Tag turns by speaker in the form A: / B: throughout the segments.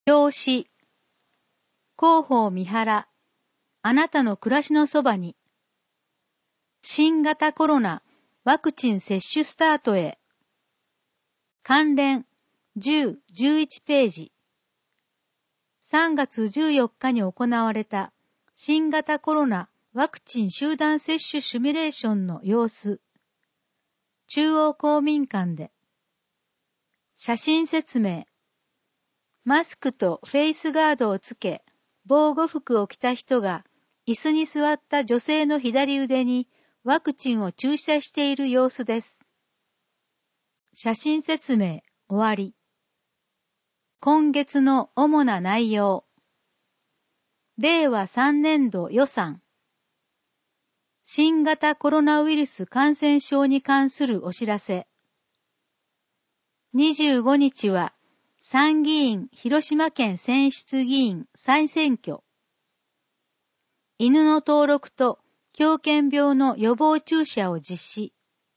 A: 表紙、広報三原、あなたの暮らしのそばに。新型コロナワクチン接種スタートへ。関連10、11ページ。3月14日に行われた新型コロナワクチン集団接種シミュレーションの様子。中央公民館で。写真説明。マスクとフェイスガードをつけ、防護服を着た人が椅子に座った女性の左腕にワクチンを注射している様子です。写真説明終わり。今月の主な内容。令和3年度予算。新型コロナウイルス感染症に関するお知らせ。25日は参議院広島県選出議員再選挙。犬の登録と狂犬病の予防注射を実施。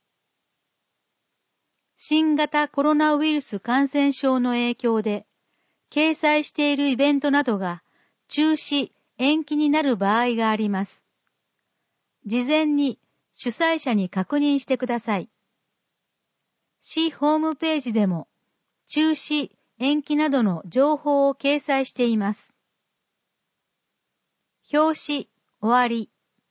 A: 新型コロナウイルス感染症の影響で、掲載しているイベントなどが中止、延期になる場合があります。事前に主催者に確認してください。市ホームページでも中止、延期などの情報を掲載しています。表紙、終わり。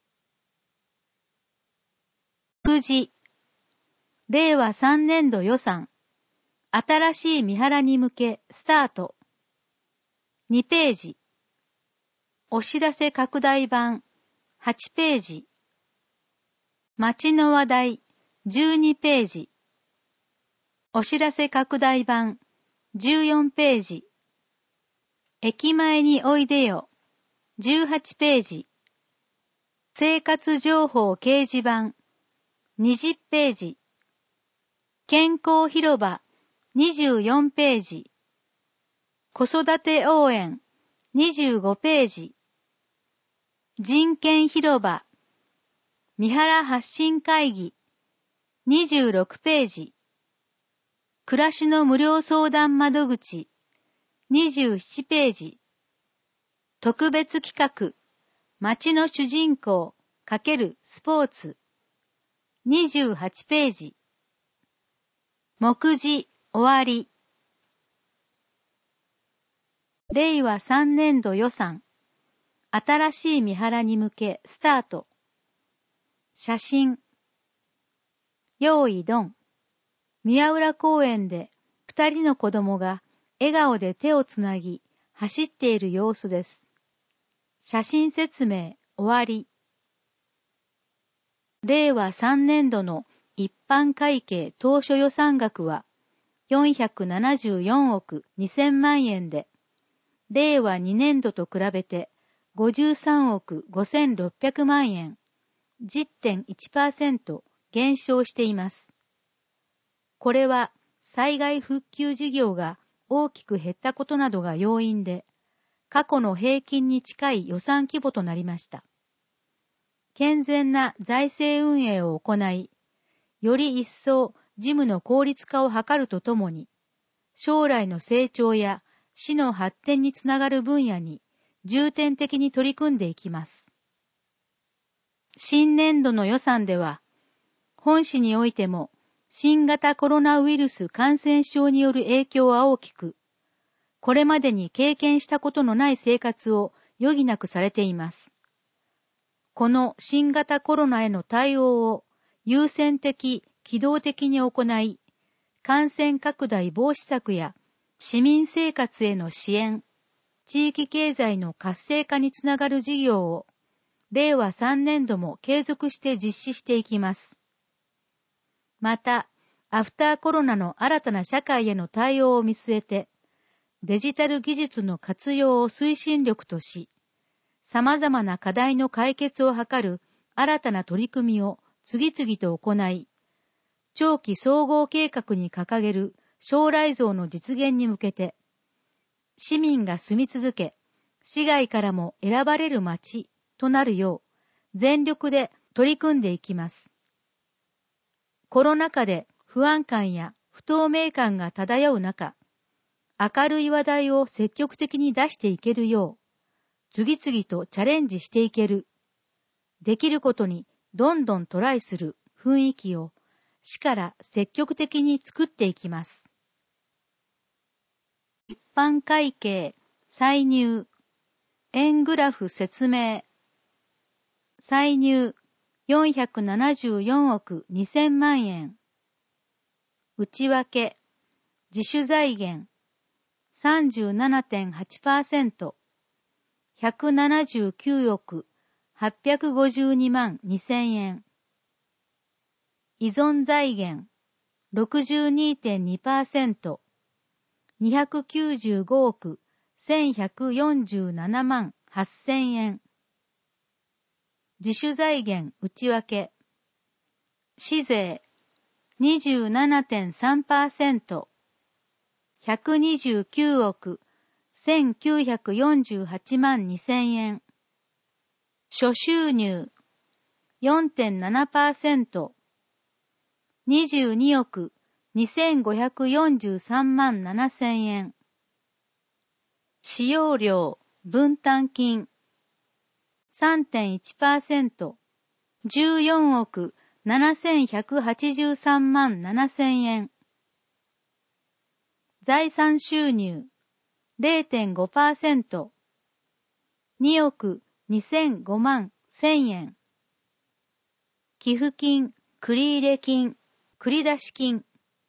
A: 目次。令和3年度予算。新しい三原に向けスタート。2ページ。お知らせ拡大版。8ページ。街の話題。12ページ。お知らせ拡大版。14ページ。駅前においでよ。18ページ。生活情報掲示板。20ページ。健康広場。24ページ。子育て応援。25ページ。人権広場。三原発信会議。26ページ。暮らしの無料相談窓口。27ページ。特別企画。街の主人公×スポーツ。28ページ。目次終わり。令和3年度予算。新しい三原に向けスタート。写真。用意ドン。宮浦公園で2人の子供が笑顔で手をつなぎ走っている様子です。写真説明終わり。令和3年度の一般会計当初予算額は474億2000万円で、令和2年度と比べて53億5600万円、10.1% 減少しています。これは災害復旧事業が大きく減ったことなどが要因で、過去の平均に近い予算規模となりました。健全な財政運営を行い、より一層事務の効率化を図るとともに、将来の成長や市の発展につながる分野に重点的に取り組んでいきます。新年度の予算では、本市においても新型コロナウイルス感染症による影響は大きく、これまでに経験したことのない生活を余儀なくされています。この新型コロナへの対応を優先的、機動的に行い、感染拡大防止策や市民生活への支援、地域経済の活性化につながる事業を、令和3年度も継続して実施していきます。また、アフターコロナの新たな社会への対応を見据えて、デジタル技術の活用を推進力とし、様々な課題の解決を図る新たな取り組みを次々と行い、長期総合計画に掲げる将来像の実現に向けて、市民が住み続け、市外からも選ばれる街となるよう、全力で取り組んでいきます。コロナ禍で不安感や不透明感が漂う中、 明るい話題を積極的に出していけるよう、次々とチャレンジしていける、できることにどんどんトライする雰囲気を市から積極的に作っていきます。一般会計、歳入、円グラフ説明。歳入474億2000万円。内訳、自主財源 37.8%、179億852万2000円。依存財源 62.2%、295億1147万8000円。自主財源内訳、市税 27.3%、129億1948万2000円。諸収入 4.7%、22億2543万7000円。使用料分担金 3.1%、14億7183万7000円。財産収入 0.5%、2億2005万1000円。寄付金、繰入金、繰出金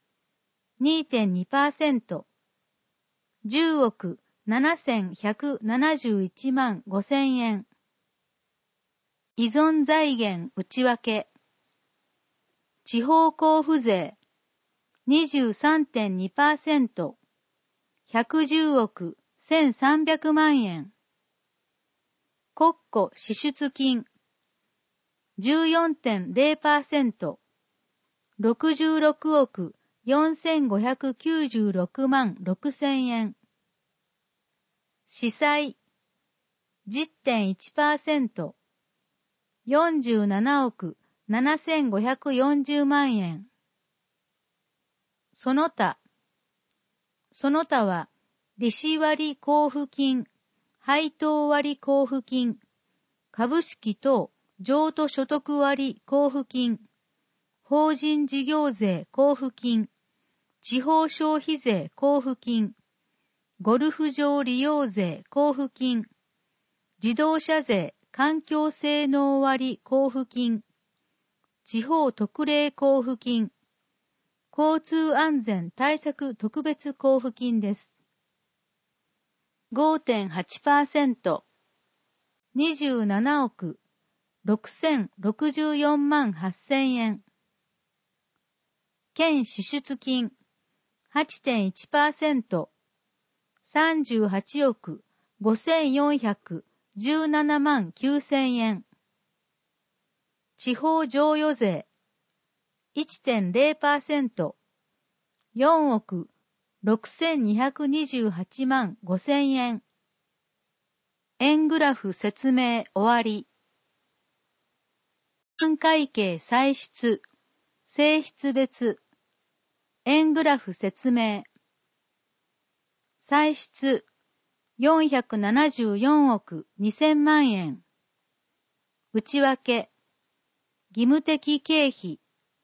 A: 2.2%、10億7171万5000円。依存財源内訳、地方交付税 23.2%、110億1300万円。国庫支出金 14.0%、66億4596万6000円。司債 10.1%、47億7540万円。その他。その他は、利子割交付金、配当割交付金、株式等譲渡所得割交付金、法人事業税交付金、地方消費税交付金、ゴルフ場利用税交付金、自動車税環境性能割交付金、地方特例交付金、交通安全対策特別交付金です。5.8%、27億6064万8000円。県支出金 8.1%、38億5417万9000円。地方譲与税 1.0%、4億6228万5000円。円グラフ説明終わり。一般会計歳出、性質別。円グラフ説明。歳出474億2000万円。内訳。義務的経費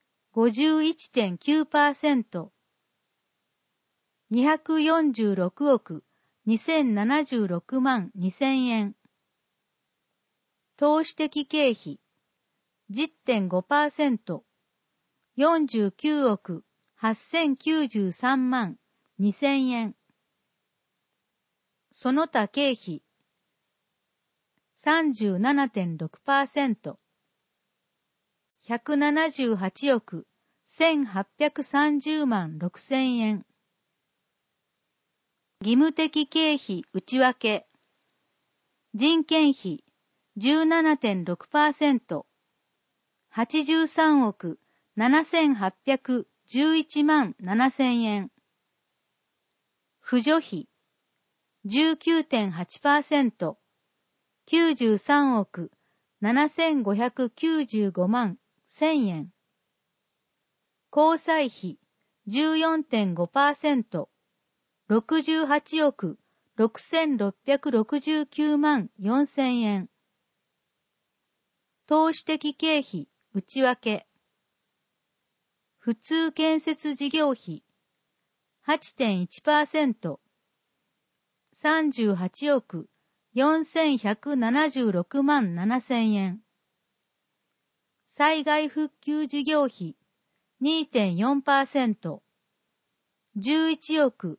A: 51.9%、246億2076万2000円。投資的経費 10.5%、49億8093万2000円。その他経費 37.6%、178億1830万6000円。義務的経費内訳。人件費 17.6%、83億7811万7000円。扶助費 19.8%、93億7595万1000円。交際費 14.5%、 68億6669万4000円。投資的経費内訳。普通建設事業費 8.1%、38億4176万7000円。災害復旧事業費 2.4%、11億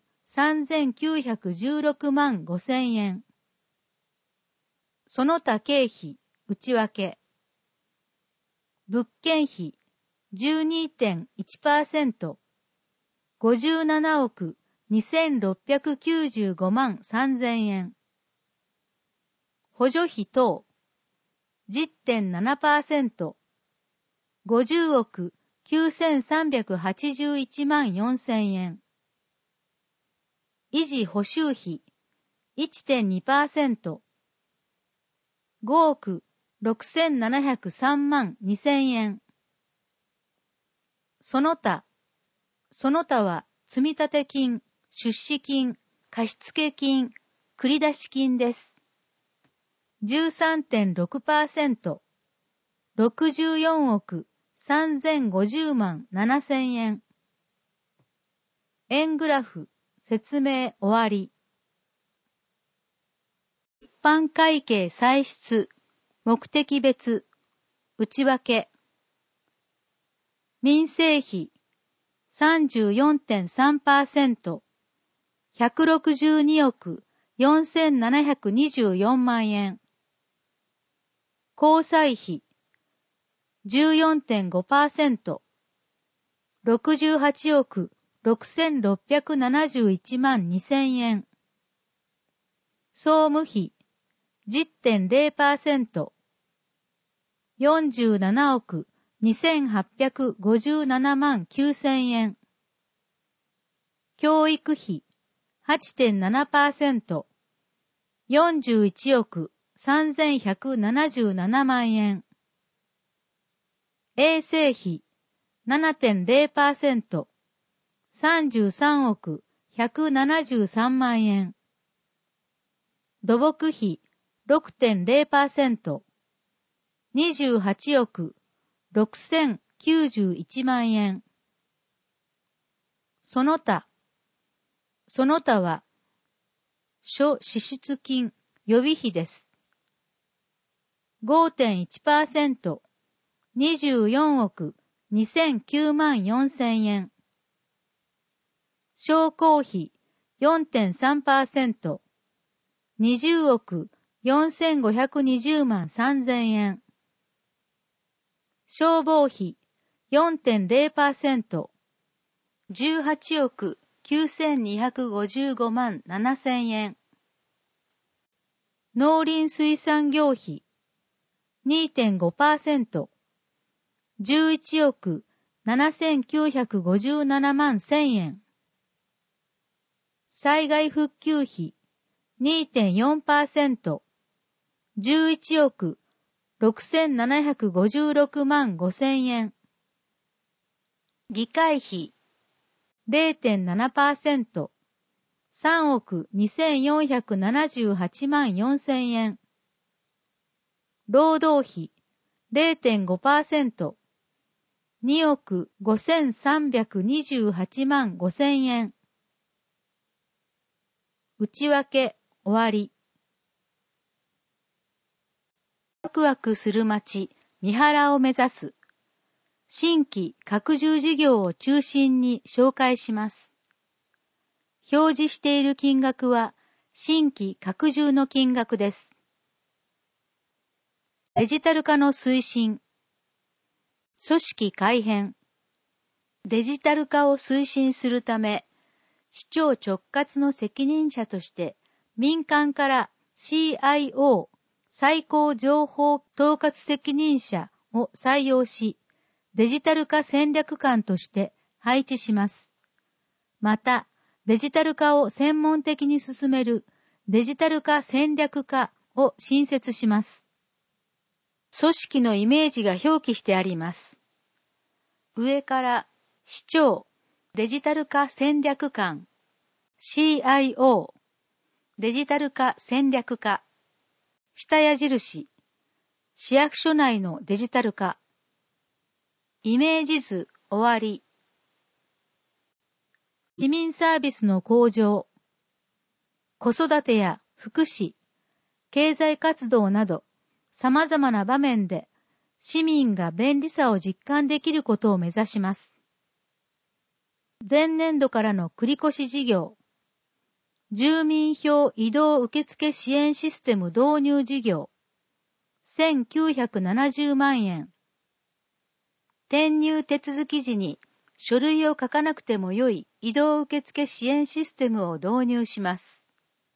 A: 3916万5000円。その他経費内訳。物件費 12.1%、57億2695万3000円。補助費等 10.7%、50億9381万4000円。維持補修費 1.2%、5億6703万2000円。その他は積立金、出資金、貸付金、繰出金です。13.6%、64億3050万7000円。円グラフ、説明終わり。一般会計歳出、目的別、内訳。民生費 34.3%、162億4724万円。交際費 14.5%、68億6671万2000円。総務費 10.0%、47億2857万9000円。教育費 8.7%、41億3177万円。衛生費 7.0%、33億173万円。土木費 6.0%、28億6091万円。その他は、諸支出金予備費です。5.1%、24億2009万4000円。商工費 4.3%、20億4520万3000円。消防費 4.0%、18億9255万7000円。農林水産業費 2.5%、11億7957万1000円。災害復旧費 2.4%、11億6756万5000円。議会費 0.7%、3億2478万4000円。労働費 0.5%、2億5328万5000円。内訳終わり。ワクワクする街、三原を目指す。新規拡充事業を中心に紹介します。表示している金額は新規拡充の金額です。デジタル化の推進。組織改編。デジタル化を推進するため、市長直轄の責任者として民間から CIO 最高情報統括責任者を採用し、デジタル化戦略官として配置します。また、デジタル化を専門的に進めるデジタル化戦略課を新設します。組織のイメージが表記してあります。上から市長、デジタル化戦略官、 CIO、デジタル化戦略化、下矢印、市役所内のデジタル化、イメージ図終わり、市民サービスの向上、子育てや福祉、経済活動など様々な場面で市民が便利さを実感できることを目指します。前年度からの繰越事業、住民票移動受付支援システム導入事業、1970万円。転入手続き時に書類を書かなくてもよい移動受付支援システムを導入します。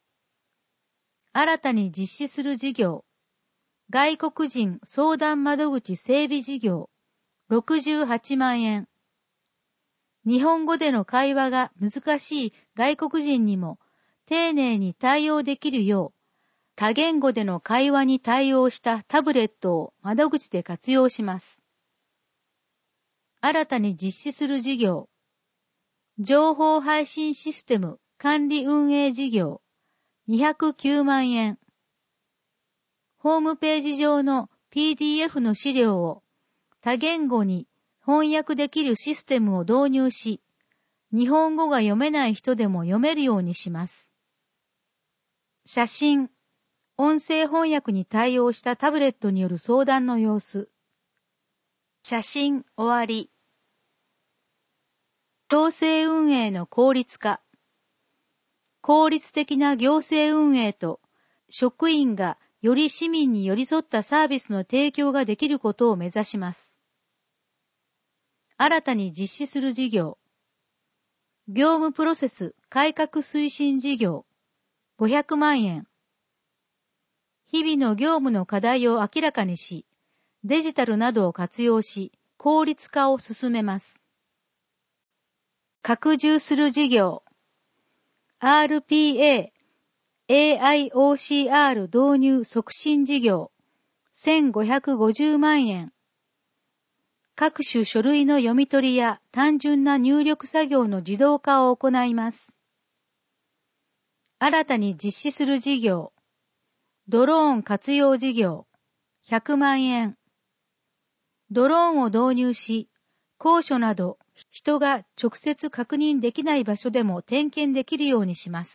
A: 新たに実施する事業、外国人相談窓口整備事業、68万円。日本語での会話が難しい外国人にも丁寧に対応できるよう、多言語での会話に対応したタブレットを窓口で活用します。新たに実施する事業、情報配信システム管理運営事業、209万円。ホームページ上の PDF の資料を多言語に翻訳できるシステムを導入し、日本語が読めない人でも読めるようにします。写真、音声翻訳に対応したタブレットによる相談の様子。写真終わり。行政運営の効率化。効率的な行政運営と職員がより市民に寄り添ったサービスの提供ができることを目指します。新たに実施する事業。業務プロセス改革推進事業、500万円。日々の業務の課題を明らかにし、デジタルなどを活用し、効率化を進めます。拡充する事業。RPA、AIOCR 導入促進事業、1550万円。各種書類の読み取りや単純な入力作業の自動化を行います。新たに実施する事業。ドローン活用事業、100万円。ドローンを導入し、高所など人が直接確認できない場所でも点検できるようにします。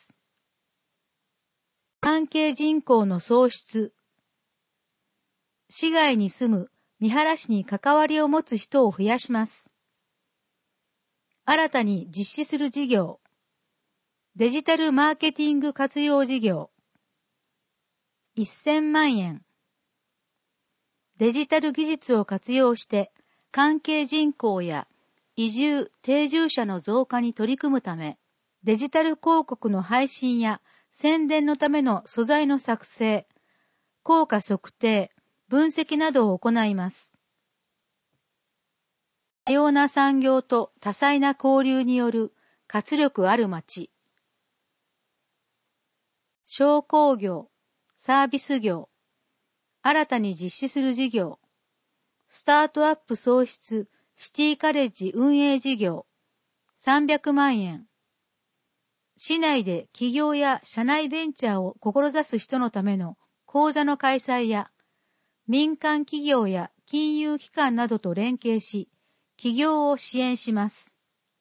A: 関係人口の創出。市外に住む三原市に関わりを持つ人を増やします。新たに実施する事業。デジタルマーケティング活用事業。1000万円。デジタル技術を活用して関係人口や移住・定住者の増加に取り組むため、デジタル広告の配信や宣伝のための素材の作成、効果測定、分析などを行います。多様な産業と多彩な交流による活力ある町。商工業、サービス業、新たに実施する事業、スタートアップ創出シティカレッジ運営事業、300万円。市内で企業や社内ベンチャーを志す人のための講座の開催や、民間企業や金融機関などと連携し、起業を支援します。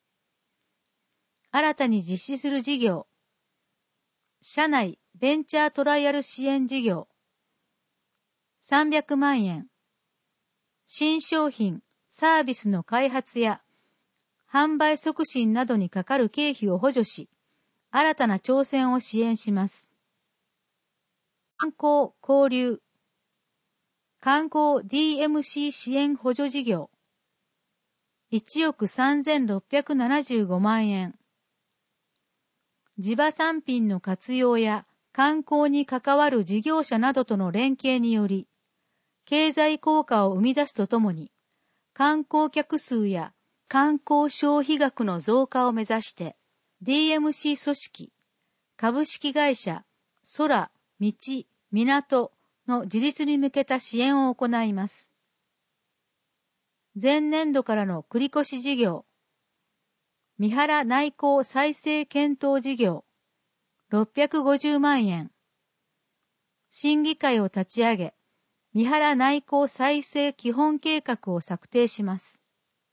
A: 新たに実施する事業、社内ベンチャートライアル支援事業、300万円。新商品、サービスの開発や販売促進などにかかる経費を補助し、新たな挑戦を支援します。観光・交流、観光 DMC 支援補助事業、1億3675万円。地場産品の活用や観光に関わる事業者などとの連携により、経済効果を生み出すとともに、観光客数や観光消費額の増加を目指して、DMC 組織、株式会社、空、道、港の自立に向けた支援を行います。前年度からの繰越事業、 三原内港再生検討事業650万円。審議会を立ち上げ、三原内港再生基本計画を策定します。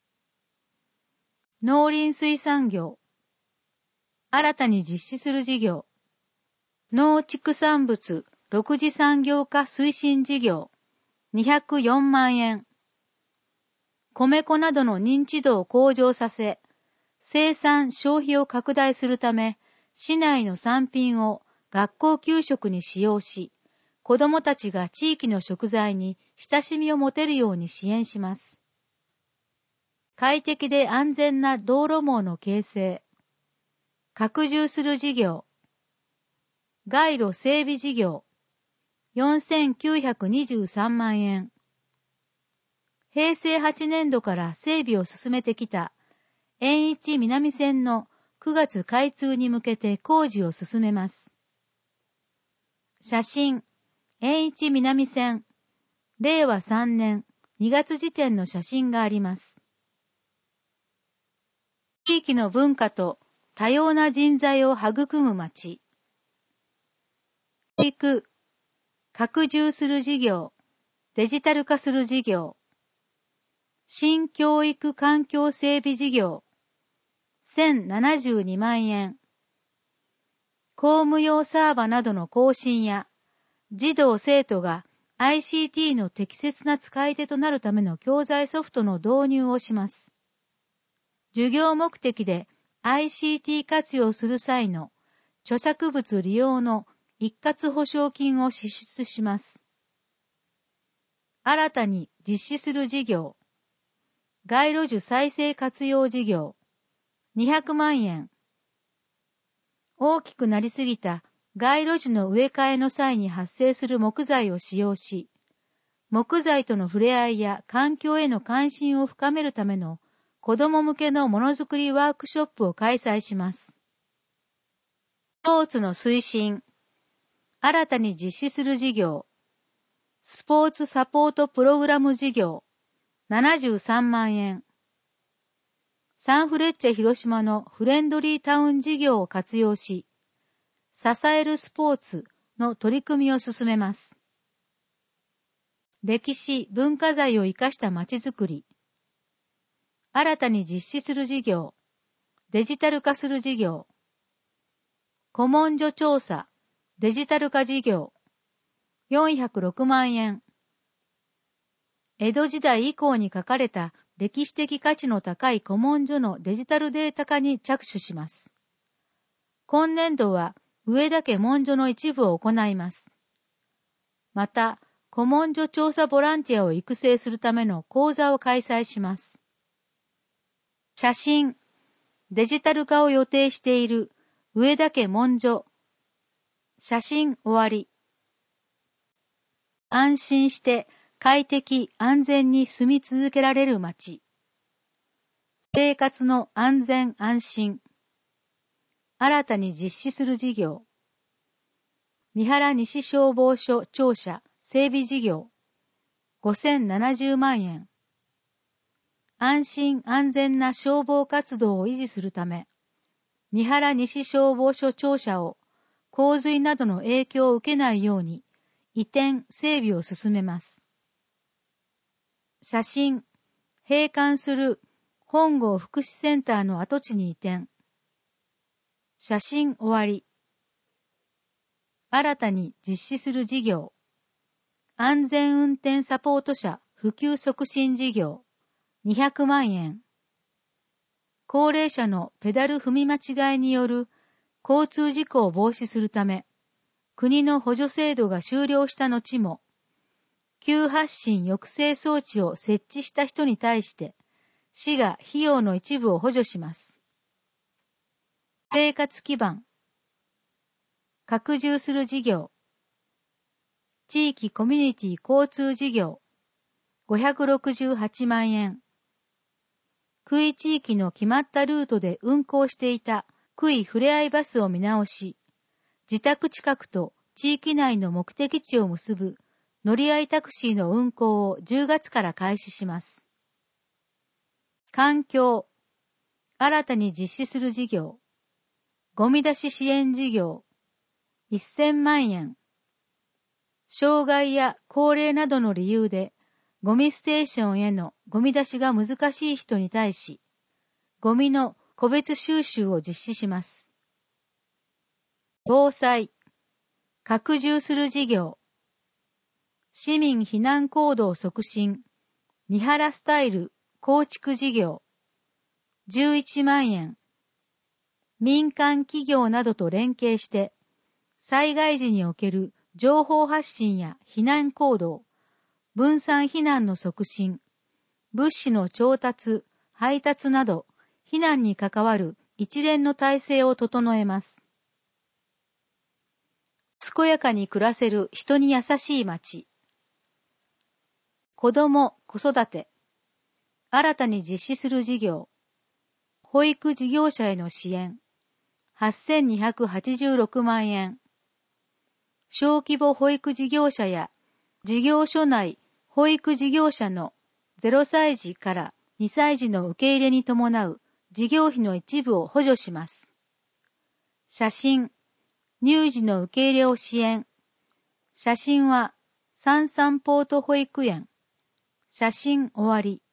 A: 農林水産業。新たに実施する事業。農畜産物6次産業化推進事業204万円。米粉などの認知度を向上させ、生産消費を拡大するため、市内の産品を学校給食に使用し、子どもたちが地域の食材に親しみを持てるように支援します。快適で安全な道路網の形成。拡充する事業。街路整備事業。4923万円。平成8年度から整備を進めてきた円一南線の9月開通に向けて工事を進めます。写真。円一南線、令和3年2月時点の写真があります。地域の文化と多様な人材を育む町。拡充する事業、デジタル化する事業。新教育環境整備事業、1072万円。公務用サーバなどの更新や、児童生徒が ICT の適切な使い手となるための教材ソフトの導入をします。授業目的で ICT 活用する際の著作物利用の一括保証金を支出します。新たに実施する事業。街路樹再生活用事業。200万円。大きくなりすぎた街路樹の植え替えの際に発生する木材を使用し、木材との触れ合いや環境への関心を深めるための子ども向けのものづくりワークショップを開催します。スポーツの推進。新たに実施する事業。スポーツサポートプログラム事業。73万円。サンフレッチェ広島のフレンドリータウン事業を活用し、支えるスポーツの取り組みを進めます。歴史・文化財を生かしたまちづくり。新たに実施する事業。デジタル化する事業。古文書調査、デジタル化事業。406万円。江戸時代以降に書かれた歴史的価値の高い古文書のデジタルデータ化に着手します。今年度は上田家文書の一部を行います。また、古文書調査ボランティアを育成するための講座を開催します。写真、デジタル化を予定している上田家文書。写真終わり。安心して快適安全に住み続けられる街。生活の安全安心。新たに実施する事業。三原西消防署庁舎整備事業。5070万円。安心安全な消防活動を維持するため、三原西消防署庁舎を洪水などの影響を受けないように移転整備を進めます。写真、閉館する本郷福祉センターの跡地に移転。写真終わり。新たに実施する事業。安全運転サポート車普及促進事業。200万円。高齢者のペダル踏み間違いによる交通事故を防止するため、国の補助制度が終了した後も、急発進抑制装置を設置した人に対して、市が費用の一部を補助します。生活基盤。拡充する事業。地域コミュニティ交通事業。568万円。区域地域の決まったルートで運行していた区域ふれあいバスを見直し、自宅近くと地域内の目的地を結ぶ乗り合いタクシーの運行を10月から開始します。環境。 新たに実施する事業。ゴミ出し支援事業。1000万円。障害や高齢などの理由で、ゴミステーションへのゴミ出しが難しい人に対し、ゴミの個別収集を実施します。防災。拡充する事業。市民避難行動促進。三原スタイル構築事業。11万円。民間企業などと連携して、災害時における情報発信や避難行動、分散避難の促進、物資の調達、配達など、避難に関わる一連の体制を整えます。健やかに暮らせる人に優しい町。子ども・子育て。新たに実施する事業。保育事業者への支援。8286万円。小規模保育事業者や事業所内保育事業者の0歳児から2歳児の受け入れに伴う事業費の一部を補助します。写真、乳児の受け入れを支援。写真はサンサンポート保育園。写真終わり。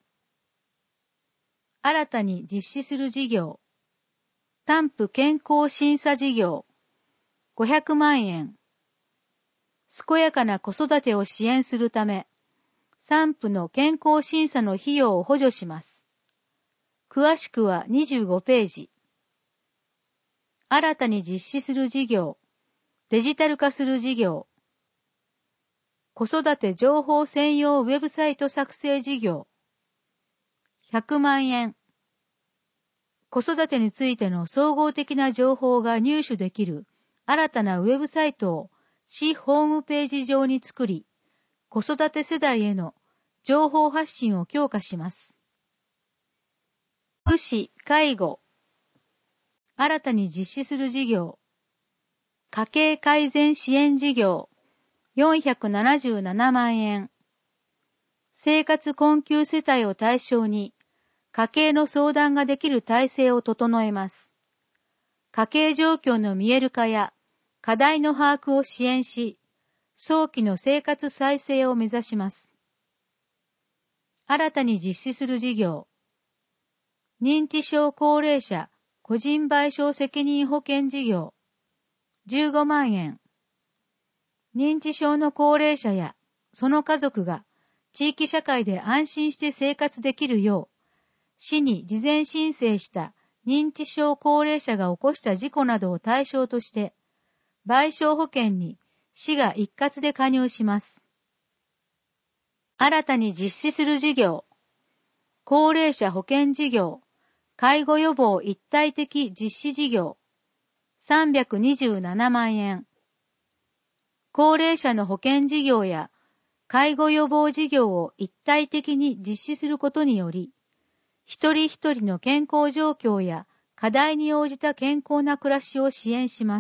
A: 新たに実施する事業。産婦健康審査事業。500万円。健やかな子育てを支援するため、産婦の健康審査の費用を補助します。詳しくは25ページ。新たに実施する事業。デジタル化する事業。子育て情報専用ウェブサイト作成事業。100万円。子育てについての総合的な情報が入手できる新たなウェブサイトを市ホームページ上に作り、子育て世代への情報発信を強化します。福祉・介護。新たに実施する事業。家計改善支援事業。477万円。生活困窮世帯を対象に、家計の相談ができる体制を整えます。家計状況の見える化や課題の把握を支援し、早期の生活再生を目指します。新たに実施する事業。認知症高齢者個人賠償責任保険事業。15万円。認知症の高齢者やその家族が地域社会で安心して生活できるよう、市に事前申請した認知症高齢者が起こした事故などを対象として、賠償保険に市が一括で加入します。新たに実施する事業。高齢者保険事業。介護予防一体的実施事業。327万円。高齢者の保険事業や介護予防事業を一体的に実施することにより、一人一人の健康状況や課題に応じた健康な暮らしを支援します。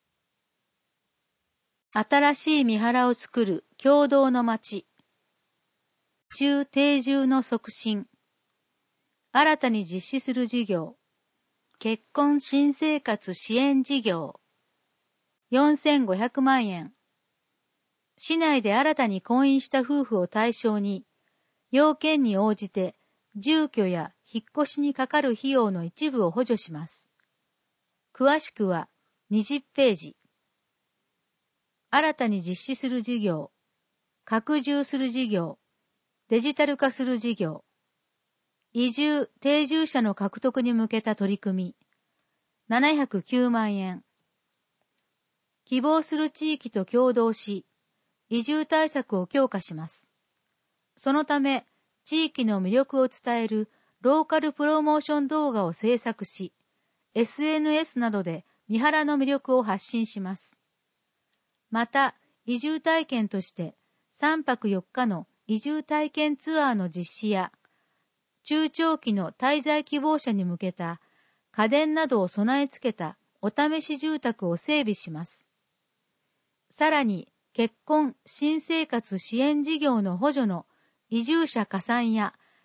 A: 新しい三原を作る共同の町。中定住の促進。新たに実施する事業。結婚新生活支援事業。4500万円。市内で新たに婚姻した夫婦を対象に、要件に応じて住居や引っ越しにかかる費用の一部を補助します。詳しくは20ページ。新たに実施する事業。拡充する事業。デジタル化する事業。移住・定住者の獲得に向けた取り組み。709万円。希望する地域と協働し、移住対策を強化します。そのため、地域の魅力を伝えるローカルプロモーション動画を制作し、SNS などで三原の魅力を発信します。また、移住体験として3泊4日の移住体験ツアーの実施や、中長期の滞在希望者に向けた家電などを備え付けたお試し住宅を整備します。さらに、結婚・新生活支援事業の補助の移住者加算や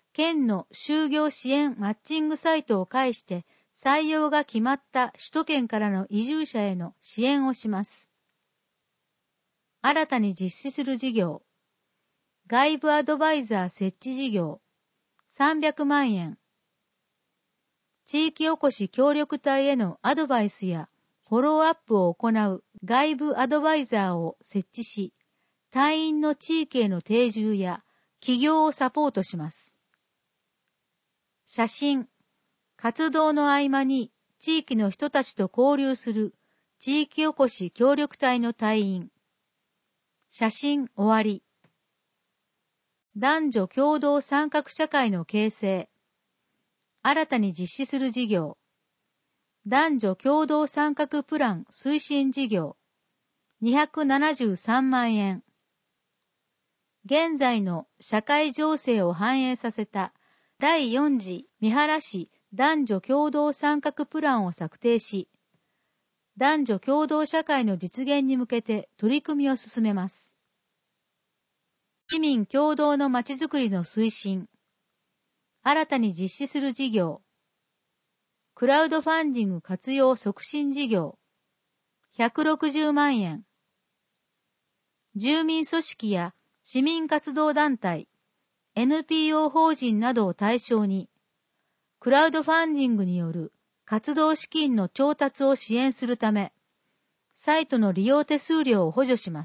A: 県の就業支援マッチングサイトを介して採用が決まった首都圏からの移住者への支援をします。新たに実施する事業。外部アドバイザー設置事業。300万円。地域おこし協力隊へのアドバイスやフォローアップを行う外部アドバイザーを設置し、隊員の地域への定住や起業をサポートします。写真。活動の合間に地域の人たちと交流する地域おこし協力隊の隊員。写真終わり。男女共同参画社会の形成。新たに実施する事業。男女共同参画プラン推進事業。273万円。現在の社会情勢を反映させた第4次三原市男女共同参画プランを策定し、男女共同社会の実現に向けて取り組みを進めます。市民共同のまちづくりの推進。新たに実施する事業。クラウドファンディング活用促進事業。160万円。住民組織や市民活動団体、NPO 法人などを対象に、クラウドファンディングによる活動資金の調達を支援するため、サイトの利用手数料を補助します。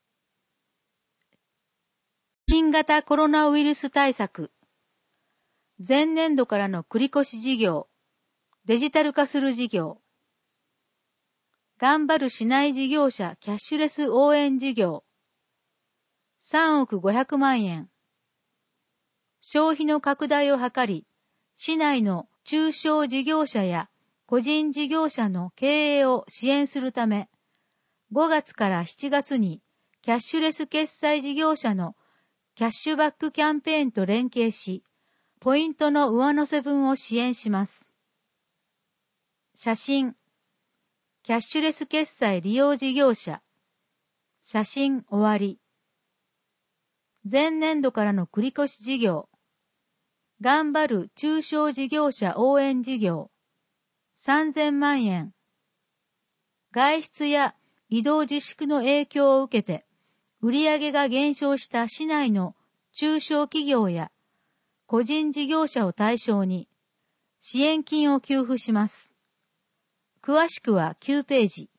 A: 新型コロナウイルス対策。前年度からの繰越事業、デジタル化する事業。頑張る市内事業者キャッシュレス応援事業。3億500万円。消費の拡大を図り、市内の中小事業者や個人事業者の経営を支援するため、5月から7月にキャッシュレス決済事業者のキャッシュバックキャンペーンと連携し、ポイントの上乗せ分を支援します。写真。キャッシュレス決済利用事業者。写真終わり。前年度からの繰越事業。頑張る中小事業者応援事業。3000万円。外出や移動自粛の影響を受けて、売上が減少した市内の中小企業や個人事業者を対象に支援金を給付します。詳しくは9ページ。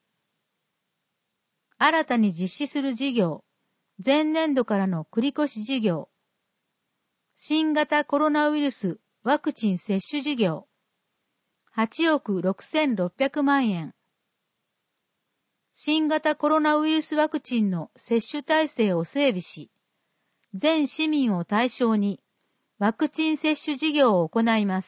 A: 新たに実施する事業。前年度からの繰越事業。新型コロナウイルスワクチン接種事業。8億6600万円。新型コロナウイルスワクチンの接種体制を整備し、全市民を対象にワクチン接種事業を行います。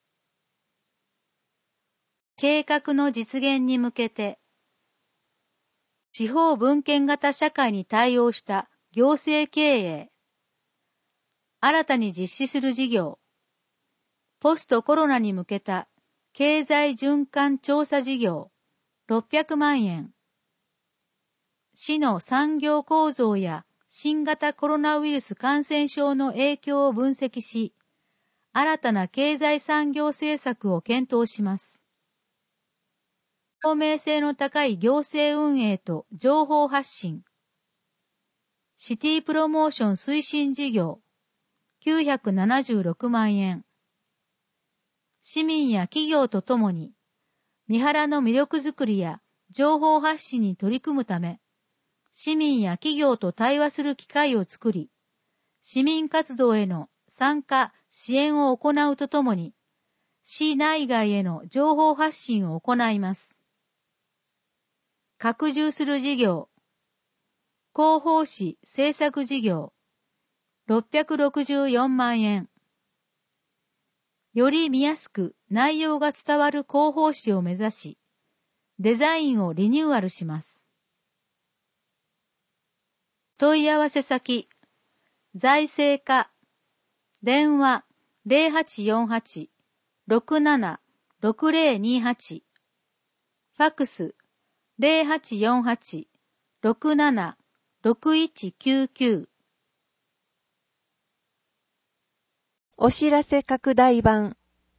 A: 計画の実現に向けて、地方分権型社会に対応した行政経営。新たに実施する事業。ポストコロナに向けた経済循環調査事業。600万円。市の産業構造や新型コロナウイルス感染症の影響を分析し、新たな経済産業政策を検討します。透明性の高い行政運営と情報発信。シティプロモーション推進事業。976万円。市民や企業とともに、三原の魅力づくりや情報発信に取り組むため、市民や企業と対話する機会を作り、市民活動への参加・支援を行うとともに、市内外への情報発信を行います。拡充する事業。広報誌制作事業。664万円。より見やすく内容が伝わる広報誌を目指し、デザインをリニューアルします。問い合わせ先。財政課。電話0848-67-6028。ファクス0848-67-6199
B: お知らせ拡大版。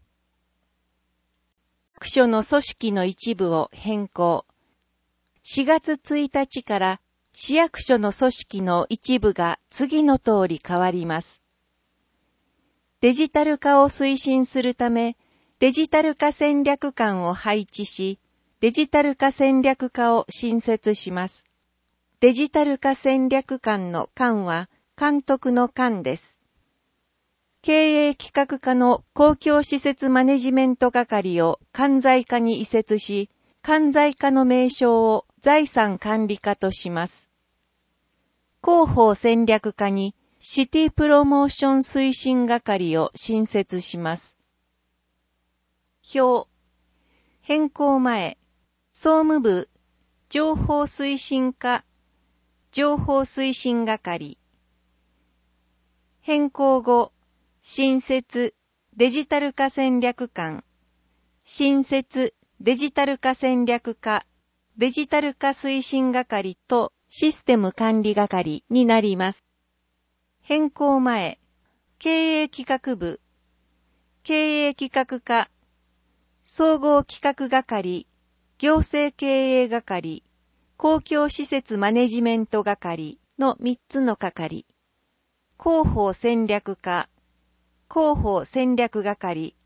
B: 区所の組織の一部を変更。4月1日から市役所の組織の一部が次の通り変わります。デジタル化を推進するため、デジタル化戦略官を配置し、デジタル化戦略課を新設します。デジタル化戦略官の官は監督の官です。経営企画課の公共施設マネジメント係を管財課に移設し、管財課の名称を財産管理課とします。広報戦略課にシティプロモーション推進係を新設します。表。変更前、総務部、情報推進課、情報推進係。変更後、新設、デジタル化戦略官、新設、デジタル化戦略課、デジタル化推進係とシステム管理係になります。変更前、経営企画部、経営企画課、総合企画係、行政経営係、公共施設マネジメント係の3つの係。広報戦略課、広報戦略係。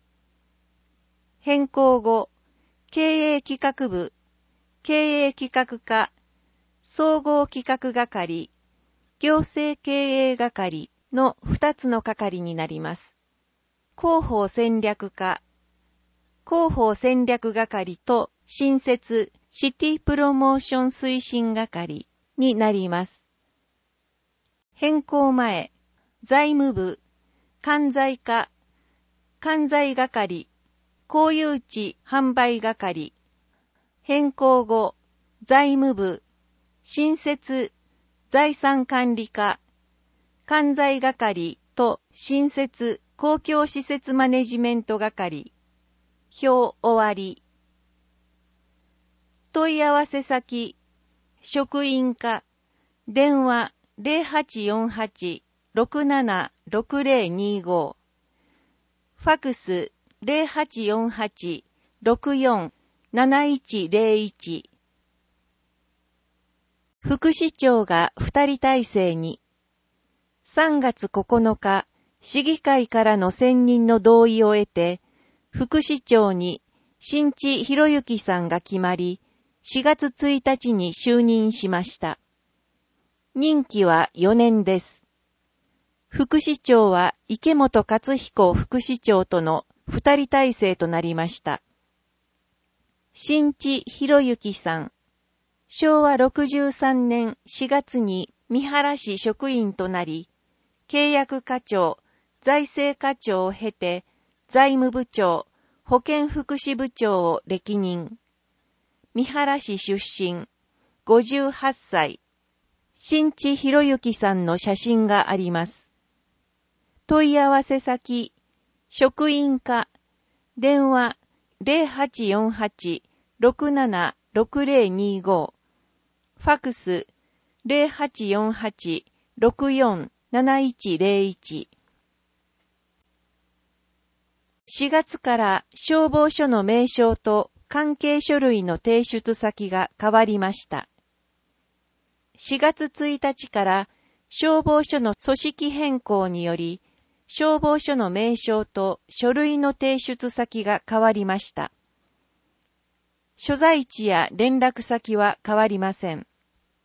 B: 変更後、経営企画部、経営企画課、総合企画係、行政経営係の2つの係になります。広報戦略課、広報戦略係と新設シティプロモーション推進係になります。変更前、財務部、管財課、管財係、公有地販売係。変更後、財務部、新設、財産管理課、管財係と新設、公共施設マネジメント係。表終わり。問い合わせ先、職員課、電話 0848-676025、ファクス 0848-647101、副市長が2人体制に、3月9日、市議会からの選任の同意を得て、副市長に新地博之さんが決まり、4月1日に就任しました。任期は4年です。副市長は池本勝彦副市長との2人体制となりました。新地博之さん、昭和63年4月に三原市職員となり、契約課長、財政課長を経て、財務部長、保健福祉部長を歴任。三原市出身、58歳。新地博之さんの写真があります。問い合わせ先、職員課、電話0848-676025、ファクス0848-647101。4月から消防署の名称と関係書類の提出先が変わりました。4月1日から消防署の組織変更により、消防署の名称と書類の提出先が変わりました。所在地や連絡先は変わりません。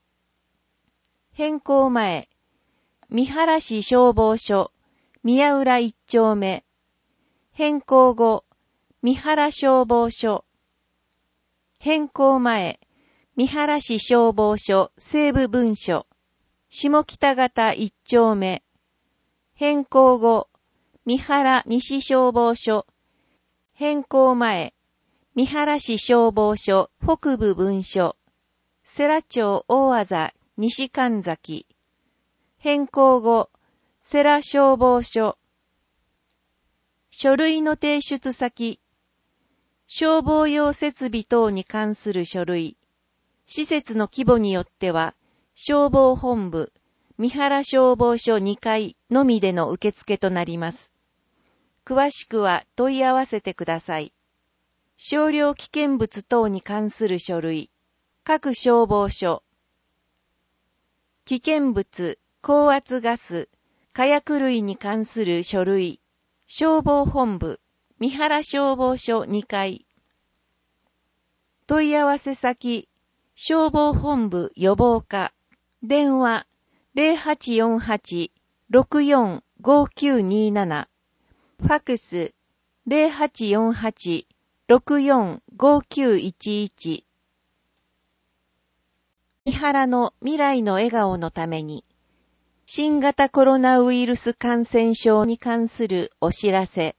B: 変更前、三原市消防署、宮浦1丁目。変更後、三原消防署。変更前、三原市消防署西部分署。下北方1丁目。変更後、三原西消防署。変更前、三原市消防署北部分署。世羅町大字西神崎。変更後、世羅消防署。書類の提出先。消防用設備等に関する書類。施設の規模によっては、消防本部、三原消防署2階のみでの受付となります。 詳しくは問い合わせてください。少量危険物等に関する書類、各消防署、危険物、高圧ガス、火薬類に関する書類、消防本部、三原消防署2階。問い合わせ先、消防本部予防課、電話 0848-645927、ファクス 0848-645911。三原の未来の笑顔のために、新型コロナウイルス感染症に関するお知らせ。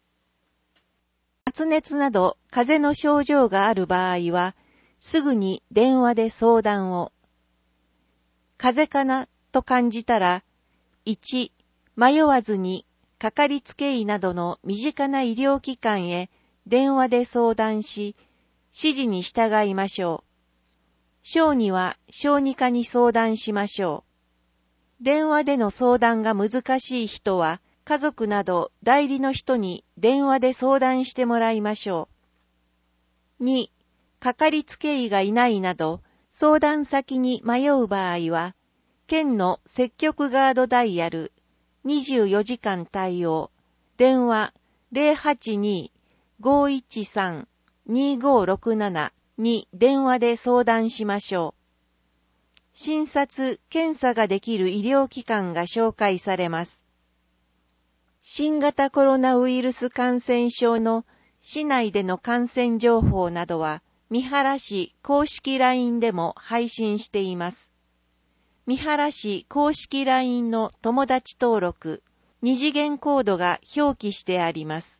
B: 発熱など風邪の症状がある場合は、すぐに電話で相談を。風邪かなと感じたら、1、迷わずにかかりつけ医などの身近な医療機関へ電話で相談し、指示に従いましょう。小児は小児科に相談しましょう。電話での相談が難しい人は、家族など代理の人に電話で相談してもらいましょう。2、かかりつけ医がいないなど、相談先に迷う場合は、県の積極ガードダイヤル、24時間対応、電話 082-513-2567 に電話で相談しましょう。診察・検査ができる医療機関が紹介されます。新型コロナウイルス感染症の市内での感染情報などは、三原市公式 LINE でも配信しています。三原市公式 LINE の友達登録、二次元コードが表記してあります。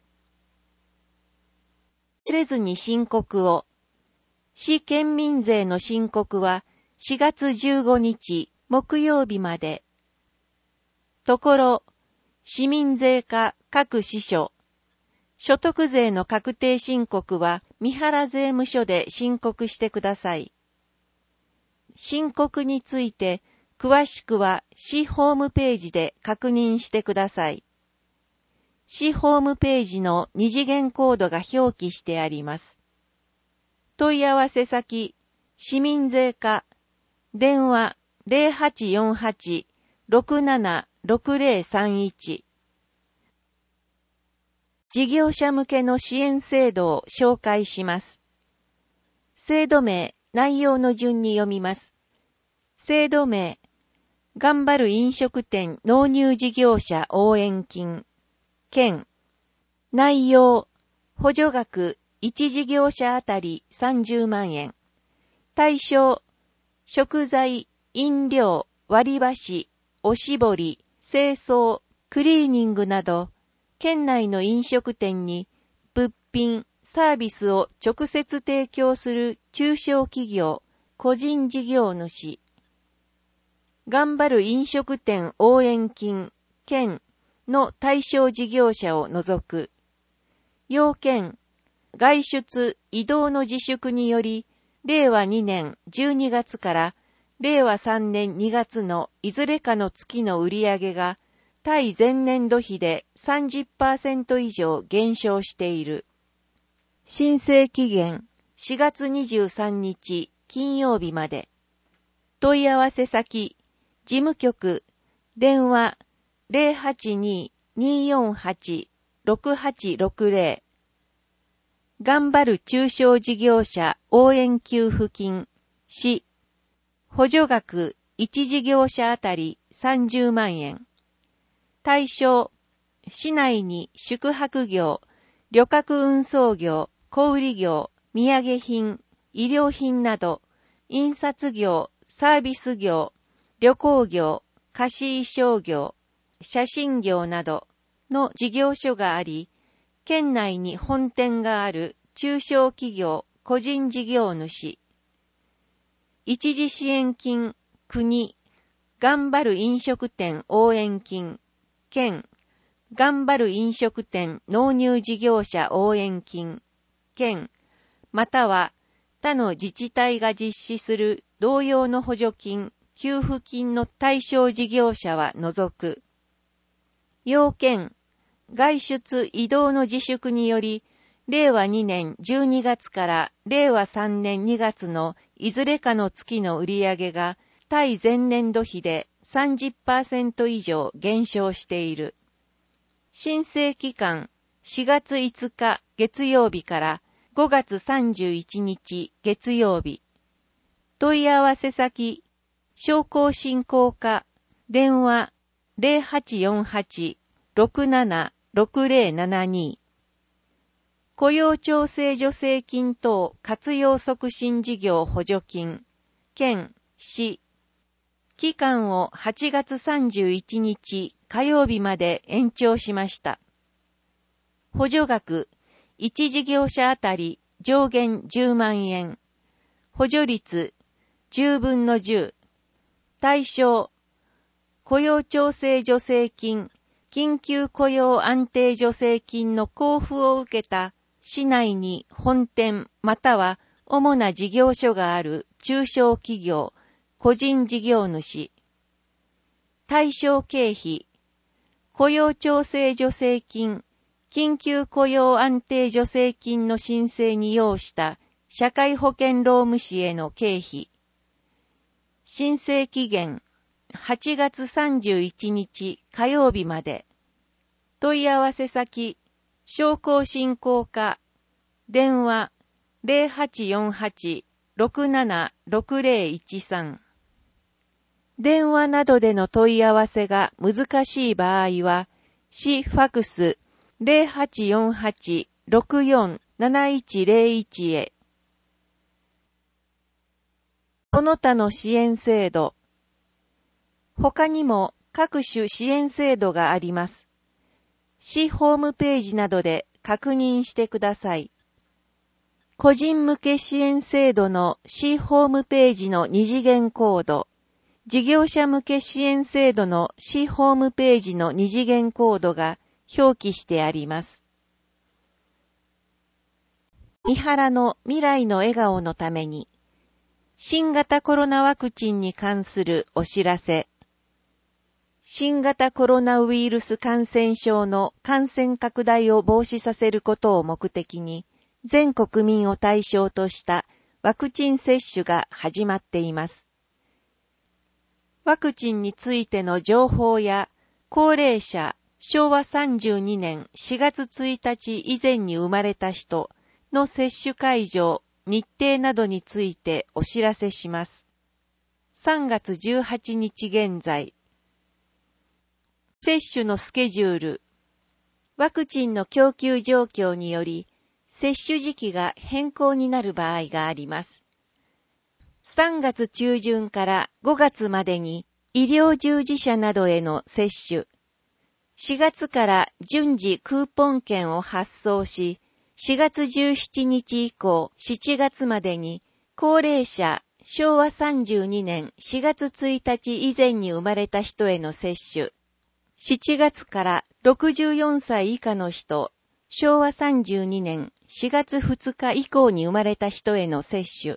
B: 忘れずに申告を。市県民税の申告は4月15日木曜日まで。ところ、市民税課各支所。所得税の確定申告は三原税務署で申告してください。申告について詳しくは市ホームページで確認してください。市ホームページの二次元コードが表記してあります。問い合わせ先、市民税課、電話 0848-676031。事業者向けの支援制度を紹介します。制度名、内容の順に読みます。制度名、頑張る飲食店納入事業者応援金、県。内容、補助額、1事業者あたり30万円。対象、食材、飲料、割り箸、おしぼり、清掃、クリーニングなど、県内の飲食店に物品、サービスを直接提供する中小企業、個人事業主。頑張る飲食店応援金、県の対象事業者を除く。要件、外出、移動の自粛により、令和2年12月から令和3年2月のいずれかの月の売上が対前年度比で 30% 以上減少している。申請期限4月23日金曜日まで。問い合わせ先、事務局、電話 082-248-6860。頑張る中小事業者応援給付金、市。補助額1事業者あたり30万円。対象、市内に宿泊業、旅客運送業、小売業、土産品、医療品など、印刷業、サービス業、旅行業、貸衣装業、写真業などの事業所があり、県内に本店がある中小企業、個人事業主。一時支援金、国、頑張る飲食店応援金、県、頑張る飲食店納入事業者応援金、県、または他の自治体が実施する同様の補助金、給付金の対象事業者は除く。要件、 外出移動の自粛により、令和2年12月から令和3年2月のいずれかの月の売上が対前年度比で 30% 以上減少している。申請期間4月5日月曜日から5月31日月曜日。問い合わせ先、商工振興課、電話 0848-676072。雇用調整助成金等活用促進事業補助金、県、市。期間を8月31日火曜日まで延長しました。補助額、1事業者あたり上限10万円。補助率、10分の10。対象、雇用調整助成金、緊急雇用安定助成金の交付を受けた市内に本店または主な事業所がある中小企業、個人事業主。対象経費、雇用調整助成金、緊急雇用安定助成金の申請に要した社会保険労務士への経費。申請期限、8月31日火曜日まで。問い合わせ先、商工振興課、電話 0848-676013。電話などでの問い合わせが難しい場合は、市ファクス 0848-647101 へ。その他の支援制度。他にも各種支援制度があります。市ホームページなどで確認してください。個人向け支援制度の市ホームページの二次元コード、事業者向け支援制度の市ホームページの二次元コードが表記してあります。三原の未来の笑顔のために、新型コロナワクチンに関するお知らせ。新型コロナウイルス感染症の感染拡大を防止させることを目的に、全国民を対象としたワクチン接種が始まっています。ワクチンについての情報や、高齢者、昭和32年4月1日以前に生まれた人の接種会場、日程などについてお知らせします。3月18日現在。接種のスケジュール。ワクチンの供給状況により、接種時期が変更になる場合があります。3月中旬から5月までに医療従事者などへの接種。4月から順次クーポン券を発送し、4月17日以降7月までに高齢者昭和32年4月1日以前に生まれた人への接種。7月から64歳以下の人、昭和32年4月2日以降に生まれた人への接種。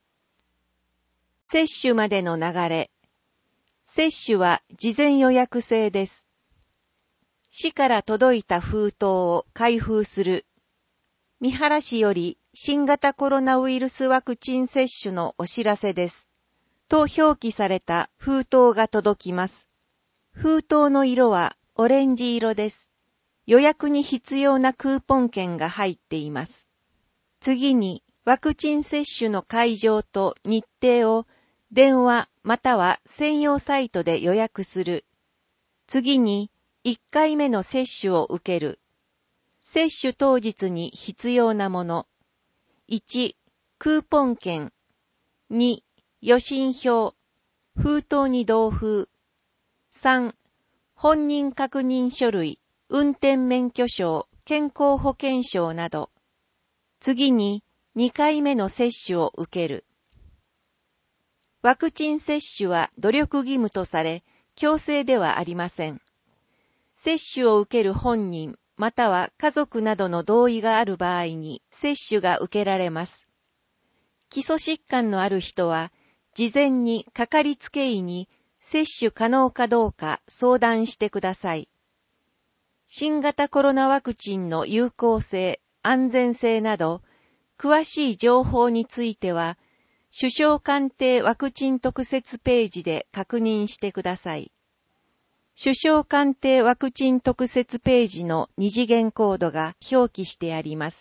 B: 接種までの流れ。接種は事前予約制です。市から届いた封筒を開封する。三原市より新型コロナウイルスワクチン接種のお知らせです。と表記された封筒が届きます。封筒の色はオレンジ色です。予約に必要なクーポン券が入っています。次にワクチン接種の会場と日程を電話または専用サイトで予約する。次に1回目の接種を受ける。接種当日に必要なもの。1、クーポン券。2、予診票。封筒に同封。3、本人確認書類、運転免許証、健康保険証など。次に2回目の接種を受ける。ワクチン接種は努力義務とされ、強制ではありません。接種を受ける本人、または家族などの同意がある場合に接種が受けられます。基礎疾患のある人は、事前にかかりつけ医に接種可能かどうか相談してください。 新型コロナワクチンの有効性、安全性など、詳しい情報については、首相官邸ワクチン特設ページで確認してください。首相官邸ワクチン特設ページの二次元コードが表記してあります。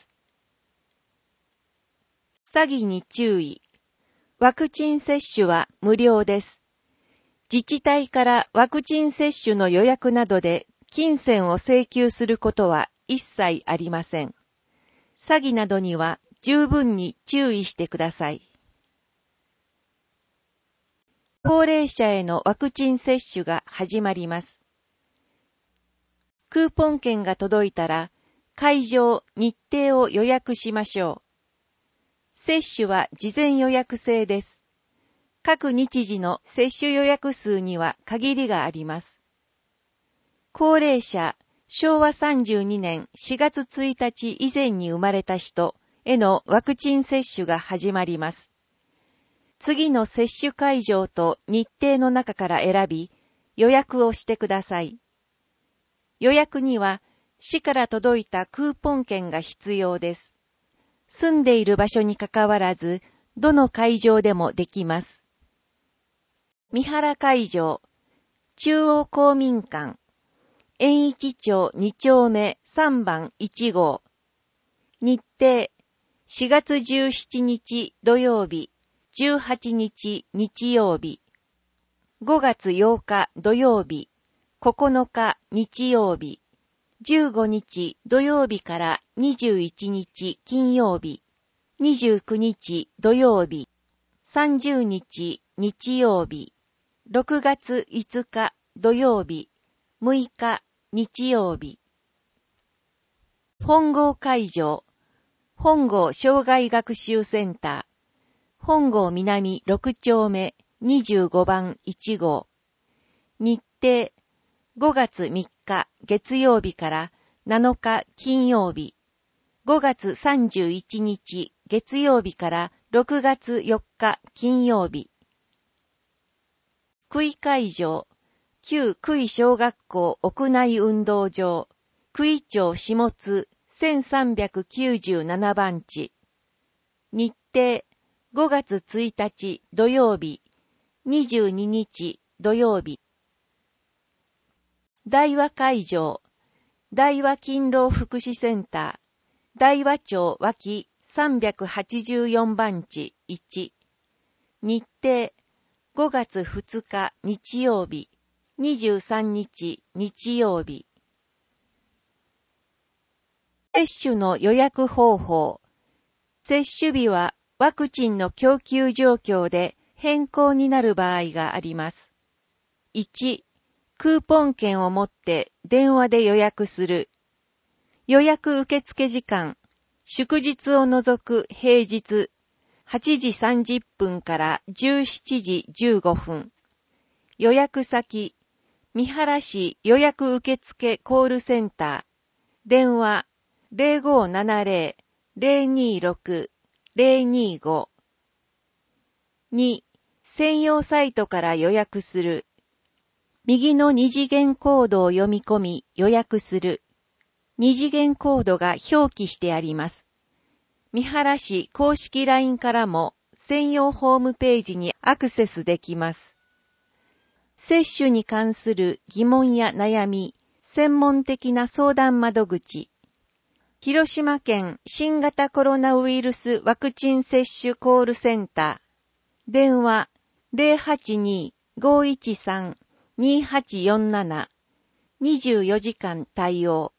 B: 詐欺に注意。ワクチン接種は無料です。自治体からワクチン接種の予約などで金銭を請求することは一切ありません。詐欺などには十分に注意してください。高齢者へのワクチン接種が始まります。クーポン券が届いたら、会場、日程を予約しましょう。接種は事前予約制です。各日時の接種予約数には限りがあります。高齢者、昭和32年4月1日以前に生まれた人へのワクチン接種が始まります。次の接種会場と日程の中から選び、予約をしてください。予約には、市から届いたクーポン券が必要です。住んでいる場所にかかわらず、どの会場でもできます。三原会場、中央公民館、円一町2丁目3番1号。日程、4月17日土曜日。18日日曜日、5月8日土曜日、9日日曜日、15日土曜日から21日金曜日、29日土曜日、30日日曜日、6月5日土曜日、6日日曜日。本郷会場、本郷障害学習センター、本郷南6丁目25番1号。日程、5月3日月曜日から7日金曜日。5月31日月曜日から6月4日金曜日。久井会場、旧久井小学校屋内運動場、久井町下津1397番地。日程、5月1日土曜日、22日土曜日。大和会場、大和勤労福祉センター、大和町脇384番地1。日程、5月2日日曜日、23日日曜日。接種の予約方法。接種日はワクチンの供給状況で変更になる場合があります。1、クーポン券を持って電話で予約する。予約受付時間、祝日を除く平日、8時30分から17時15分。予約先、三原市予約受付コールセンター。電話、0570-026-025。2、専用サイトから予約する。右の二次元コードを読み込み予約する。二次元コードが表記してあります。三原市公式 LINE からも専用ホームページにアクセスできます。接種に関する疑問や悩み、専門的な相談窓口。広島県新型コロナウイルスワクチン接種コールセンター。電話 082-513-2847。24時間対応。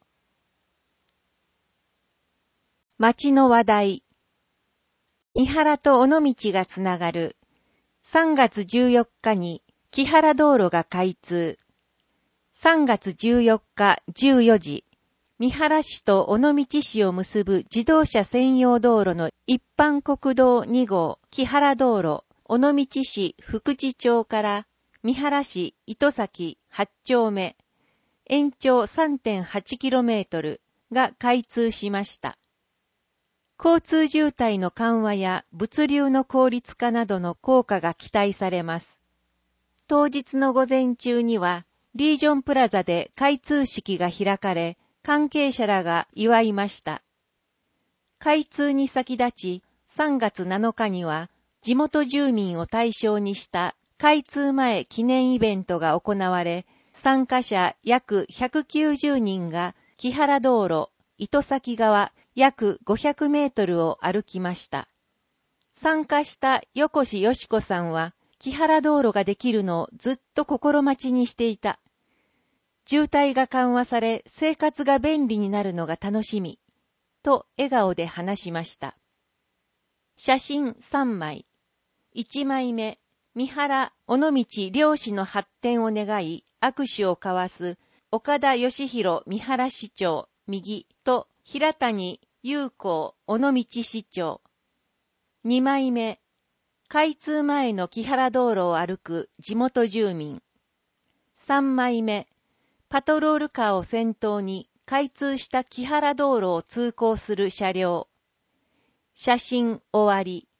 B: 街の話題。三原と尾道がつながる。3月14日に木原道路が開通。3月14日14時。三原市と尾道市を結ぶ自動車専用道路の一般国道2号木原道路尾道市福地町から三原市糸崎8丁目延長 3.8km が開通しました。交通渋滞の緩和や物流の効率化などの効果が期待されます。当日の午前中にはリージョンプラザで開通式が開かれ、関係者らが祝いました。開通に先立ち、3月7日には、地元住民を対象にした開通前記念イベントが行われ、参加者約190人が木原道路、糸崎側約500メートルを歩きました。参加した横志よし子さんは、木原道路ができるのをずっと心待ちにしていた。渋滞が緩和され、生活が便利になるのが楽しみ。と笑顔で話しました。写真3枚。1枚目、三原尾道漁師の発展を願い握手を交わす岡田義弘三原市長右と平谷友好尾道市長。2枚目、開通前の木原道路を歩く地元住民。3枚目、パトロールカーを先頭に開通した木原道路を通行する車両。写真終わり。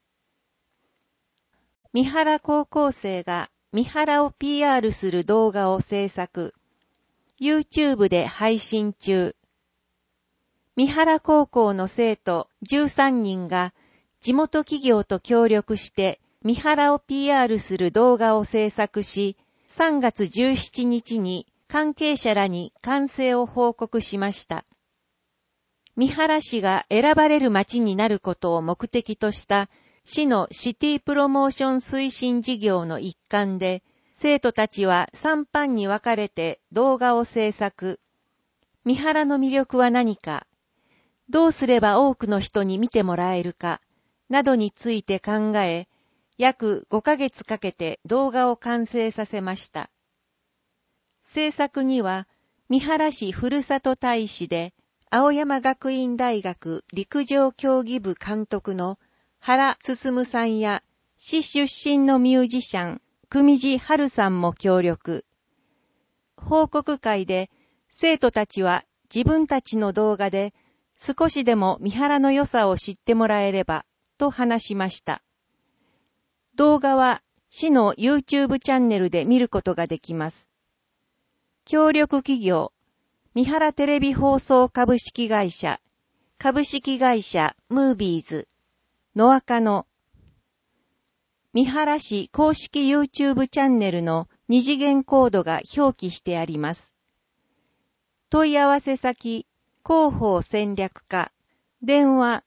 B: 三原高校生が三原を PR する動画を制作。YouTube で配信中。三原高校の生徒13人が地元企業と協力して三原を PR する動画を制作し、3月17日に関係者らに完成を報告しました。三原市が選ばれる町になることを目的とした市のシティプロモーション推進事業の一環で、生徒たちは3班に分かれて動画を制作。三原の魅力は何か、どうすれば多くの人に見てもらえるか、などについて考え、約5ヶ月かけて動画を完成させました。制作には、三原市ふるさと大使で、青山学院大学陸上競技部監督の原進さんや、市出身のミュージシャン、組地春さんも協力。報告会で、生徒たちは自分たちの動画で、少しでも三原の良さを知ってもらえれば、と話しました。動画は、市の YouTube チャンネルで見ることができます。協力企業、三原テレビ放送株式会社、株式会社ムービーズ、ノアカの、三原市公式 YouTube チャンネルの二次元コードが表記してあります。問い合わせ先、広報戦略課、電話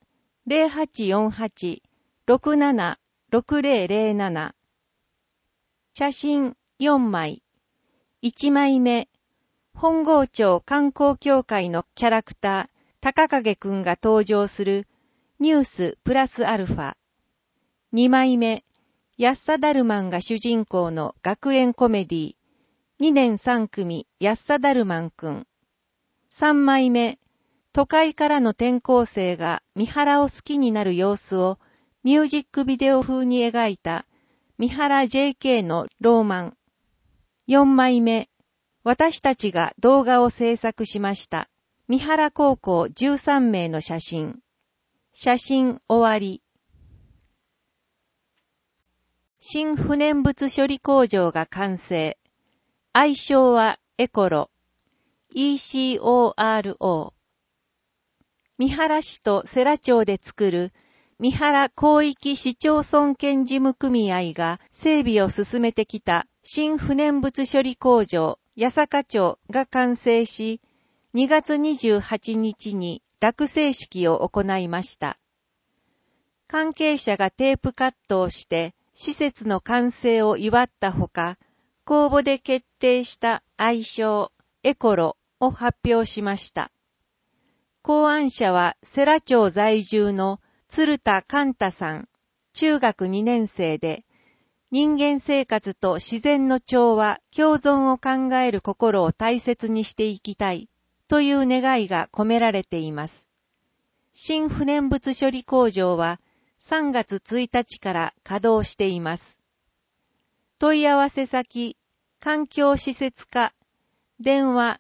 B: 0848-676007、写真4枚、1枚目、本郷町観光協会のキャラクター、高影くんが登場するニュースプラスアルファ。2枚目、安田ダルマンが主人公の学園コメディ、2年3組安田ダルマンくん。3枚目、都会からの転校生が三原を好きになる様子をミュージックビデオ風に描いた三原 JK のローマン。4枚目、私たちが動画を制作しました。三原高校13名の写真。写真終わり。新不燃物処理工場が完成。愛称はエコロ。ECORO。三原市と世羅町で作る三原広域市町村兼事務組合が整備を進めてきた新不燃物処理工場八坂町が完成し、2月28日に落成式を行いました。関係者がテープカットをして施設の完成を祝ったほか、公募で決定した愛称エコロを発表しました。考案者は世羅町在住の鶴田寛太さん、中学2年生で、人間生活と自然の調和、共存を考える心を大切にしていきたいという願いが込められています。新不燃物処理工場は3月1日から稼働しています。問い合わせ先、環境施設課、電話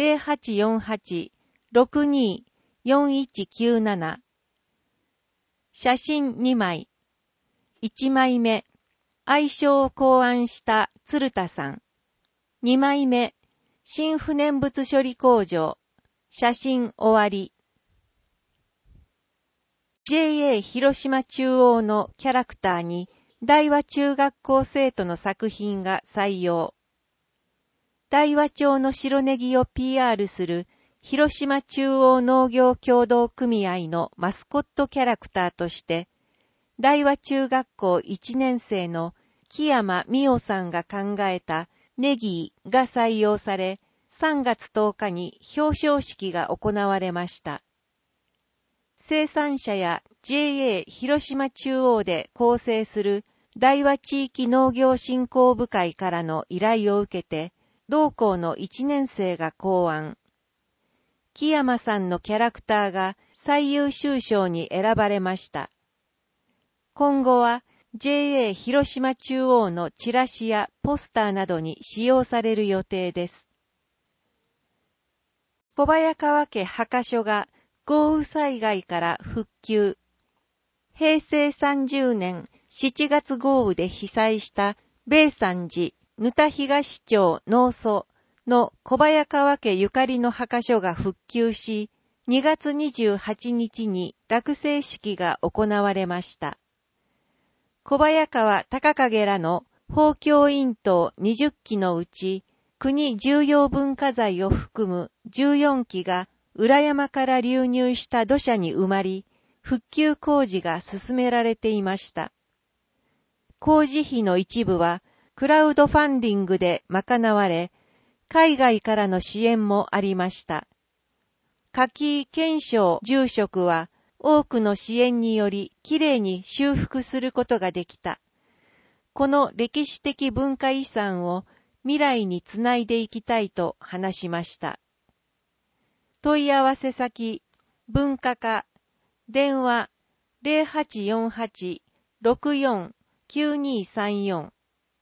B: 0848-624197、写真2枚、1枚目、愛称を考案した鶴田さん。 2枚目、新不燃物処理工場。写真終わり。JA 広島中央のキャラクターに大和中学校生徒の作品が採用。大和町の白ネギを PR する広島中央農業協同組合のマスコットキャラクターとして、大和中学校1年生の木山美代さんが考えたネギが採用され、3月10日に表彰式が行われました。生産者や JA 広島中央で構成する大和地域農業振興部会からの依頼を受けて、同校の1年生が考案。木山さんのキャラクターが最優秀賞に選ばれました。今後は JA 広島中央のチラシやポスターなどに使用される予定です。小早川家墓所が豪雨災害から復旧。平成30年7月豪雨で被災した米山寺沼田東町農祖の小早川家ゆかりの墓所が復旧し、2月28日に落成式が行われました。小早川隆景らの宝鏡院塔20基のうち、国重要文化財を含む14基が裏山から流入した土砂に埋まり、復旧工事が進められていました。工事費の一部はクラウドファンディングで賄われ、海外からの支援もありました。柿井健章住職は、多くの支援によりきれいに修復することができた。この歴史的文化遺産を未来につないでいきたいと話しました。問い合わせ先、文化課、電話 0848-64-9234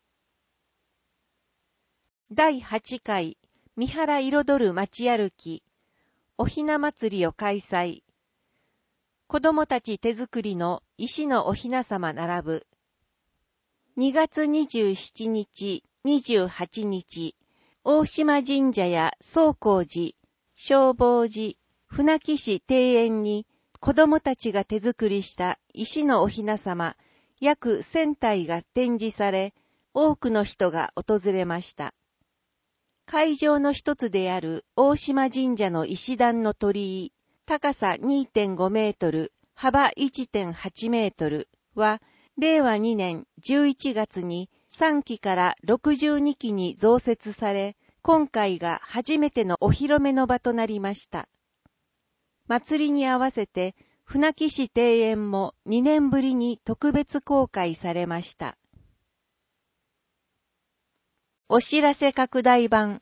B: 第8回三原彩る街歩き、おひな祭りを開催。子供たち手作りの石のおひなさま並ぶ。2月27日、28日、大島神社や宗光寺、正法寺、船木市庭園に子供たちが手作りした石のおひなさま約1000体が展示され、多くの人が訪れました。会場の一つである大島神社の石段の鳥居、高さ 2.5 メートル、幅 1.8 メートルは、令和2年11月に3基から62基に増設され、今回が初めてのお披露目の場となりました。祭りに合わせて、船木市庭園も2年ぶりに特別公開されました。お知らせ拡大版。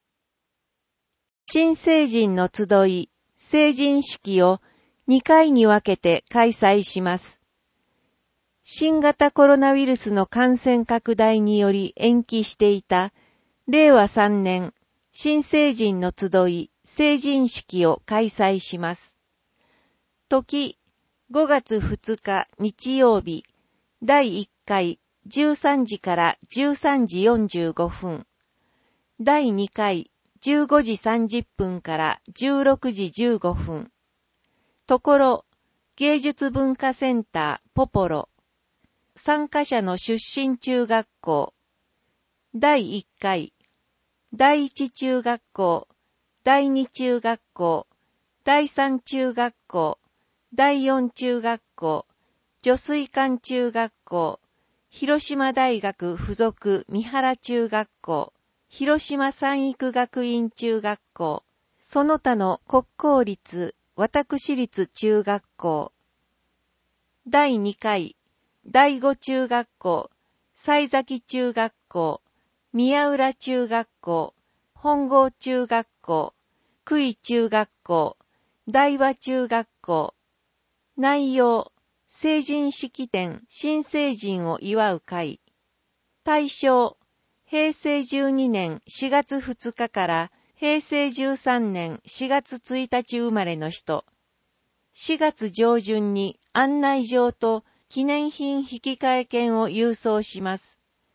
B: 新成人の集い、成人式を2回に分けて開催します。新型コロナウイルスの感染拡大により延期していた令和3年新成人の集い成人式を開催します。時5月2日日曜日第1回13時から13時45分第2回15時30分から16時15分ところ芸術文化センターポポロ参加者の出身中学校、第1回、第1中学校、第2中学校、第3中学校、第4中学校、女水館中学校、広島大学附属三原中学校、広島三育学院中学校、その他の国公立、私立中学校、第2回、第5中学校、西崎中学校、宮浦中学校、本郷中学校、久井中学校、大和中学校。内容、成人式典新成人を祝う会。対象、平成12年4月2日から平成13年4月1日生まれの人。4月上旬に案内状と記念品引換券を郵送します。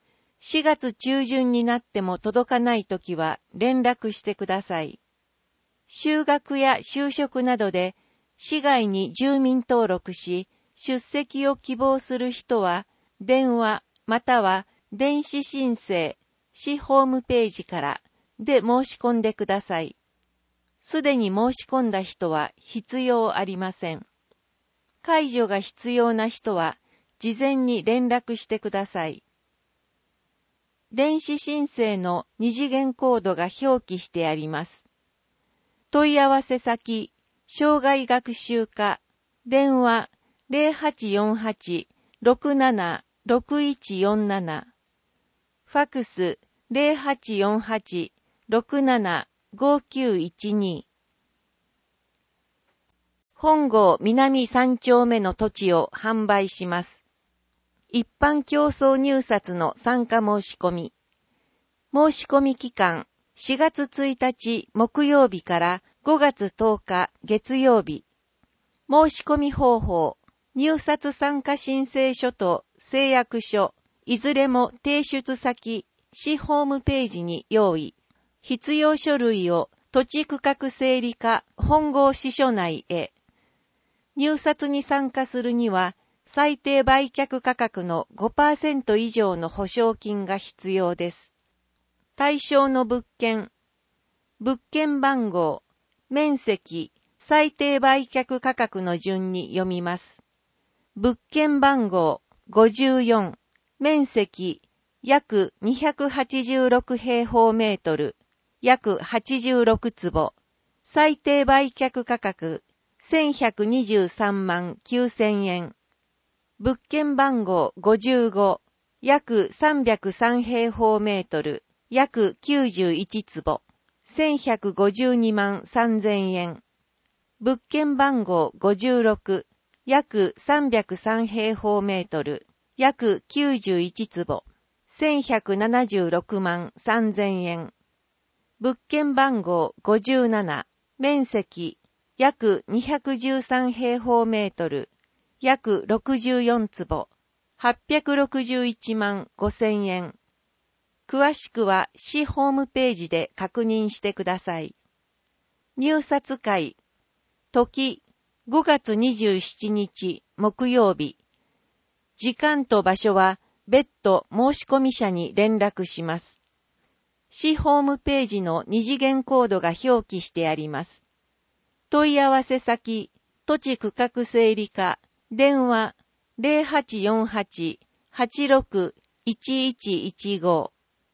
B: 4月中旬になっても届かないときは連絡してください。就学や就職などで市外に住民登録し、出席を希望する人は、電話または電子申請、市ホームページからで申し込んでください。すでに申し込んだ人は必要ありません。介助が必要な人は、事前に連絡してください。電子申請の二次元コードが表記してあります。問い合わせ先、障害学習課、電話 0848-676147、ファクス 0848-675912。本郷南3丁目の土地を販売します。一般競争入札の参加申し込み。申し込み期間、4月1日木曜日から5月10日月曜日。申し込み方法、入札参加申請書と誓約書、いずれも提出先、市ホームページに用意。必要書類を土地区画整理課本郷支所内へ。入札に参加するには、最低売却価格の 5% 以上の保証金が必要です。対象の物件、物件番号、面積、最低売却価格の順に読みます。物件番号54、面積約286平方メートル、約86坪、最低売却価格1123万9000円。物件番号55、約303平方メートル、約91坪、1152万3000円。物件番号56、約303平方メートル、約91坪、1176万3000円。物件番号57、面積、約213平方メートル、約64坪、861万5000円。詳しくは市ホームページで確認してください。入札会、時、5月27日木曜日。時間と場所は別途申し込み者に連絡します。市ホームページの二次元コードが表記してあります。問い合わせ先、土地区画整理課、電話 0848-861115。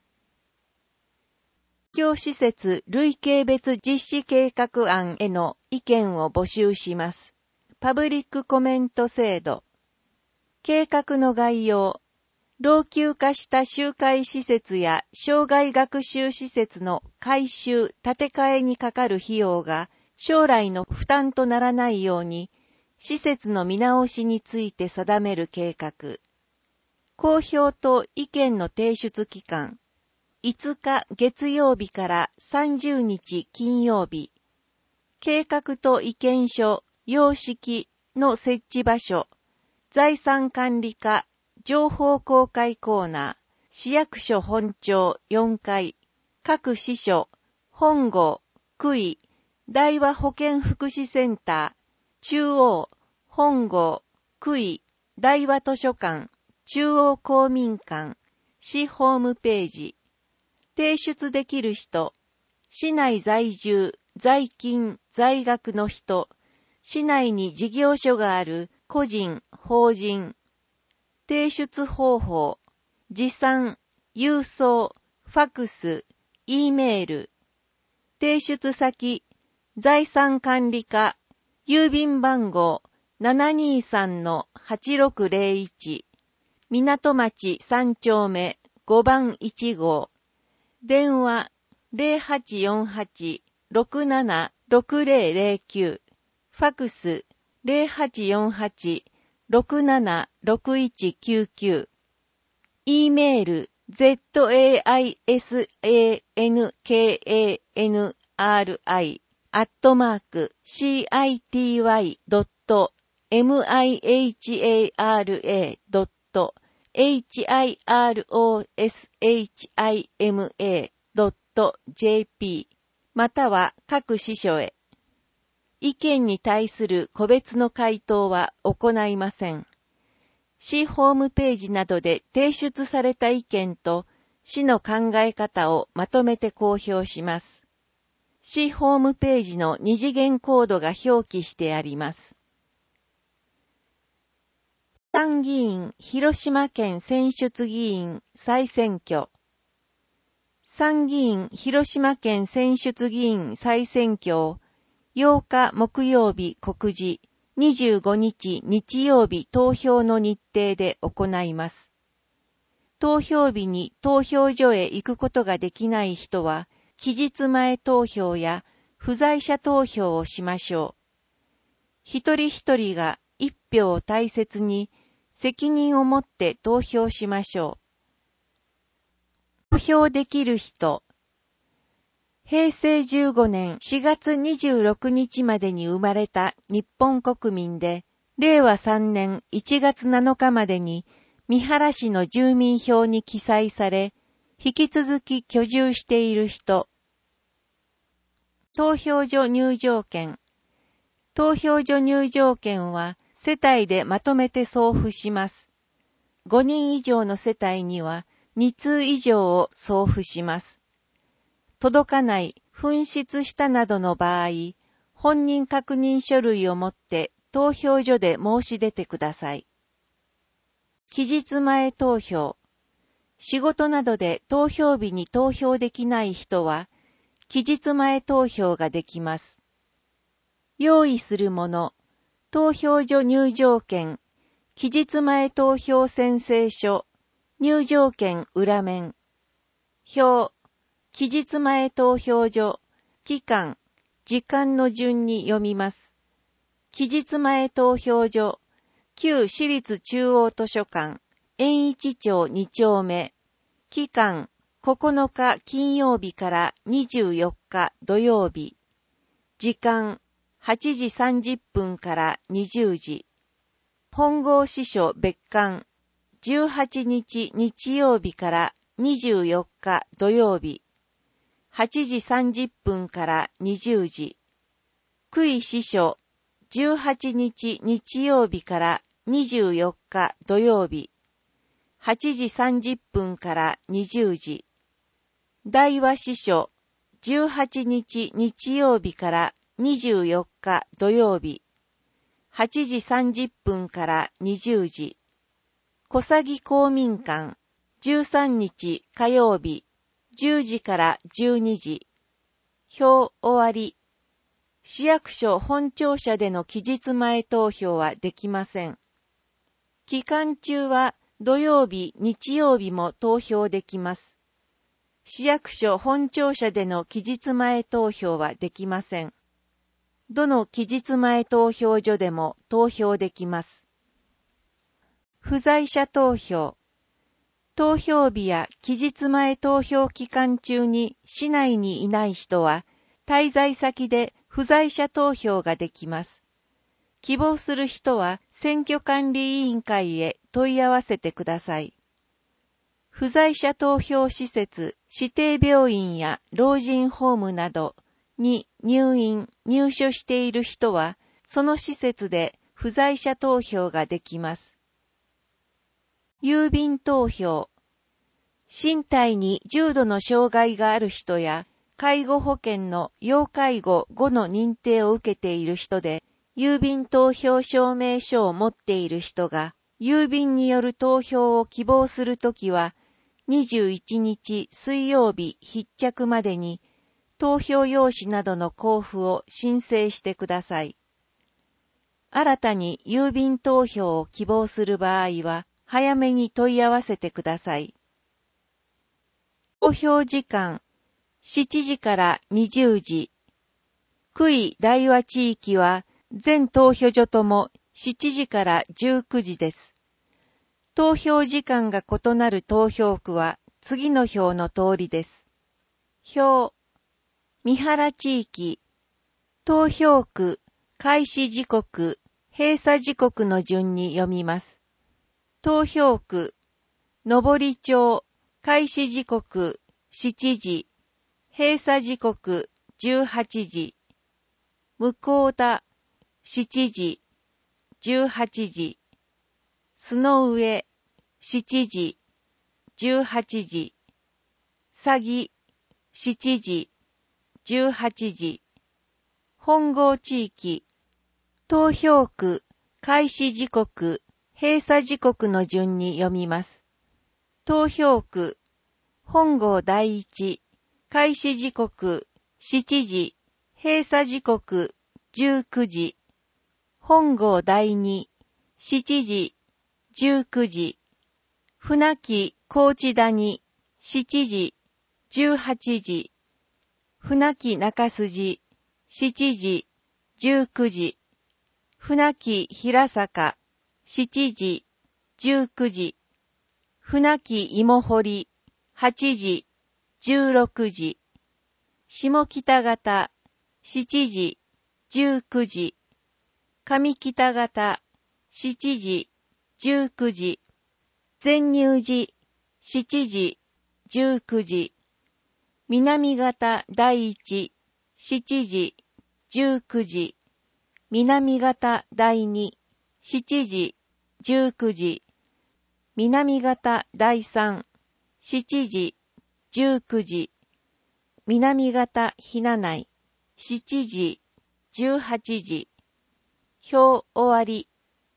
B: 公共施設類型別実施計画案への意見を募集します。パブリックコメント制度。計画の概要。老朽化した集会施設や障害学習施設の改修・建て替えにかかる費用が将来の負担とならないように、施設の見直しについて定める計画。公表と意見の提出期間。5日月曜日から30日金曜日。計画と意見書、様式の設置場所。財産管理課、情報公開コーナー。市役所本庁4階。各支所、本郷、区域、大和保健福祉センター、中央、本郷、区域、大和図書館、中央公民館、市ホームページ。提出できる人、市内在住、在勤、在学の人、市内に事業所がある個人、法人。提出方法、持参、郵送、ファクス、Eメール。提出先、財産管理課、郵便番号 723-8601、港町3丁目5番1号。電話 0848-676009。ファクス 0848-676199。E メール zaskanri@city.mihara.net hiroshima.jp または各支所へ。意見に対する個別の回答は行いません。市ホームページなどで提出された意見と市の考え方をまとめて公表します。市ホームページの二次元コードが表記してあります。参議院広島県選出議員再選挙。参議院広島県選出議員再選挙を8日木曜日告示、25日日曜日投票の日程で行います。投票日に投票所へ行くことができない人は、期日前投票や不在者投票をしましょう。一人一人が一票を大切に責任を持って投票しましょう。投票できる人。平成15年4月26日までに生まれた日本国民で、令和3年1月7日までに三原市の住民票に記載され、引き続き居住している人。投票所入場券。投票所入場券は世帯でまとめて送付します。5人以上の世帯には2通以上を送付します。届かない、紛失したなどの場合、本人確認書類を持って投票所で申し出てください。期日前投票。仕事などで投票日に投票できない人は、期日前投票ができます。用意するもの、投票所入場券、期日前投票宣誓書、入場券裏面、表、期日前投票所、期間、時間の順に読みます。期日前投票所、旧市立中央図書館、円一町2丁目、期間、9日金曜日から24日土曜日、時間、8時30分から20時、本郷支所別館、18日日曜日から24日土曜日、8時30分から20時、区井支所、18日日曜日から24日土曜日、8時30分から20時、大和支所、18日日曜日から24日土曜日、8時30分から20時、小佐公民館、13日火曜日、10時から12時、表終わり。市役所本庁舎での期日前投票はできません。期間中は土曜日、日曜日も投票できます。市役所本庁舎での期日前投票はできません。どの期日前投票所でも投票できます。不在者投票。投票日や期日前投票期間中に市内にいない人は、滞在先で不在者投票ができます。希望する人は選挙管理委員会へ問い合わせてください。不在者投票施設、指定病院や老人ホームなどに入所している人は、その施設で不在者投票ができます。郵便投票。身体に重度の障害がある人や、介護保険の要介護5の認定を受けている人で、郵便投票証明書を持っている人が、郵便による投票を希望するときは、21日水曜日必着までに、投票用紙などの交付を申請してください。新たに郵便投票を希望する場合は、早めに問い合わせてください。投票時間、7時から20時。区井大和地域は、全投票所とも7時から19時です。投票時間が異なる投票区は、次の表の通りです。表、三原地域、投票区、開始時刻、閉鎖時刻の順に読みます。投票区、 登町、開始時刻7時、閉鎖時刻18時、向田7時、18時、須の上7時、18時、佐木7時、18時、本郷地域、東表区、開始時刻、閉鎖時刻の順に読みます。東表区、本郷第一、開始時刻7時、閉鎖時刻19時、本郷第二、7時、19時、船木高知谷7時、18時、船木中筋7時、19時、船木平坂7時、19時、船木芋堀8時、16時、下北方7時、19時、上北方7時、19時、全入寺7時、19時、南方第一7時、19時、南方第二7時、19時、南方第三7時、19時、南方ひなない7時、18時、表終わり。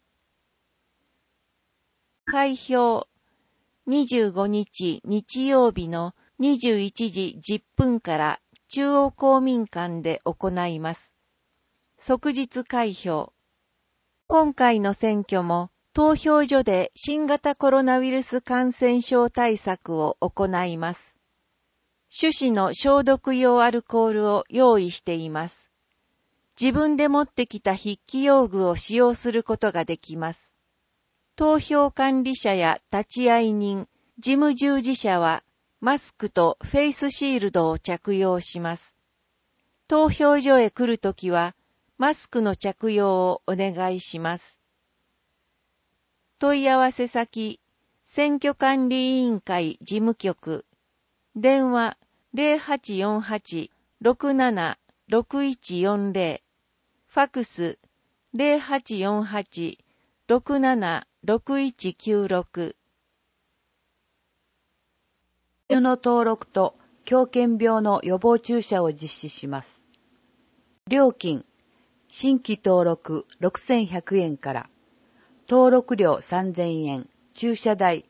B: 開票25日日曜日の21時10分から中央公民館で行います。即日開票。今回の選挙も投票所で新型コロナウイルス感染症対策を行います。手指の消毒用アルコールを用意しています。自分で持ってきた筆記用具を使用することができます。投票管理者や立会人、事務従事者はマスクとフェイスシールドを着用します。投票所へ来るときはマスクの着用をお願いします。問い合わせ先、選挙管理委員会事務局、電話0848-676140、ファクス0848-676196。
C: の登録と狂犬病の予防注射を実施します。料金、新規登録6100円から、登録料3000円、注射代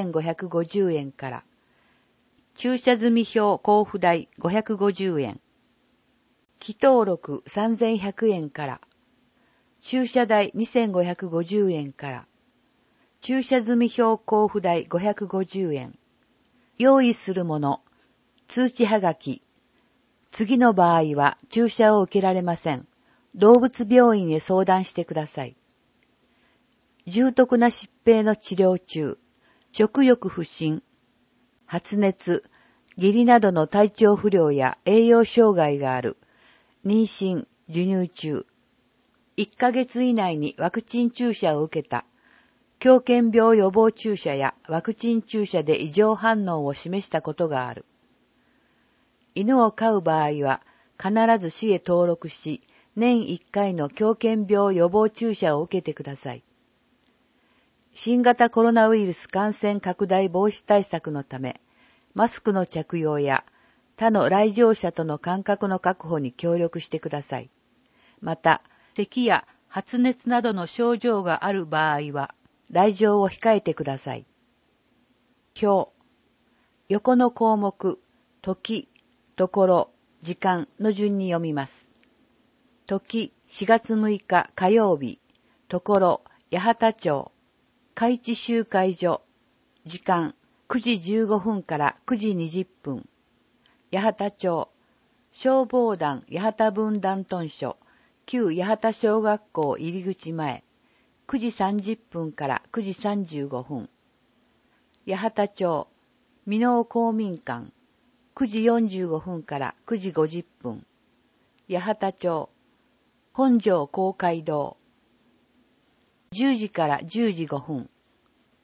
C: 2550円から、注射済票交付代550円、既登録3100円から、注射代2550円から、注射済票交付代550円、用意するもの、通知はがき。次の場合は注射を受けられません。動物病院へ相談してください。重篤な疾病の治療中、食欲不振、発熱、下痢などの体調不良や栄養障害がある、妊娠、授乳中、1ヶ月以内にワクチン注射を受けた、狂犬病予防注射やワクチン注射で異常反応を示したことがある。犬を飼う場合は必ず市へ登録し、年1回の狂犬病予防注射を受けてください。新型コロナウイルス感染拡大防止対策のため、マスクの着用や他の来場者との間隔の確保に協力してください。また、咳や発熱などの症状がある場合は、来場を控えてください。表。横の項目、時、ところ、時間の順に読みます。時、4月6日火曜日。ところ、八幡町。海地集会所。時間、9時15分から9時20分。八幡町。消防団八幡分団屯所。旧八幡小学校入り口前。9時30分から9時35分。八幡町、箕面公民館、9時45分から9時50分。八幡町、本庄公会堂、10時から10時5分。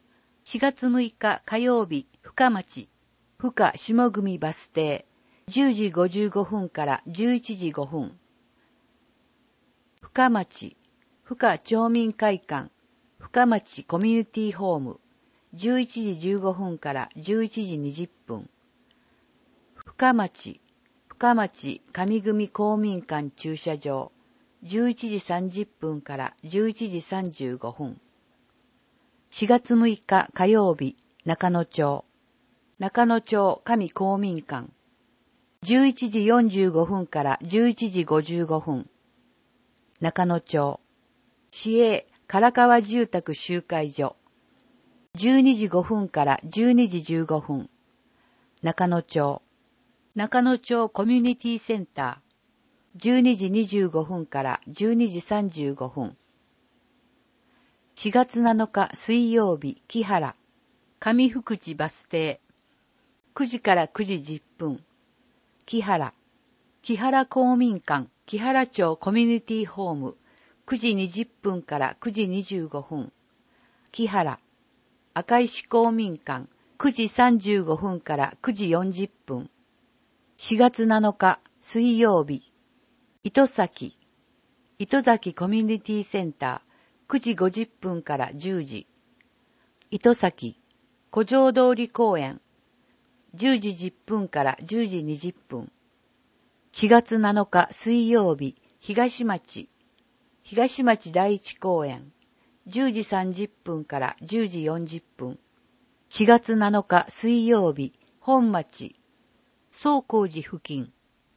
A: 4月6日火曜日、深町。
C: 深下組バス停、10時55分から11時5分。深町、深町民会館、深町コミュニティホーム、11時15分から11時20分。深町、深町上組公民館駐車場、11時30分から11時35分。4月6日火曜日、中野町、中野町上公民館、11時45分から11時55分。中野町、市営唐川住宅集会所、12時5分から12時15分。中野町、
A: 中野町コミュニティセンタ
C: ー、12時25分から12時35分。4月7日水曜日、木原、
A: ー、上福地バス停、
C: 9時から9時10分。木原、
A: 木原公民館、
C: 木原町コミュニティホーム、9時20分から9時25分。木原、赤石公民館、9時35分から9時40分。4月7日水曜日、糸崎コミュニティセンター、9時50分から10時。糸崎、古城通り公園、10時10分から10時20分。4月7日水曜日、東町第一公園、10時30分から10時40分。4月7日水曜日、本町、
A: 宗光寺付近、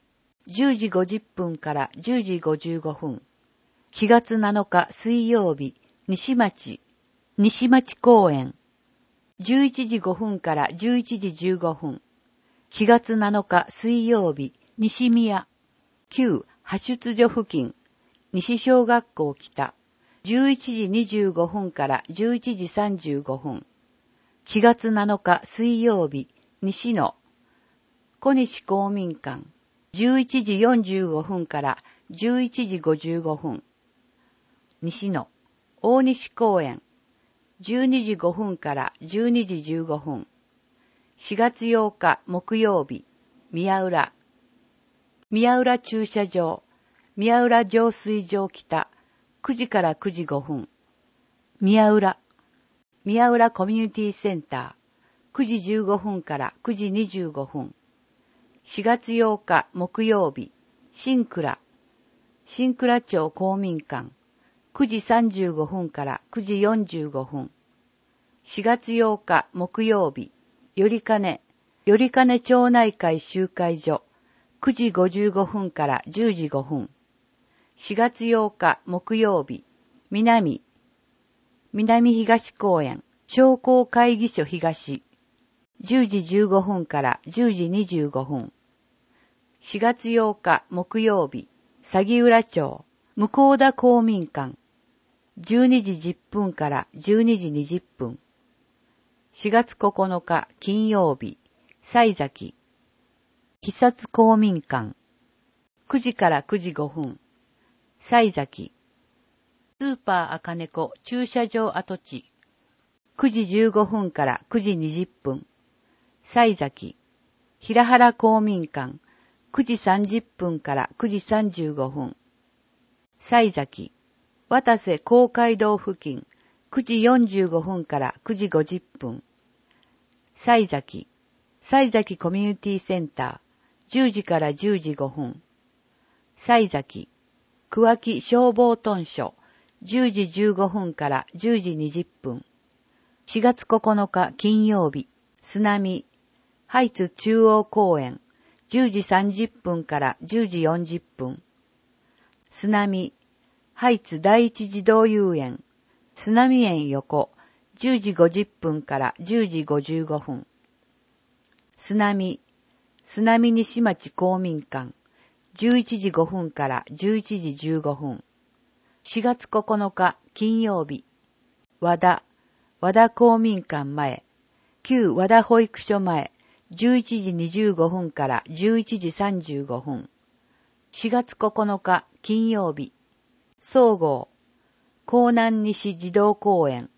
C: 10時50分から10時55分。4月7日水曜日、西町公園、11時5分から11時15分。4月7日水曜日、
A: 西宮、
C: 旧派出所付近、西小学校北、11時25分から11時35分。4月7日水曜日、西野、小西公民館、11時45分から11時55分。西野、大西公園、12時5分から12時15分。4月8日木曜日、宮浦駐車場、宮浦浄水場北、9時から9時5分。宮浦コミュニティセンター、9時15分から9時25分。4月8日木曜日、新倉町公民館、9時35分から9時45分。4月8日木曜日、頼金町内会集会所、9時55分から10時5分。4月8日木曜日、南東公園、商工会議所東、10時15分から10時25分。4月8日木曜日、鷺浦町、向田公民館、12時10分から12時20分。4月9日金曜日、西崎、久津公民館、9時から9時5分。西崎、
A: スーパー赤猫駐車場跡地、
C: 9時15分から9時20分。西崎、平原公民館、9時30分から9時35分。西崎、渡瀬公会堂付近、9時45分から9時50分。西崎コミュニティセンター、10時から10時5分。西崎、桑木消防屯所、10時15分から10時20分。4月9日金曜日、須波、ハイツ中央公園、10時30分から10時40分。須波、ハイツ第一児童遊園、須波園横、10時50分から10時55分。須波西町公民館、11時5分から11時15分。4月9日金曜日、和田公民館前、旧和田保育所前、11時25分から11時35分。4月9日金曜日、総合、江南西児童公園、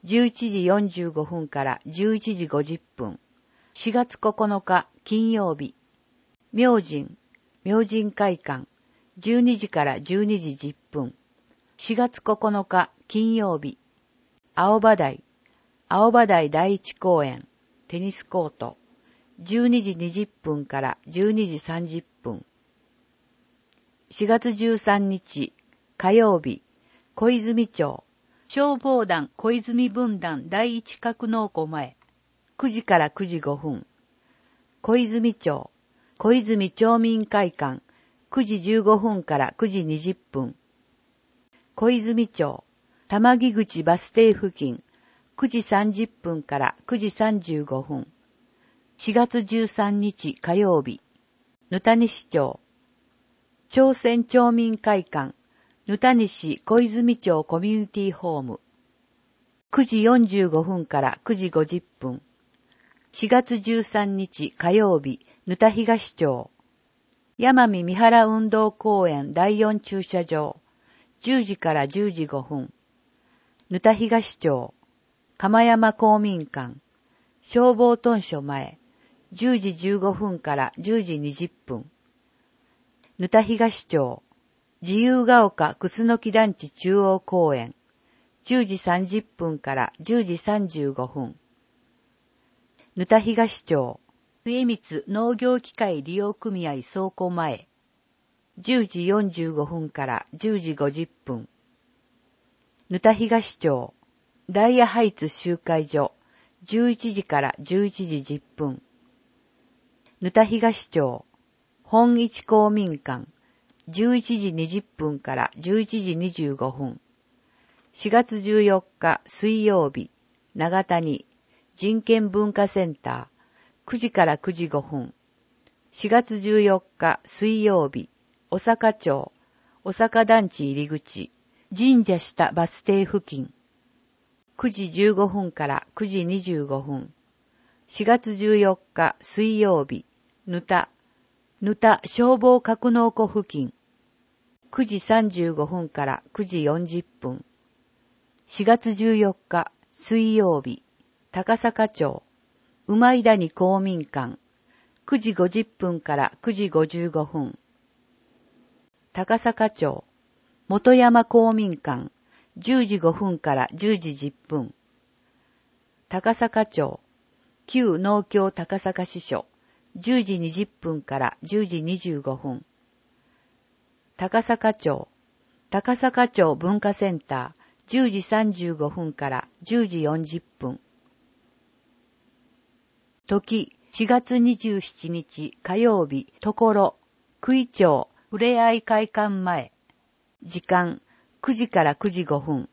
C: 11時45分から11時50分。4月9日金曜日。明神会館、12時から12時10分。4月9日金曜日。青葉台第一公園、テニスコート、12時20分から12時30分。4月13日火曜日、小泉町、消防団小泉分団第一格納庫前、9時から9時5分。小泉町、小泉町民会館、9時15分から9時20分。小泉町、玉木口バス停付近、9時30分から9時35分。4月13日火曜日、ぬたにし町、朝鮮町民会館、ぬたにし小泉町コミュニティホーム、9時45分から9時50分。4月13日火曜日、ぬた東町、山見三原運動公園第4駐車場、10時から10時5分。ぬた東町、釜山公民館、消防屯所前、10時15分から10時20分。ぬた東町、自由が丘くすのき団地中央公園、10時30分から10時35分。ぬた東町、末光農業機械利用組合倉庫前、10時45分から10時50分。ぬた東町、ダイヤハイツ集会所、11時から11時10分。ぬた東町、本一公民館、11時20分から11時25分。4月14日水曜日、長谷、人権文化センター、9時から9時5分。4月14日水曜日、小坂町、小坂団地入り口、神社下バス停付近。9時15分から9時25分。4月14日水曜日、ぬた消防格納庫付近。9時35分から9時40分。4月14日水曜日、高坂町、馬井谷公民館、9時50分から9時55分。高坂町、元山公民館、10時5分から10時10分。高坂町、旧農協高坂支所、10時20分から10時25分。高坂町文化センター、10時35分から10時40分。時、4月27日火曜日、ところ、九井町、ふれあい会館前。時間、9時から9時5分。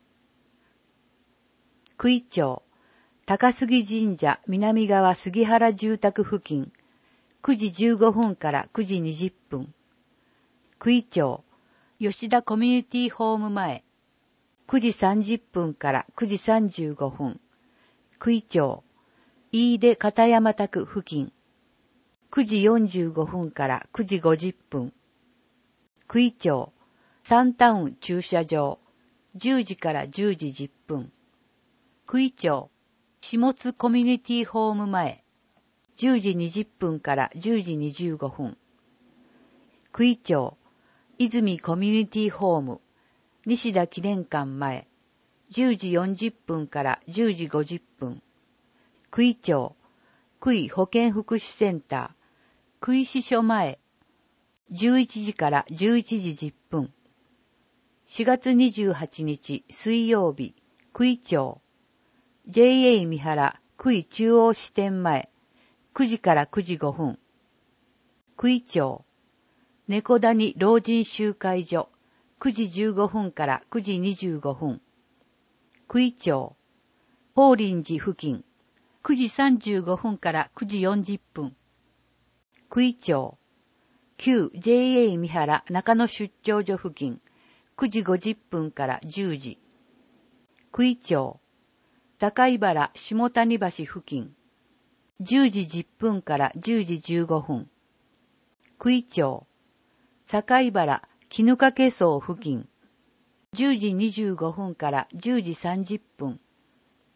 C: 九井町、高杉神社南側杉原住宅付近、9時15分から9時20分。九井町、吉田コミュニティホーム前、9時30分から9時35分。九井町、飯出片山宅付近、9時45分から9時50分。九井町、サンタウン駐車場、10時から10時10分。九井町、下津コミュニティホーム前、10時20分から10時25分。九井町、泉コミュニティホーム、西田記念館前、10時40分から10時50分。九井町、九井保健福祉センター、九井支所前、11時から11時10分。4月28日水曜日、九井町、JA 三原九井中央支店前、9時から9時5分。九井町、猫谷老人集会所、9時15分から9時25分。九井町、法輪寺付近、9時35分から9時40分。九井町、旧 JA 三原中野出張所付近、9時50分から10時。九井町、境原下谷橋付近、10時10分から10時15分。九井町、境原絹掛荘付近、10時25分から10時30分。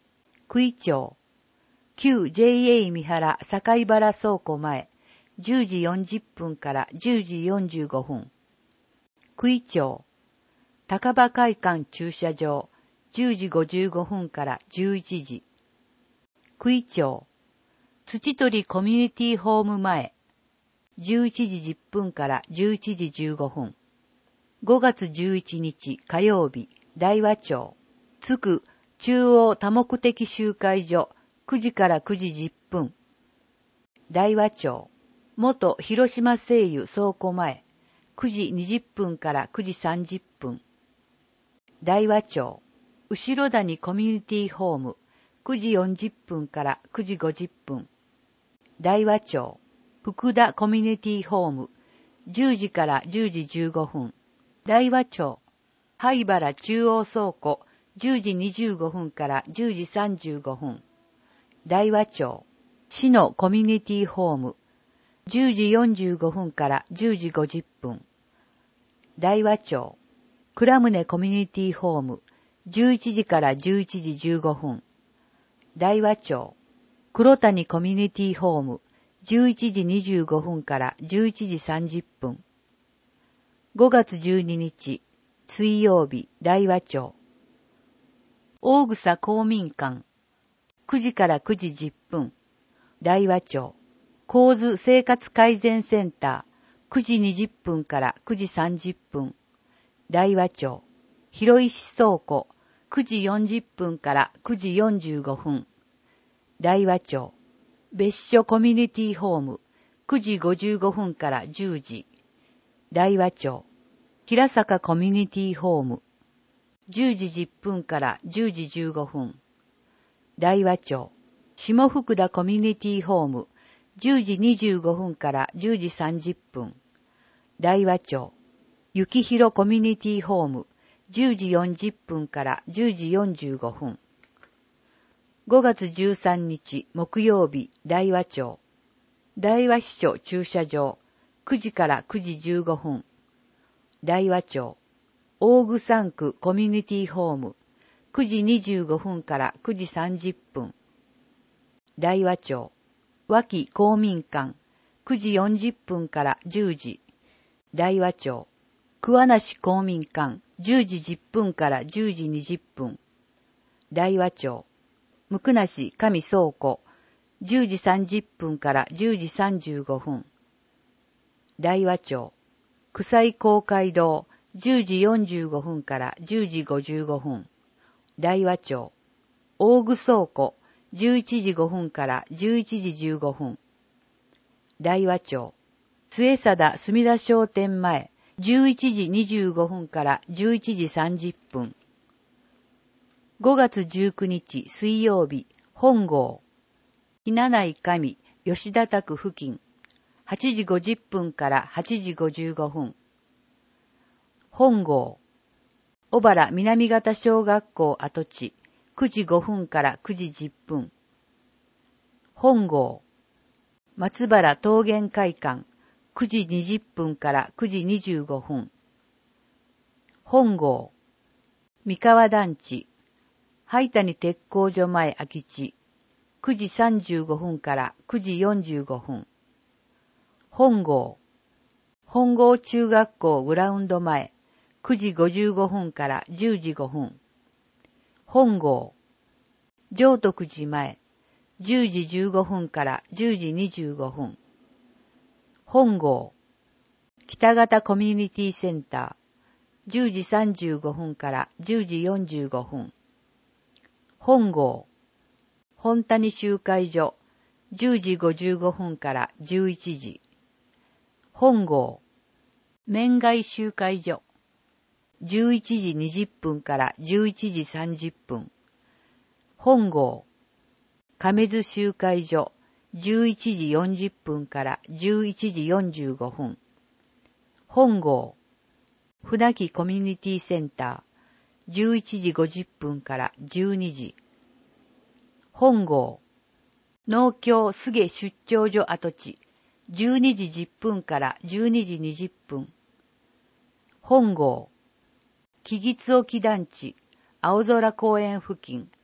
C: 九井町、旧 JA 三原境原倉庫前、10時40分から10時45分。九井町、高場会館駐車場、10時55分から11時。九井町、土取コミュニティホーム前、11時10分から11時15分。5月11日火曜日、大和町、津久中央多目的集会所、9時から9時10分。大和町、元広島製油倉庫前、9時20分から9時30分。大和町、後ろ谷コミュニティホーム、9時40分から9時50分。大和町、福田コミュニティホーム、10時から10時15分。大和町、灰原中央倉庫、10時25分から10時35分。大和町、市のコミュニティホーム、10時45分から10時50分。大和町、倉宗コミュニティホーム、11時から11時15分。大和町、黒谷コミュニティホーム、11時25分から11時30分。5月12日、水曜日、大和町。大草公民館、9時から9時10分。大和町、構図生活改善センター、9時20分から9時30分。大和町、広石倉庫、9時40分から9時45分。大和町、別所コミュニティホーム、9時55分から10時。大和町、平坂コミュニティホーム、10時10分から10時15分。大和町、下福田コミュニティホーム、10時25分から10時30分。大和町、幸広コミュニティホーム、10時40分から10時45分。5月13日木曜日、大和町。大和支所駐車場、9時から9時15分。大和町、大具3区コミュニティホーム、9時25分から9時30分。大和町、脇公民館、9時40分から10時。大和町、桑梨公民館、10時10分から10時20分。大和町、向梨上倉庫、10時30分から10時35分。大和町、草井公会堂、10時45分から10時55分。大和町、大具倉庫、11時5分から11時15分。大和町、末貞墨田商店前、11時25分から11時30分。5月19日水曜日、本郷、ひなない神、吉田宅付近、8時50分から8時55分。本郷、小原南方小学校跡地、9時5分から9時10分。本郷、松原桃源会館、9時20分から9時25分。本郷、三河団地、灰谷鉄工所前空き地、9時35分から9時45分。本郷、本郷中学校グラウンド前、9時55分から10時5分。本郷、上徳寺前、10時15分から10時25分。本郷、北方コミュニティセンター、10時35分から10時45分。本郷、本谷集会所、10時55分から11時。本郷、面外集会所、11時20分から11時30分。本郷、亀津集会所、11時40分から11時45分。本郷、船木コミュニティセンター、11時50分から12時。本郷、農協菅出張所跡地、12時10分から12時20分。本郷、木津沖団地、青空公園付近、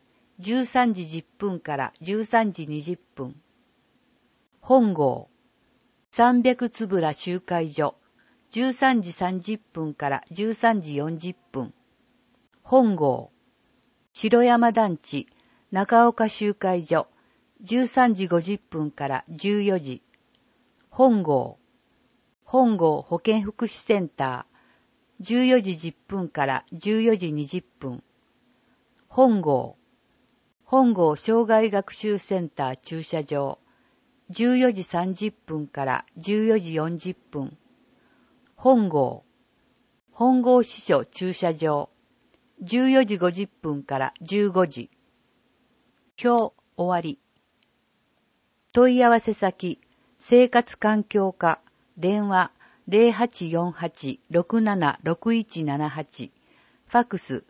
C: 13時10分から13時20分。本郷、300つぶら集会所、13時30分から13時40分。本郷、城山団地、中岡集会所、13時50分から14時。本郷、本郷保健福祉センター、14時10分から14時20分。本郷、本郷障害学習センター駐車場、14時30分から14時40分。本郷、本郷支所駐車場、14時50分から15時。今日終わり。問い合わせ先、生活環境課、電話 0848-676178、ファックス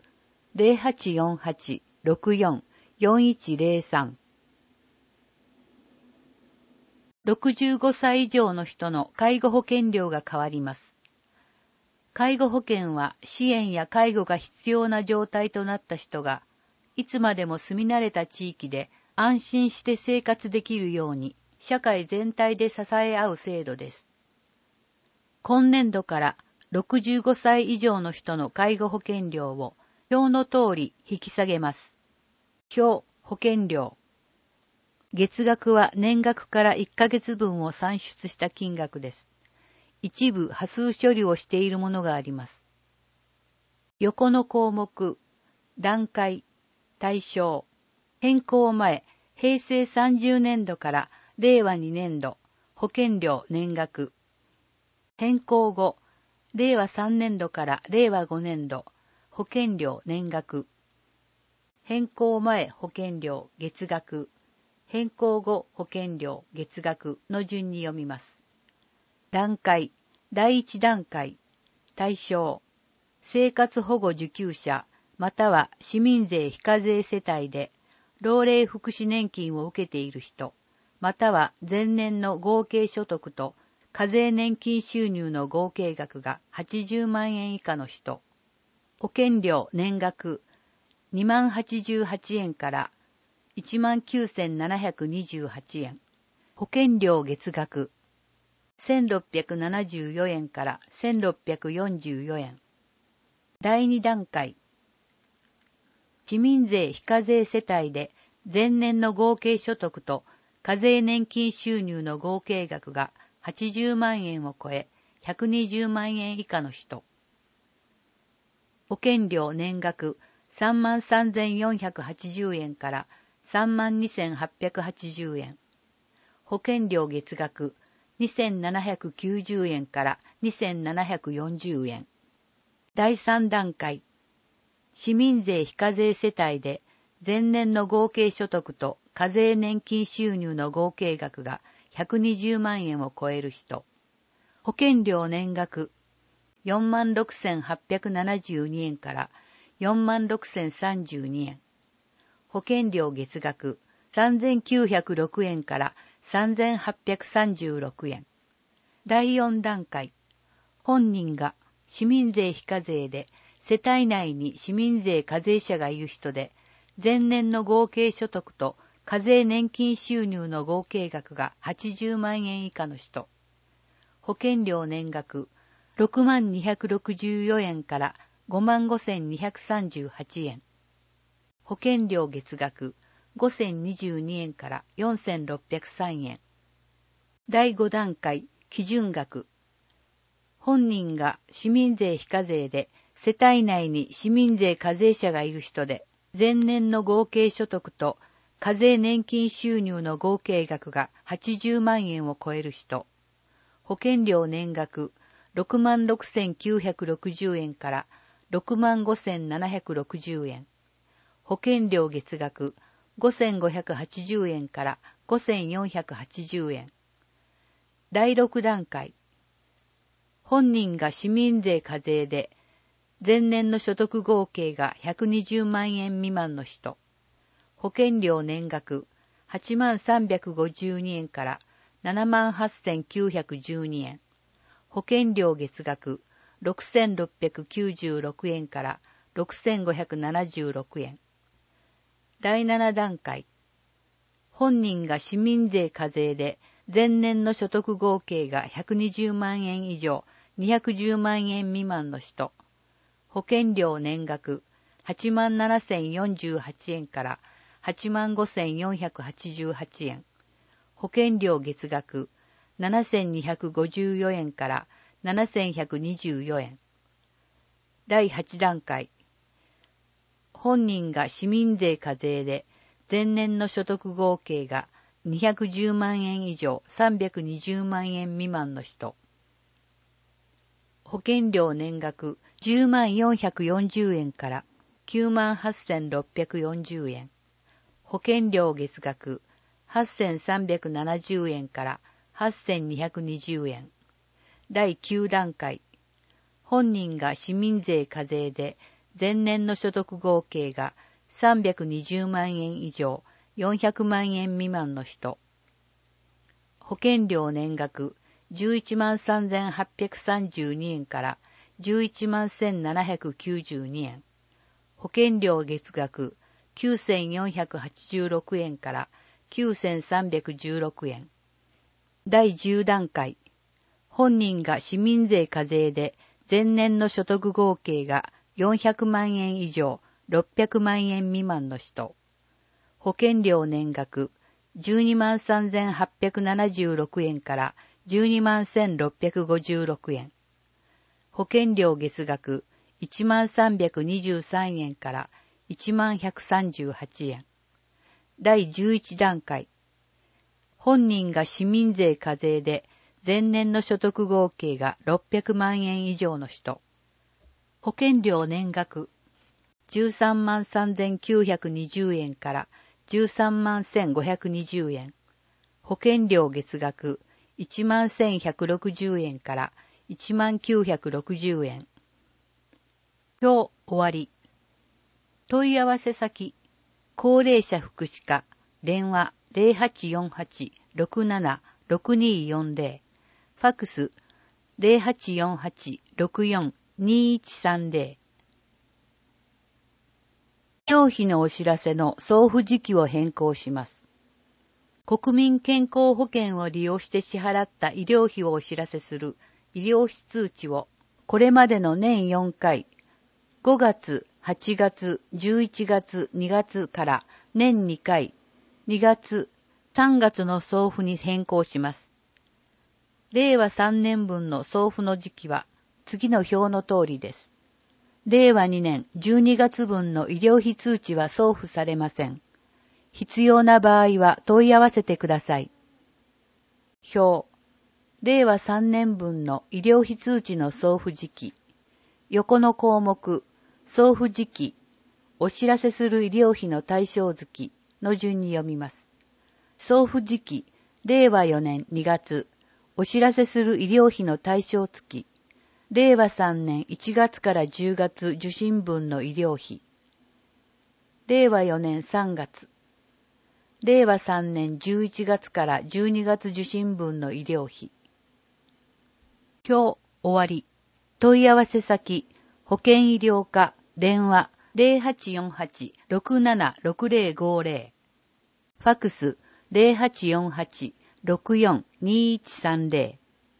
C: 0848-64-4103。65歳以上の人の介護保険料が変わります。介護保険は支援や介護が必要な状態となった人が、いつまでも住み慣れた地域で安心して生活できるように、社会全体で支え合う制度です。今年度から65歳以上の人の介護保険料を表の通り引き下げます。表保険料。月額は年額から1ヶ月分を算出した金額です。一部波数処理をしているものがあります。横の項目、段階、対象、変更前、平成30年度から令和2年度、保険料年額。変更後、令和3年度から令和5年度、保険料年額。変更前保険料月額。変更後保険料月額の順に読みます。段階、第1段階、対象、生活保護受給者、または市民税非課税世帯で、老齢福祉年金を受けている人、または前年の合計所得と課税年金収入の合計額が80万円以下の人、保険料年額2万88円から19,728円、保険料月額1674円から1644円。第2段階、市民税非課税世帯で前年の合計所得と課税年金収入の合計額が80万円を超え120万円以下の人、保険料年額33,480円から32,880円、保険料月額2,790円から2,740円。第3段階、市民税非課税世帯で前年の合計所得と課税年金収入の合計額が120万円を超える人、保険料年額46,872円から46,032円、保険料月額3,906円から3,836円。第4段階、本人が市民税非課税で世帯内に市民税課税者がいる人で、前年の合計所得と課税年金収入の合計額が80万円以下の人、保険料年額6264円から55,238円、保険料月額5,022円から4,603円。第5段階、基準額。本人が市民税非課税で世帯内に市民税課税者がいる人で、前年の合計所得と課税年金収入の合計額が80万円を超える人、保険料年額66,960円から65,760円、保険料月額5,580円から5,480円。第6段階、本人が市民税課税で前年の所得合計が120万円未満の人、保険料年額83,352円から78,912円、保険料月額6,696円から6,576円。 第7段階。本人が市民税課税で前年の所得合計が120万円以上210万円未満の人。保険料年額87,048円から85,488円。保険料月額7,254円から7,124円。第8段階。本人が市民税課税で前年の所得合計が210万円以上320万円未満の人。保険料年額10万440円から9万8,640円。保険料月額8,370円から8,220円。第9段階。本人が市民税課税で前年の所得合計が320万円以上400万円未満の人。保険料年額11万3,832円から11万1,792円。保険料月額9,486円から9,316円。第10段階。本人が市民税課税で前年の所得合計が400万円以上600万円未満の人。保険料年額12万3,876円から12万1,656円。保険料月額1万323円から1万138円。第11段階。本人が市民税課税で前年の所得合計が600万円以上の人。保険料年額13万3,920円から13万1,520円。保険料月額1万1,160円から1万960円。表終わり。問い合わせ先、高齢者福祉課、電話 0848-676240、ファックス 0848-64-2130。医療費のお知らせの送付時期を変更します。国民健康保険を利用して支払った医療費をお知らせする医療費通知を、これまでの年4回、5月、8月、11月、2月から年2回、2月、3月の送付に変更します。令和3年分の送付の時期は次の表の通りです。令和2年12月分の医療費通知は送付されません。必要な場合は問い合わせてください。表。令和3年分の医療費通知の送付時期。横の項目、送付時期、お知らせする医療費の対象月の順に読みます。送付時期、令和4年2月、お知らせする医療費の対象月、令和3年1月から10月受診分の医療費、令和4年3月、令和3年11月から12月受診分の医療費。表終わり。問い合わせ先、保健医療課、電話 0848-676050、ファックス 0848-64-2130。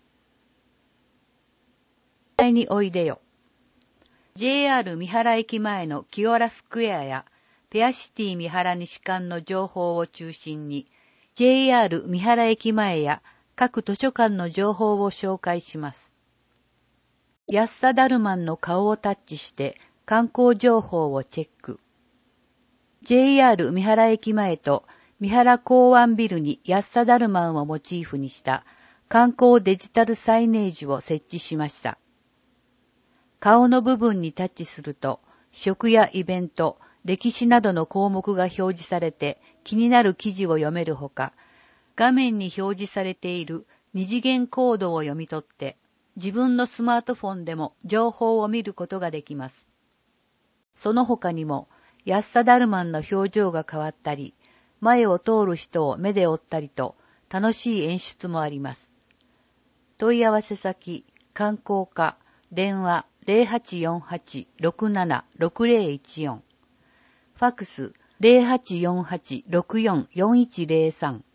C: においでよ。JR 三原駅前のキオラスクエアやペアシティ三原西館の情報を中心に JR 三原駅前や各図書館の情報を紹介します。安田ダルマンの顔をタッチして観光情報をチェック。JR 三原駅前と三原港湾ビルに安田ダルマンをモチーフにした観光デジタルサイネージを設置しました。顔の部分にタッチすると、食やイベント、歴史などの項目が表示されて気になる記事を読めるほか、画面に表示されている二次元コードを読み取って、自分のスマートフォンでも情報を見ることができます。その他にも、安田ダルマンの表情が変わったり、前を通る人を目で追ったりと、楽しい演出もあります。問い合わせ先、観光課、電話 0848-676014、ファックス 0848-644103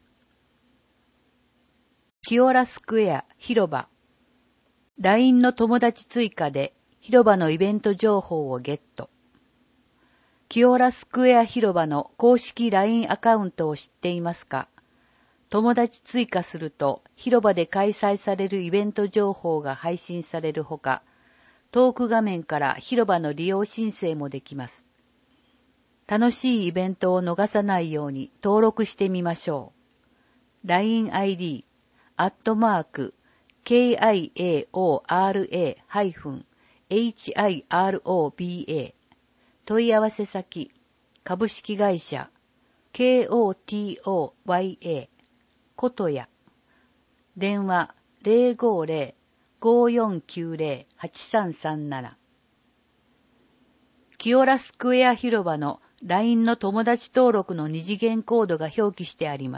C: 清良スクエア広場 LINE の友達追加で広場のイベント情報をゲット。清良スクエア広場の公式 LINE アカウントを知っていますか？友達追加すると広場で開催されるイベント情報が配信されるほか、トーク画面から広場の利用申請もできます。楽しいイベントを逃さないように登録してみましょう。LINE ID @KIAORA-HIROBA 問い合わせ先株式会社 KOTOYA ことや電話 050-5490-8337 清良スクエア広場の LINE の友達登録の二次元コードが表記してあります。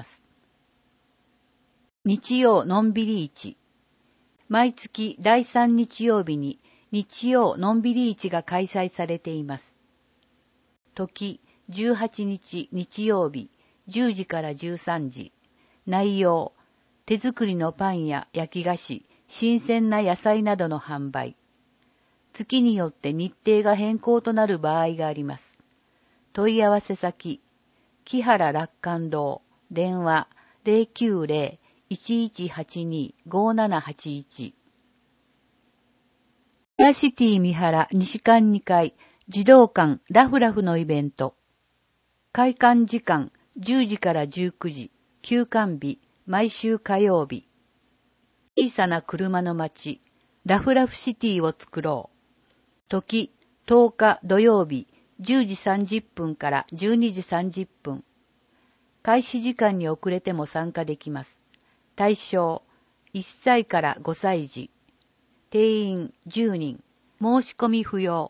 C: 日曜のんびり市。毎月第3日曜日に日曜のんびり市が開催されています。時18日日曜日10時から13時。内容、手作りのパンや焼き菓子、新鮮な野菜などの販売。月によって日程が変更となる場合があります。問い合わせ先、木原楽観堂、電話090-1182-5781。エアシティ三原西館2階児童館ラフラフのイベント。開館時間10時から19時、休館日毎週火曜日。小さな車の街、ラフラフシティを作ろう。時10日土曜日10時30分から12時30分。開始時間に遅れても参加できます。対象1歳から5歳児。定員10人。申し込み不要。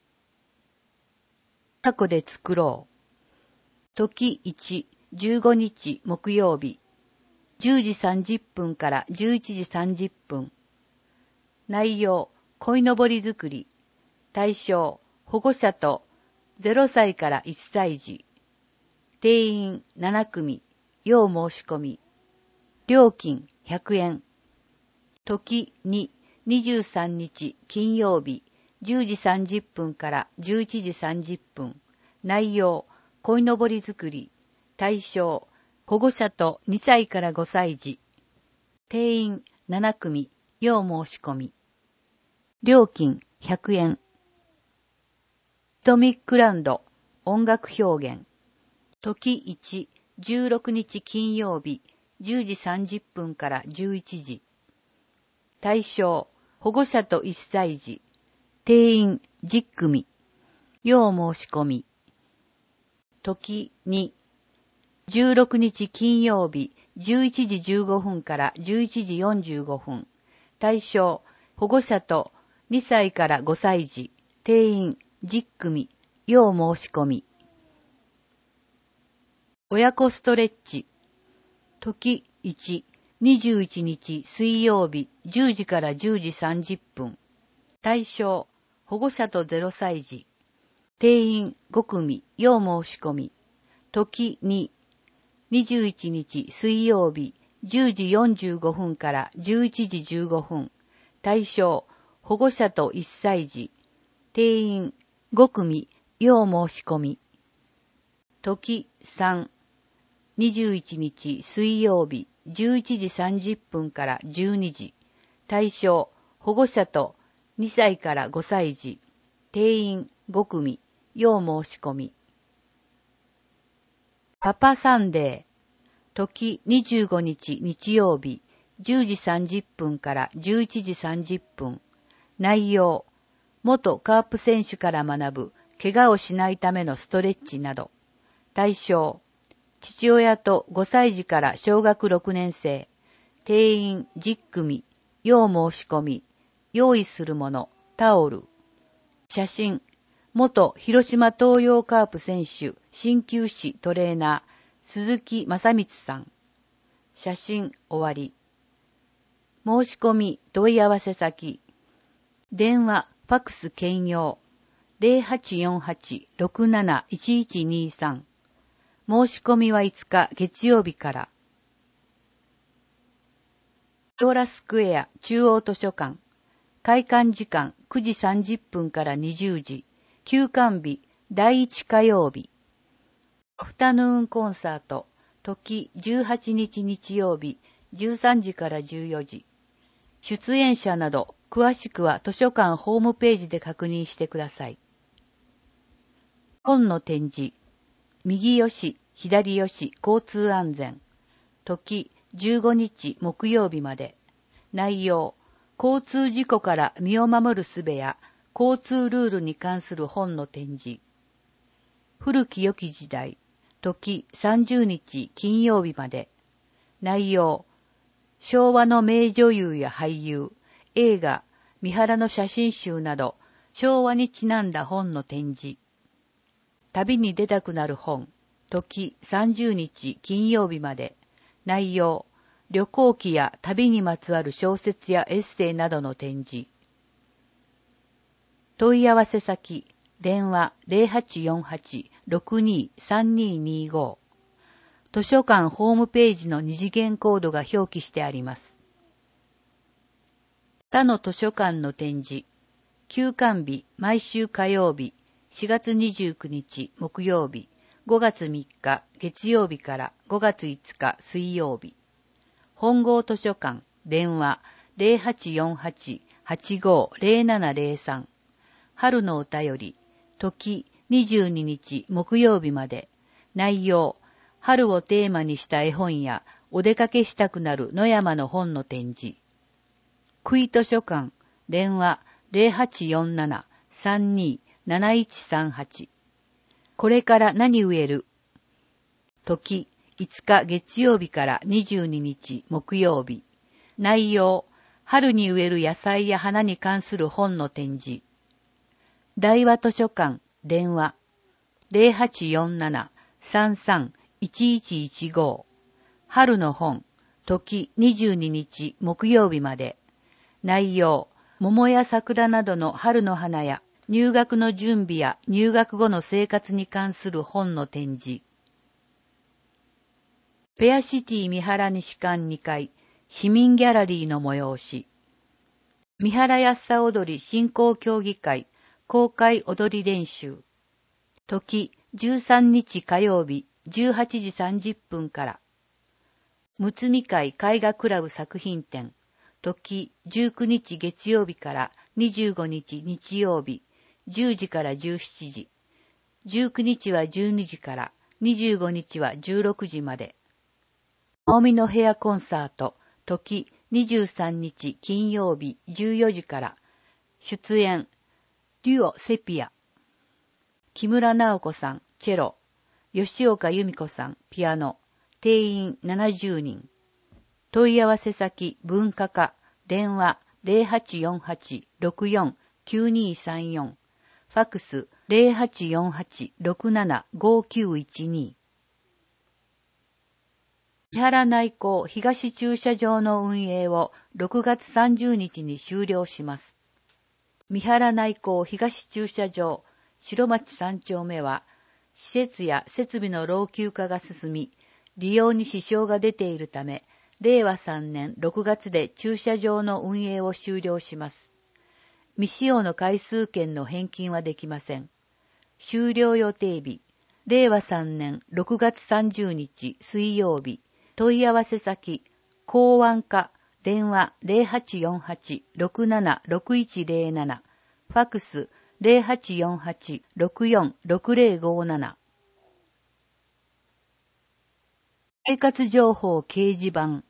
C: 過去で作ろう。時1、15日木曜日。10時30分から11時30分。内容、鯉のぼり作り。対象、保護者と0歳から1歳児。定員7組。要申し込み。料金100円。時2、23日金曜日。10時30分から11時30分。内容、鯉のぼり作り。対象、保護者と2歳から5歳児。定員7組。要申し込み。料金100円。トミックランド音楽表現。時1、16日金曜日。10時30分から11時。対象、保護者と1歳児。定員10組。要申し込み。時2、16日金曜日11時15分から11時45分。対象、保護者と2歳から5歳児。定員10組。要申し込み。親子ストレッチ。時1、21日水曜日10時から10時30分。対象、保護者と0歳児。定員5組。要申し込み。時2、21日水曜日10時45分から11時15分。対象、保護者と1歳児。定員5組。要申し込み。時3、21日水曜日11時30分から12時。対象、保護者と2歳から5歳児。定員5組。要申し込み。パパサンデー。時25日日曜日10時30分から11時30分。内容、元カープ選手から学ぶ怪我をしないためのストレッチなど。対象、父親と5歳児から小学6年生。定員10組。要申し込み。用意するもの、タオル。写真、元広島東洋カープ選手、鍼灸師トレーナー、鈴木正光さん。写真終わり。申し込み問い合わせ先。電話、ファクス兼用。 0848-671123。申し込みは5日月曜日から。ローラスクエア中央図書館。開館時間9時30分から20時。休館日第1火曜日。アフタヌーンコンサート。時18日日曜日13時から14時。出演者など詳しくは図書館ホームページで確認してください。本の展示。右よし、左よし、交通安全。時15日木曜日まで。内容。交通事故から身を守る術や交通ルールに関する本の展示。古き良き時代。時30日金曜日まで。内容。昭和の名女優や俳優、映画、三原の写真集など、昭和にちなんだ本の展示。旅に出たくなる本。時30日金曜日まで。内容。旅行記や旅にまつわる小説やエッセイなどの展示。問い合わせ先。電話 0848-623225。図書館ホームページの二次元コードが表記してあります。他の図書館の展示。休館日毎週火曜日、4月29日木曜日、5月3日月曜日から5月5日水曜日。本郷図書館。電話 0848-850703。春のお便り。時22日木曜日まで。内容。春をテーマにした絵本やお出かけしたくなる野山の本の展示。久井図書館。電話 0847-327138。これから何植える。時5日月曜日から22日木曜日。内容。春に植える野菜や花に関する本の展示。大和図書館。電話 0847-331115。春の本。時22日木曜日まで。内容。桃や桜などの春の花や入学の準備や入学後の生活に関する本の展示。ペアシティ三原西館2階市民ギャラリーの催し。三原安佐踊り振興協議会公開踊り練習。時13日火曜日18時30分から。むつみ会絵画クラブ作品展。時19日月曜日から25日日曜日10時から17時。19日は12時から25日は16時まで。青みの部屋コンサート。時23日金曜日14時から。出演。デュオセピア。木村直子さん、チェロ。吉岡由美子さん、ピアノ。定員70人。問い合わせ先、文化課。電話0848-64-9234。ファクス0848-675912。三原内港東駐車場の運営を6月30日に終了します。三原内港東駐車場白町3丁目は、施設や設備の老朽化が進み、利用に支障が出ているため、令和3年6月で駐車場の運営を終了します。未使用の回数券の返金はできません。終了予定日、令和3年6月30日水曜日。問い合わせ先、港湾課、電話0848-676107、ファクス0848-646057。生活情報掲示板。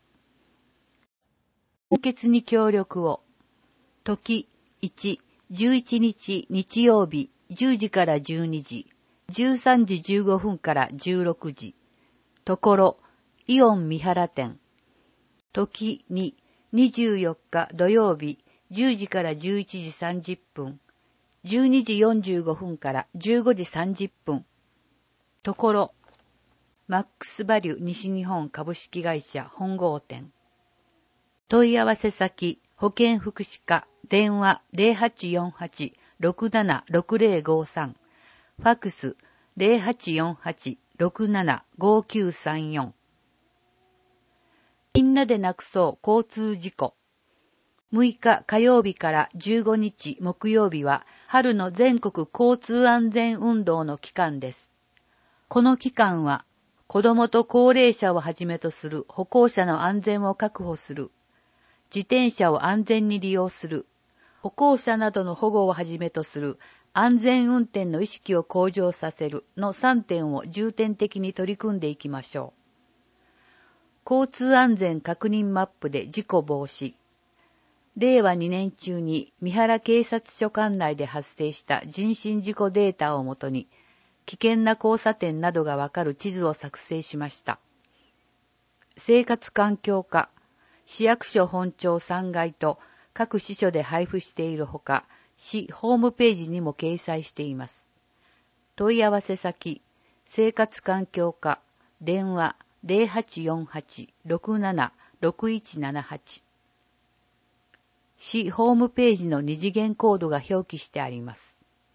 C: 献血に協力を。時1、11日日曜日10時から12時、13時15分から16時。ところ、イオン三原店。時2、24日土曜日10時から11時30分、12時45分から15時30分。ところ、マックスバリュ西日本株式会社本郷店。問い合わせ先、保健福祉課、電話 076053、ファクス 0848-675934。みんなでなくそう交通事故。6日火曜日から15日木曜日は春の全国交通安全運動の期間です。この期間は子どもと高齢者をはじめとする歩行者の安全を確保する、自転車を安全に利用する、歩行者などの保護をはじめとする安全運転の意識を向上させるの3点を重点的に取り組んでいきましょう。交通安全確認マップで事故防止。令和2年中に三原警察署管内で発生した人身事故データをもとに、危険な交差点などがわかる地図を作成しました。生活環境課、市役所本庁3階と各支所で配布しているほか、市ホームページにも掲載しています。問い合わせ先、生活環境課、電話0848-676178。市ホームページの二次元コードが表記してあります。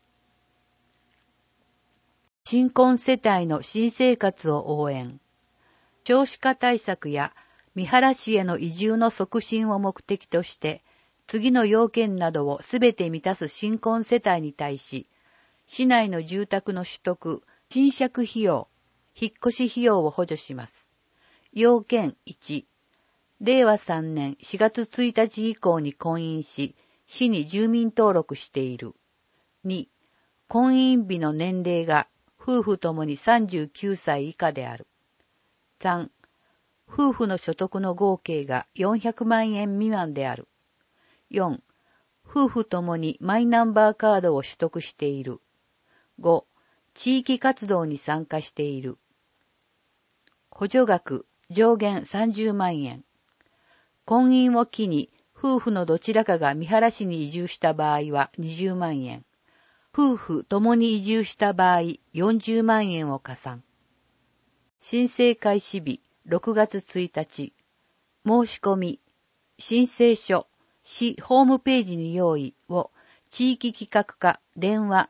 C: 新婚世帯の新生活を応援。少子化対策や三原市への移住の促進を目的として、次の要件などをすべて満たす新婚世帯に対し、市内の住宅の取得、賃借費用、引っ越し費用を補助します。要件1、令和3年4月1日以降に婚姻し、市に住民登録している。2、婚姻日の年齢が夫婦ともに39歳以下である。3、夫婦の所得の合計が400万円未満である。4、夫婦ともにマイナンバーカードを取得している。5、地域活動に参加している。補助額上限30万円。婚姻を機に夫婦のどちらかが三原市に移住した場合は20万円。夫婦ともに移住した場合40万円を加算。申請開始日6月1日。申し込み、申請書、市ホームページに用意を地域企画課電話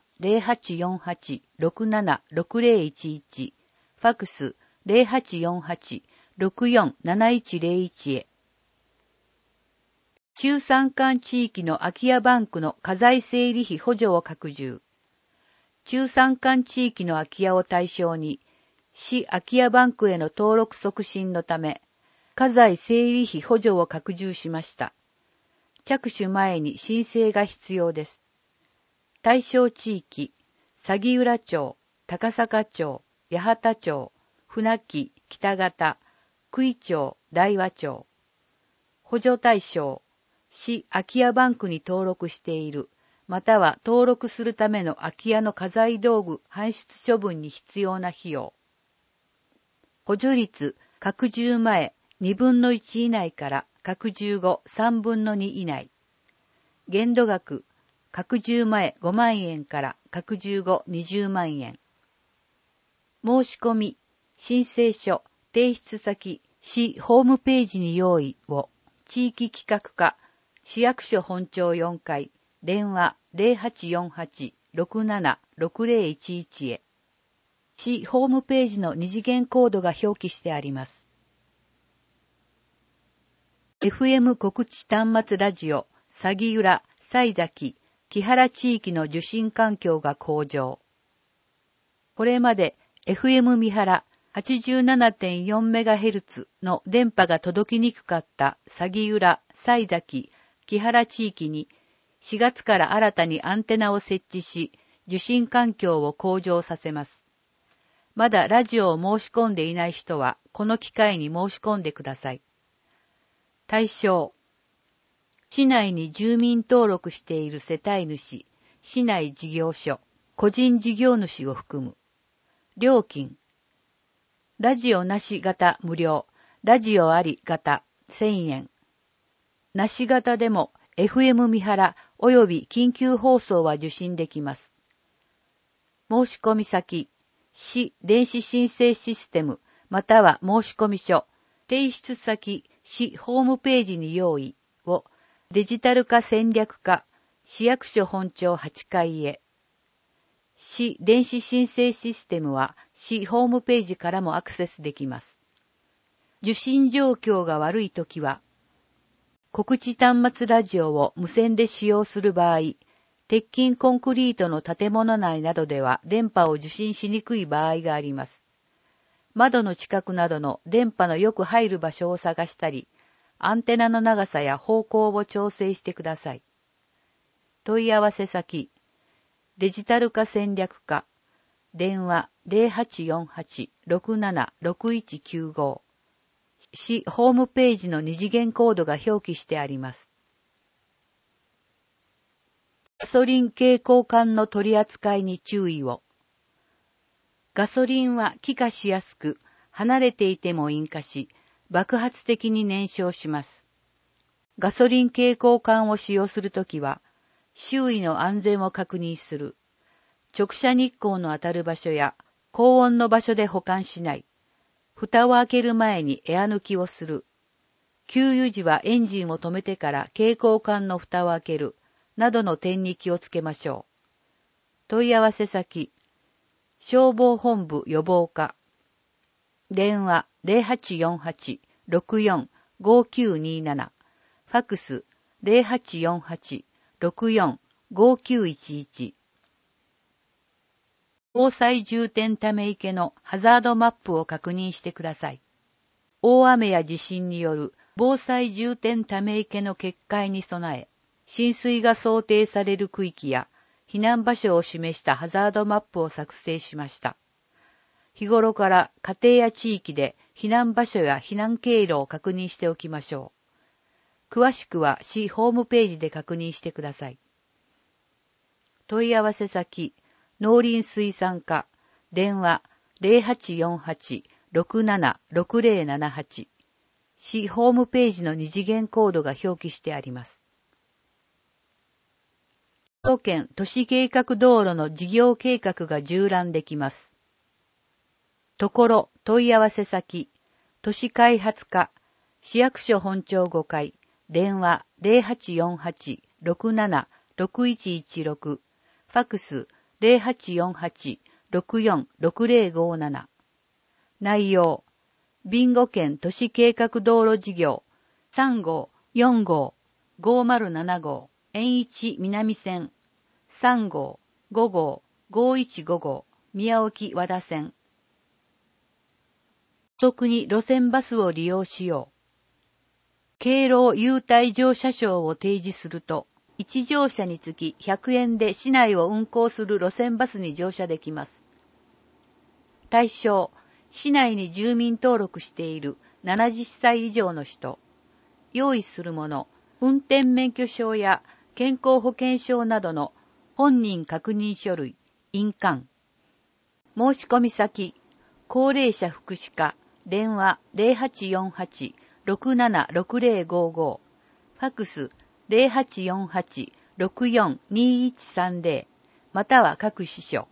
C: 0848-676011、ファクス0848-647101へ。中山間地域の空き家バンクの家財整理費補助を拡充。中山間地域の空き家を対象に、市空き家バンクへの登録促進のため、家財整理費補助を拡充しました。着手前に申請が必要です。対象地域、鷺浦町、高坂町、八幡町、船木、北方、九井町、大和町。補助対象、市空き家バンクに登録している、または登録するための空き家の家財道具搬出処分に必要な費用。補助率、拡充前2分の1以内から拡充後3分の2以内。限度額、拡充前5万円から拡充後20万円。申し込み、申請書、提出先、市ホームページに用意を、地域企画課、市役所本庁4階、電話0848-676011へ。市ホームページの二次元コードが表記してあります。FM 告知端末ラジオ、鷺浦、西崎、木原地域の受信環境が向上。これまで FM 三原 87.4MHz の電波が届きにくかった鷺浦、西崎、木原地域に4月から新たにアンテナを設置し、受信環境を向上させます。まだラジオを申し込んでいない人は、この機会に申し込んでください。対象。市内に住民登録している世帯主、市内事業所、個人事業主を含む。料金。ラジオなし型無料、ラジオあり型1000円。なし型でも FM 三原及び緊急放送は受信できます。申し込み先、市電子申請システムまたは申込書、提出先、市ホームページに用意をデジタル化戦略化、 市役所本庁8階へ。市電子申請システムは市ホームページからもアクセスできます。受信状況が悪いときは、告知端末ラジオを無線で使用する場合、鉄筋コンクリートの建物内などでは電波を受信しにくい場合があります。窓の近くなどの電波のよく入る場所を探したり、アンテナの長さや方向を調整してください。問い合わせ先、デジタル化戦略課、電話 0848-676195、市ホームページの二次元コードが表記してあります。ガソリン携行缶の取り扱いに注意を。ガソリンは気化しやすく、離れていても引火し、爆発的に燃焼します。ガソリン携行缶を使用するときは、周囲の安全を確認する。直射日光の当たる場所や高温の場所で保管しない。蓋を開ける前にエア抜きをする。給油時はエンジンを止めてから携行缶の蓋を開ける。などの点に気をつけましょう。問い合わせ先、消防本部予防課。電話 0848-64-5927。ファクス 0848-64-5911。防災重点ため池のハザードマップを確認してください。大雨や地震による防災重点ため池の決壊に備え、浸水が想定される区域や避難場所を示したハザードマップを作成しました。日頃から家庭や地域で避難場所や避難経路を確認しておきましょう。詳しくは市ホームページで確認してください。問い合わせ先、農林水産課、電話 0848-676078。市ホームページの二次元コードが表記してあります。首都圏都市計画道路の事業計画が縦覧できます。ところ問い合わせ先、都市開発課、市役所本庁5階、電話 0848-676116、ファクス 0848-646057。内容、備後県都市計画道路事業3号、4号、507号、N1 南線、3号、5号、515号、宮沖和田線。特に路線バスを利用しよう。敬老優待乗車証を提示すると、1乗車につき100円で市内を運行する路線バスに乗車できます。対象、市内に住民登録している70歳以上の人。用意するもの、運転免許証や健康保険証などの本人確認書類、印鑑。申し込み先、高齢者福祉課、電話 0848-676055、ファクス 0848-642130、または各支所。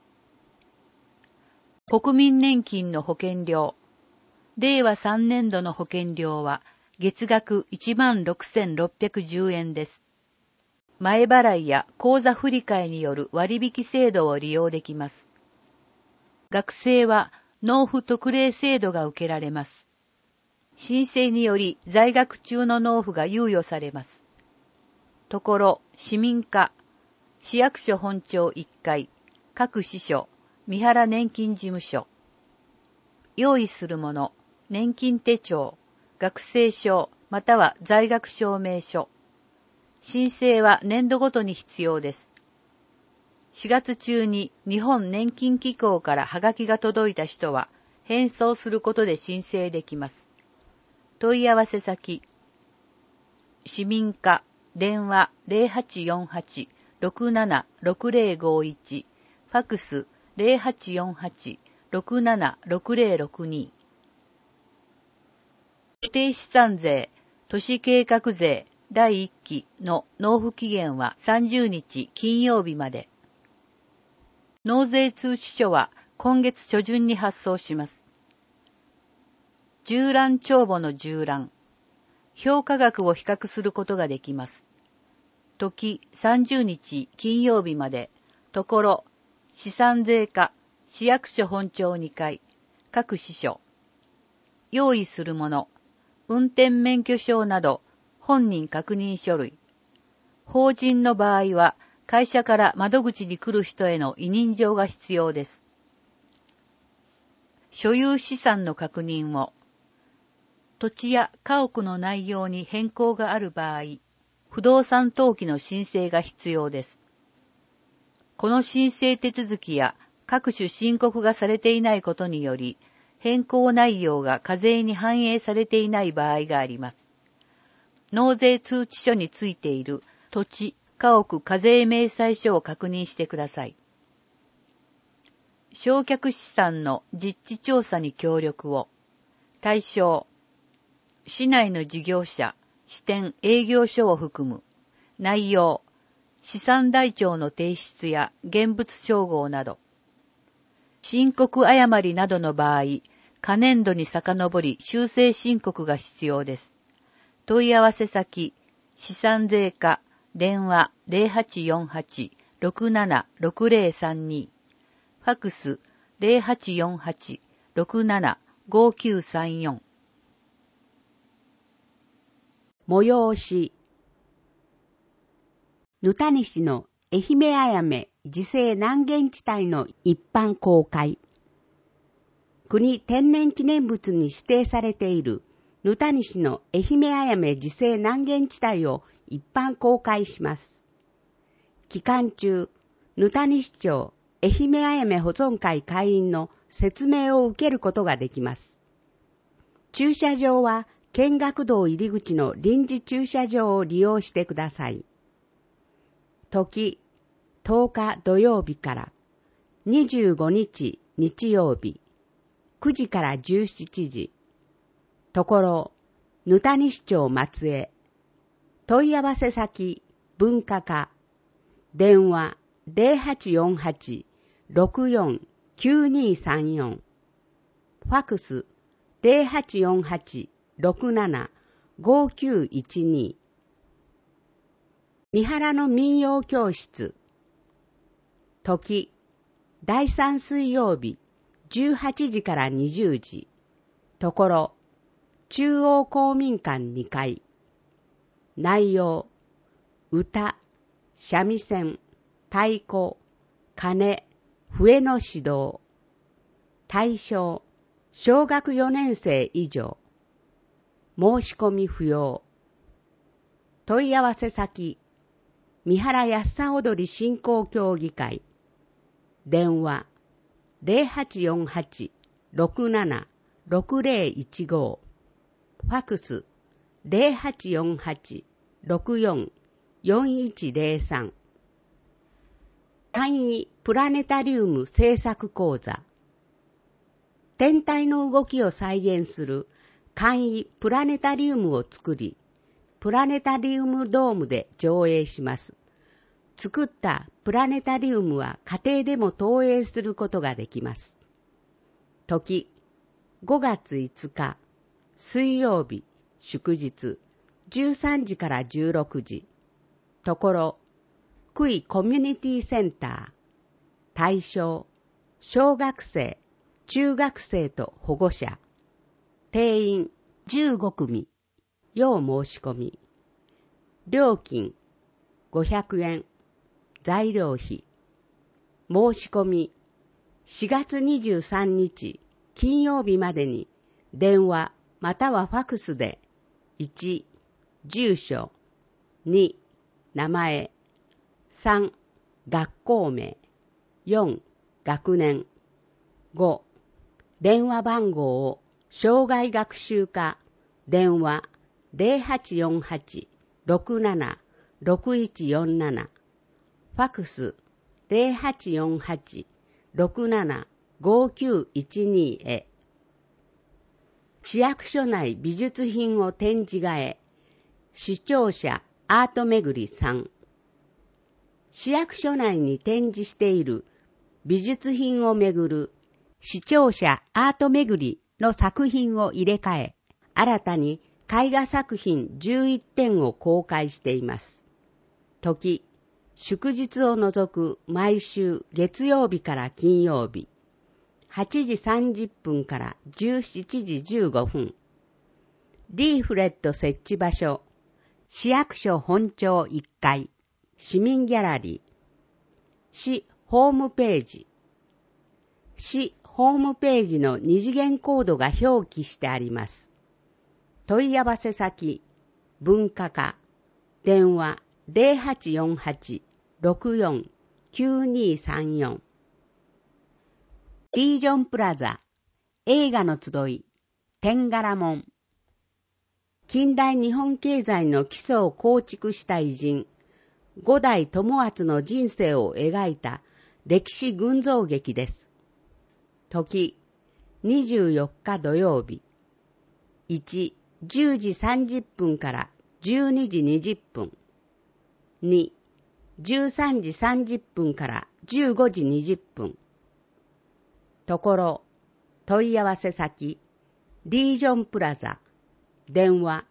C: 国民年金の保険料。令和3年度の保険料は月額 16,610 円です。前払いや口座振替による割引制度を利用できます。学生は納付特例制度が受けられます。申請により在学中の納付が猶予されます。ところ、市民課、市役所本庁1階、各支所、三原年金事務所。用意するもの、年金手帳、学生証、または在学証明書。申請は年度ごとに必要です。4月中に日本年金機構からハガキが届いた人は返送することで申請できます。問い合わせ先、市民課、電話 0848-676051、ファクス 0848-676062。固定資産税、都市計画税第1期の納付期限は30日金曜日まで。納税通知書は今月初旬に発送します。縦覧帳簿の縦覧。評価額を比較することができます。 時30日金曜日まで、ところ、資産税課、市役所本庁2階、各支所。用意するもの、運転免許証など、本人確認書類。法人の場合は、会社から窓口に来る人への委任状が必要です。所有資産の確認を。土地や家屋の内容に変更がある場合、不動産登記の申請が必要です。この申請手続きや各種申告がされていないことにより、変更内容が課税に反映されていない場合があります。納税通知書についている土地、家屋課税明細書を確認してください。償却資産の実地調査に協力を。対象、市内の事業者、支店営業所を含む。内容、資産台帳の提出や現物照合など。申告誤りなどの場合、可年度に遡り修正申告が必要です。問い合わせ先、資産税課、電話 0848-676032、ファクス 0848-675934。
D: 催し。ぬたにしの愛媛あやめ自生南限地帯の一般公開。国天然記念物に指定されているぬたにしの愛媛あやめ自生南限地帯を一般公開します。期間中、ぬたにし町愛媛あやめ保存会会員の説明を受けることができます。駐車場は見学道入り口の臨時駐車場を利用してください。時、10日土曜日から25日日曜日、9時から17時。ところ、ぬたにし町松江。問い合わせ先、文化課。電話0848-649234。ファクス0848-675912。三原の民謡教室。時、第3水曜日、18時から20時。ところ、中央公民館2階。内容、歌、三味線、太鼓、鐘、笛の指導。対象、小学4年生以上。申し込み不要。問い合わせ先、三原やっさ踊り振興協議会。電話0848-676015。ファクス0848-644103。簡易プラネタリウム制作講座。天体の動きを再現する簡易プラネタリウムを作り、プラネタリウムドームで上映します。作ったプラネタリウムは家庭でも投影することができます。時、5月5日、水曜日、祝日、13時から16時。ところ、クイコミュニティセンター。対象、小学生、中学生と保護者。定員15組。要申し込み。料金500円。材料費。申し込み4月23日金曜日までに電話またはファクスで1、住所、2、名前、3、学校名、4、学年、5、電話番号を生涯学習課電話0848-67-6147ファクス0848-67-5912へ。市役所内美術品を展示替え、視聴者アートめぐり3。市役所内に展示している美術品をめぐる視聴者アートめぐりの作品を入れ替え、新たに絵画作品11点を公開しています。 時、祝日を除く毎週月曜日から金曜日、8時30分から17時15分。リーフレット設置場所、市役所本庁1階、市民ギャラリー、市ホームページ。市ホームページの二次元コードが表記してあります。問い合わせ先、文化課、電話0848-64-9234。リージョンプラザ、映画の集い、天柄門。近代日本経済の基礎を構築した偉人、五代友厚の人生を描いた歴史群像劇です。時、24日土曜日。1、10時30分から12時20分。2、13時30分から15時20分。ところ、問い合わせ先、リージョンプラザ、電話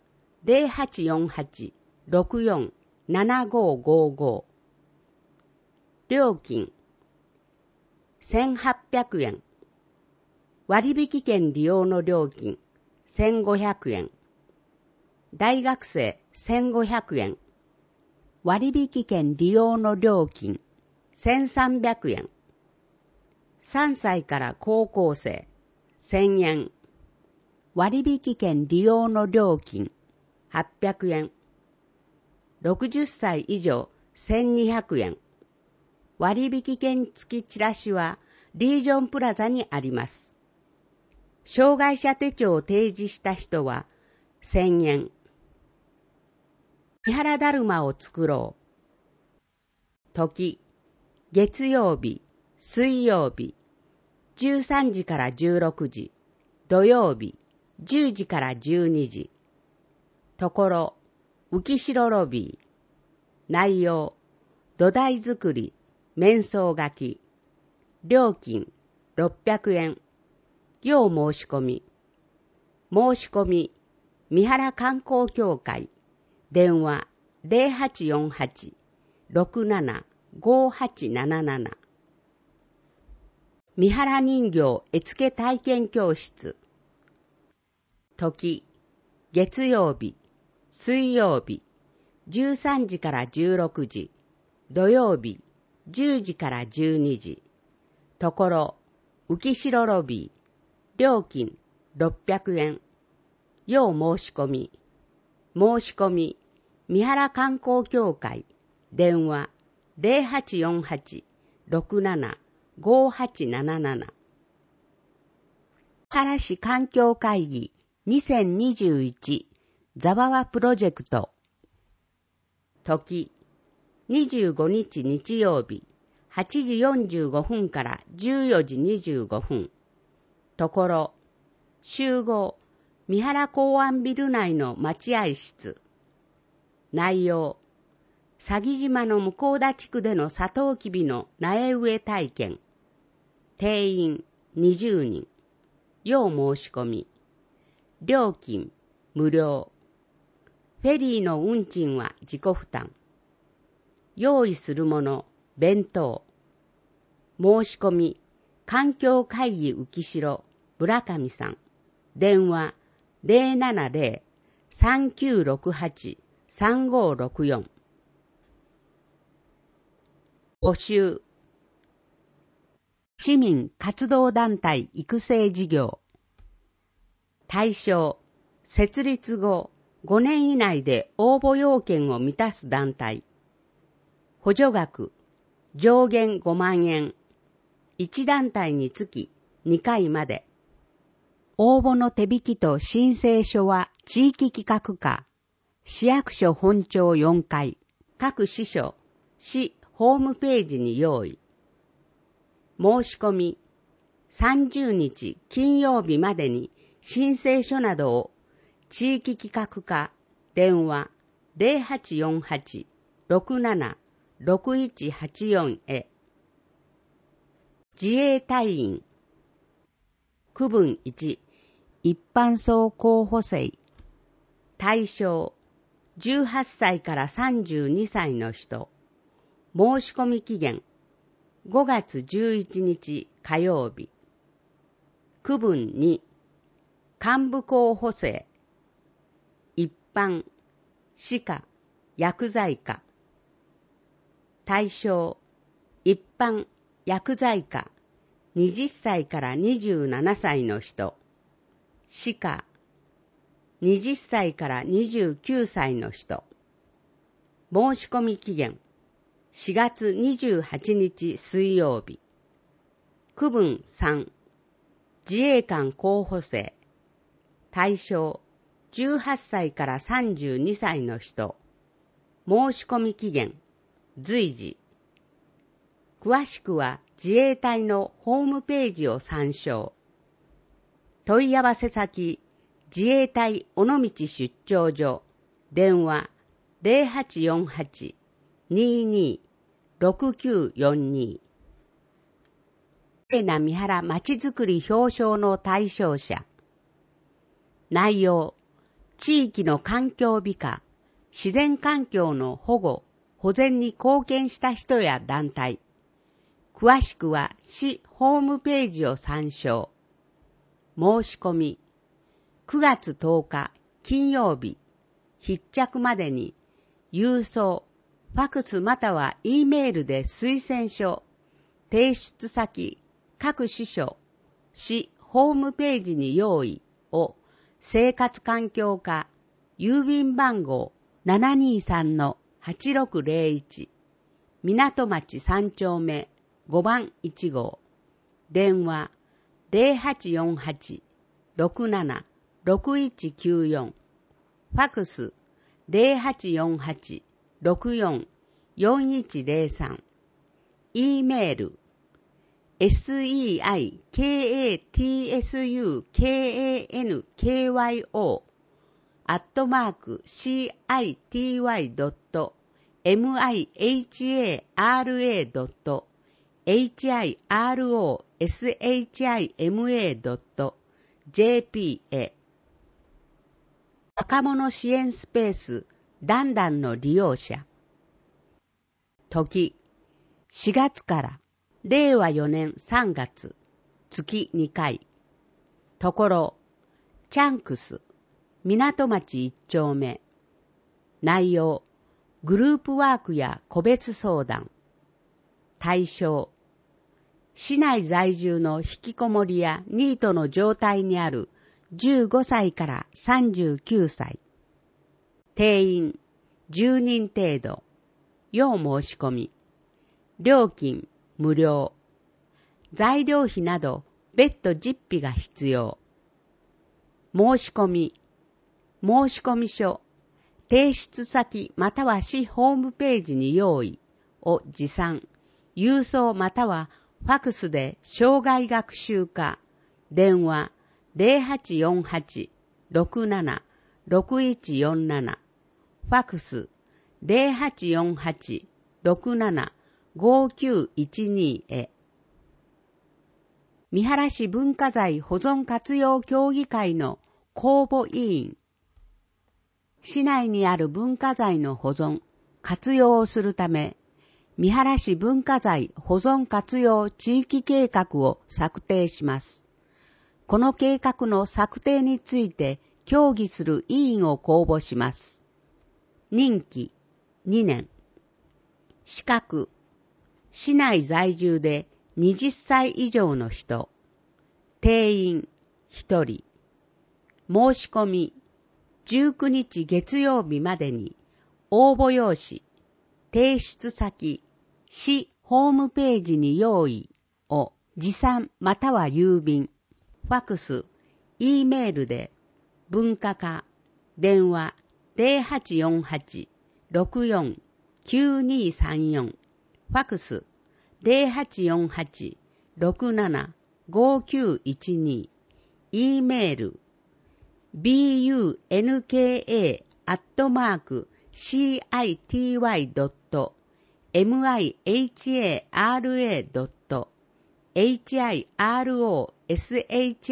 D: 0848-64-7555。料金、1800円。割引券利用の料金、1500円。大学生1500円。割引券利用の料金、1300円。3歳から高校生、1000円。割引券利用の料金、800円。60歳以上、1200円。割引券付きチラシは、リージョンプラザにあります。障害者手帳を提示した人は、1000円。三原だるまを作ろう。時、月曜日、水曜日、13時から16時、土曜日、10時から12時。ところ、浮城ロビー。内容、土台作り、面相書き。料金、600円。要申し込み。申し込み、三原観光協会。電話、0848-675877。三原人形絵付け体験教室。時、月曜日、水曜日、13時から16時、土曜日、10時から12時。ところ、浮城ロビー。料金、600円。要申し込み。申し込み、三原観光協会。電話、0848-675877。原市環境会議2021ザワワプロジェクト。時、25日日曜日、8時45分から14時25分。ところ、集合、三原港湾ビル内の待合室。内容、佐木島の向田地区でのサトウキビの苗植え体験。定員20人。要申し込み。料金無料。フェリーの運賃は自己負担。用意するもの、弁当。申し込み、環境会議浮城、村上さん。電話070-3968-3564。募集。市民活動団体育成事業。対象、設立後5年以内で応募要件を満たす団体。補助額、上限5万円。1団体につき2回まで。応募の手引きと申請書は地域企画課、市役所本庁4階、各支所、市ホームページに用意。申し込み、30日金曜日までに申請書などを地域企画課、電話0848-67-6184へ。自衛隊員。区分1、一般層候補生。対象、 18歳から32歳の人、申し込み期限5月11日火曜日。区分2、幹部候補生、一般、歯科、薬剤科。対象、一般、薬剤科、20歳から27歳の人。歯科、20歳から29歳の人。申し込み期限、4月28日水曜日。区分3、自衛官候補生。対象、18歳から32歳の人。申し込み期限、随時。詳しくは自衛隊のホームページを参照。問い合わせ先、自衛隊尾道出張所、電話 0848-22-6942。聖な三原まちづくり表彰の対象者。内容、地域の環境美化、自然環境の保護、保全に貢献した人や団体。詳しくは市ホームページを参照。申し込み、9月10日金曜日、必着までに、郵送、ファクスまたは E メールで推薦書、提出先、各支所、市ホームページに用意を、生活環境課、郵便番号 723-8601、港町3丁目5番1号、電話 0848-67-6194、ファクス 0848-64-4103、E メール、city-kaywa@city-hirosHIMA.jp へ。若者支援スペースダンダンの利用者。時、4月から令和4年3月、月2回。ところ、チャンクス、港町1丁目。内容、グループワークや個別相談。対象、市内在住の引きこもりやニートの状態にある15歳から39歳。定員10人程度。要申し込み。料金無料。材料費など別途実費が必要。申し込み。申し込み書。提出先または市ホームページに用意を持参。郵送またはファクスで生涯学習課。電話 0848-67-6147。ファクス 0848-67-5912 へ。三原市文化財保存活用協議会の公募委員。市内にある文化財の保存、活用をするため、三原市文化財保存活用地域計画を策定します。この計画の策定について協議する委員を公募します。任期2年。資格、市内在住で20歳以上の人。定員1人。申し込み、19日月曜日までに応募用紙、提出先、市ホームページに用意を持参または郵便、ファクス、E メールで文化課、電話 0848-64-9234、ファクス 0848-67-5912、E メール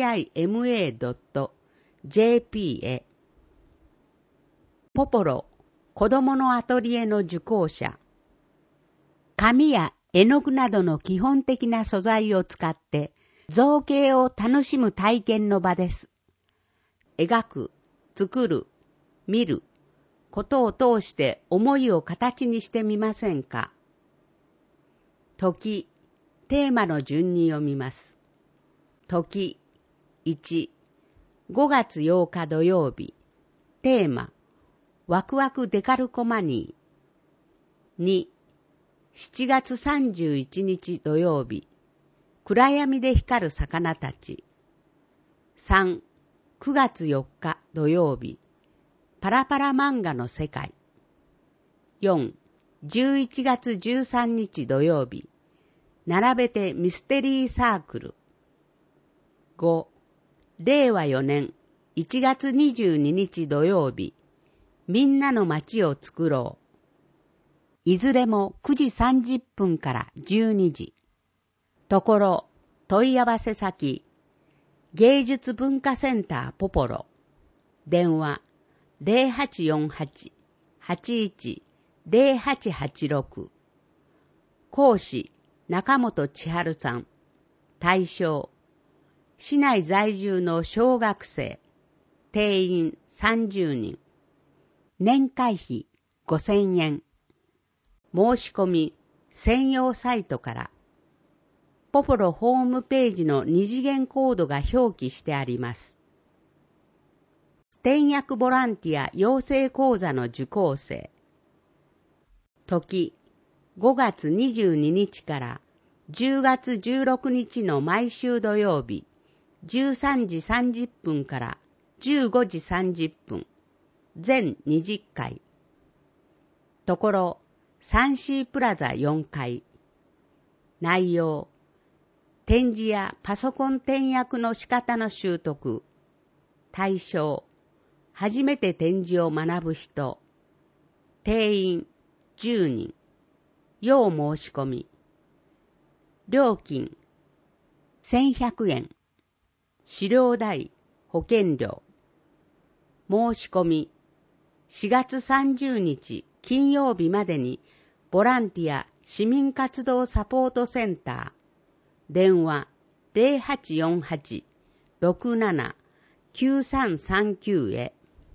D: bunka@city.mihara.hirosHIMA.jp へ。ポポロ子供のアトリエの受講者。紙や絵の具などの基本的な素材を使って造形を楽しむ体験の場です。描く、作る、見ることを通して思いを形にしてみませんか。時、テーマの順に読みます。時、1、5月8日土曜日。テーマ、ワクワクデカルコマニー。2、7月31日土曜日。暗闇で光る魚たち。3、9月4日土曜日。パラパラ漫画の世界。4、11月13日土曜日。並べてミステリーサークル。5、令和4年1月22日土曜日。みんなの街を作ろう。いずれも9時30分から12時。ところ、問い合わせ先、芸術文化センターポポロ。電話、0848-81-0886。講師、中本千春さん。対象、市内在住の小学生。定員30人。年会費5000円。申し込み専用サイトから。ポポロホームページの二次元コードが表記してあります。転訳ボランティア養成講座の受講生。時、5月22日から10月16日の毎週土曜日、13時30分から15時30分、全20回。ところ、3C プラザ4階。内容、展示やパソコン転訳の仕方の習得。対象、初めて展示を学ぶ人。定員10人。要申し込み。料金1100円。資料代、保険料。申し込み4月30日金曜日までにボランティア市民活動サポートセンター。電話0848-67-9339へ。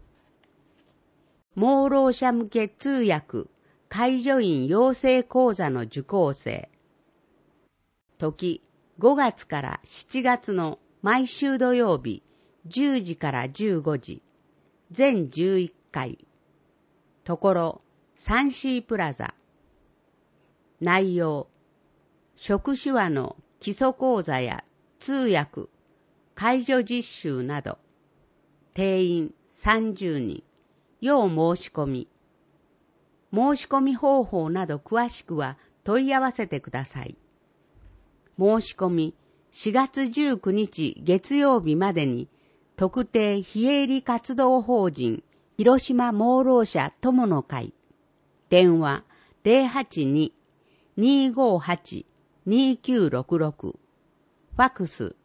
D: 盲ろう者向け通訳介助員養成講座の受講生。時、5月から7月の毎週土曜日10時から15時。全11回。ところ、3C プラザ。内容、職種話の基礎講座や通訳、介助実習など。定員30人。要申し込み。申し込み方法など詳しくは問い合わせてください。申し込み4月19日月曜日までに特定非営利活動法人広島盲ろう者友の会。電話082-258-2966。ファクス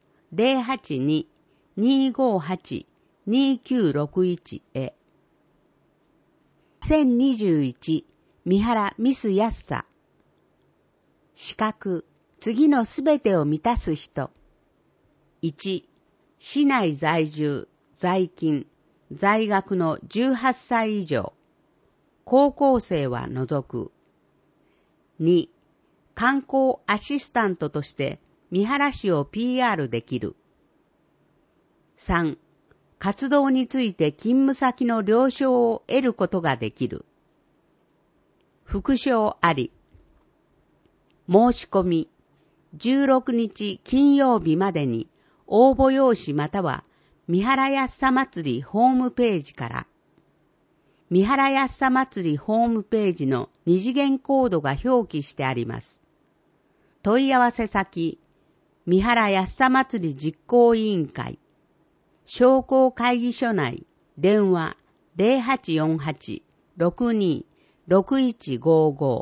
D: 082-258-2961へ。2021三原ミスやすさ。資格、次のすべてを満たす人。1、市内在住、在勤、在学の18歳以上。高校生は除く。2、観光アシスタントとして三原市を PR できる。3、活動について勤務先の了承を得ることができる。副賞あり。申し込み16日金曜日までに応募用紙または三原やっさ祭りホームページから。三原やっさ祭りホームページの二次元コードが表記してあります。問い合わせ先、三原やっさ祭り実行委員会。商工会議所内、電話0848-62-6155。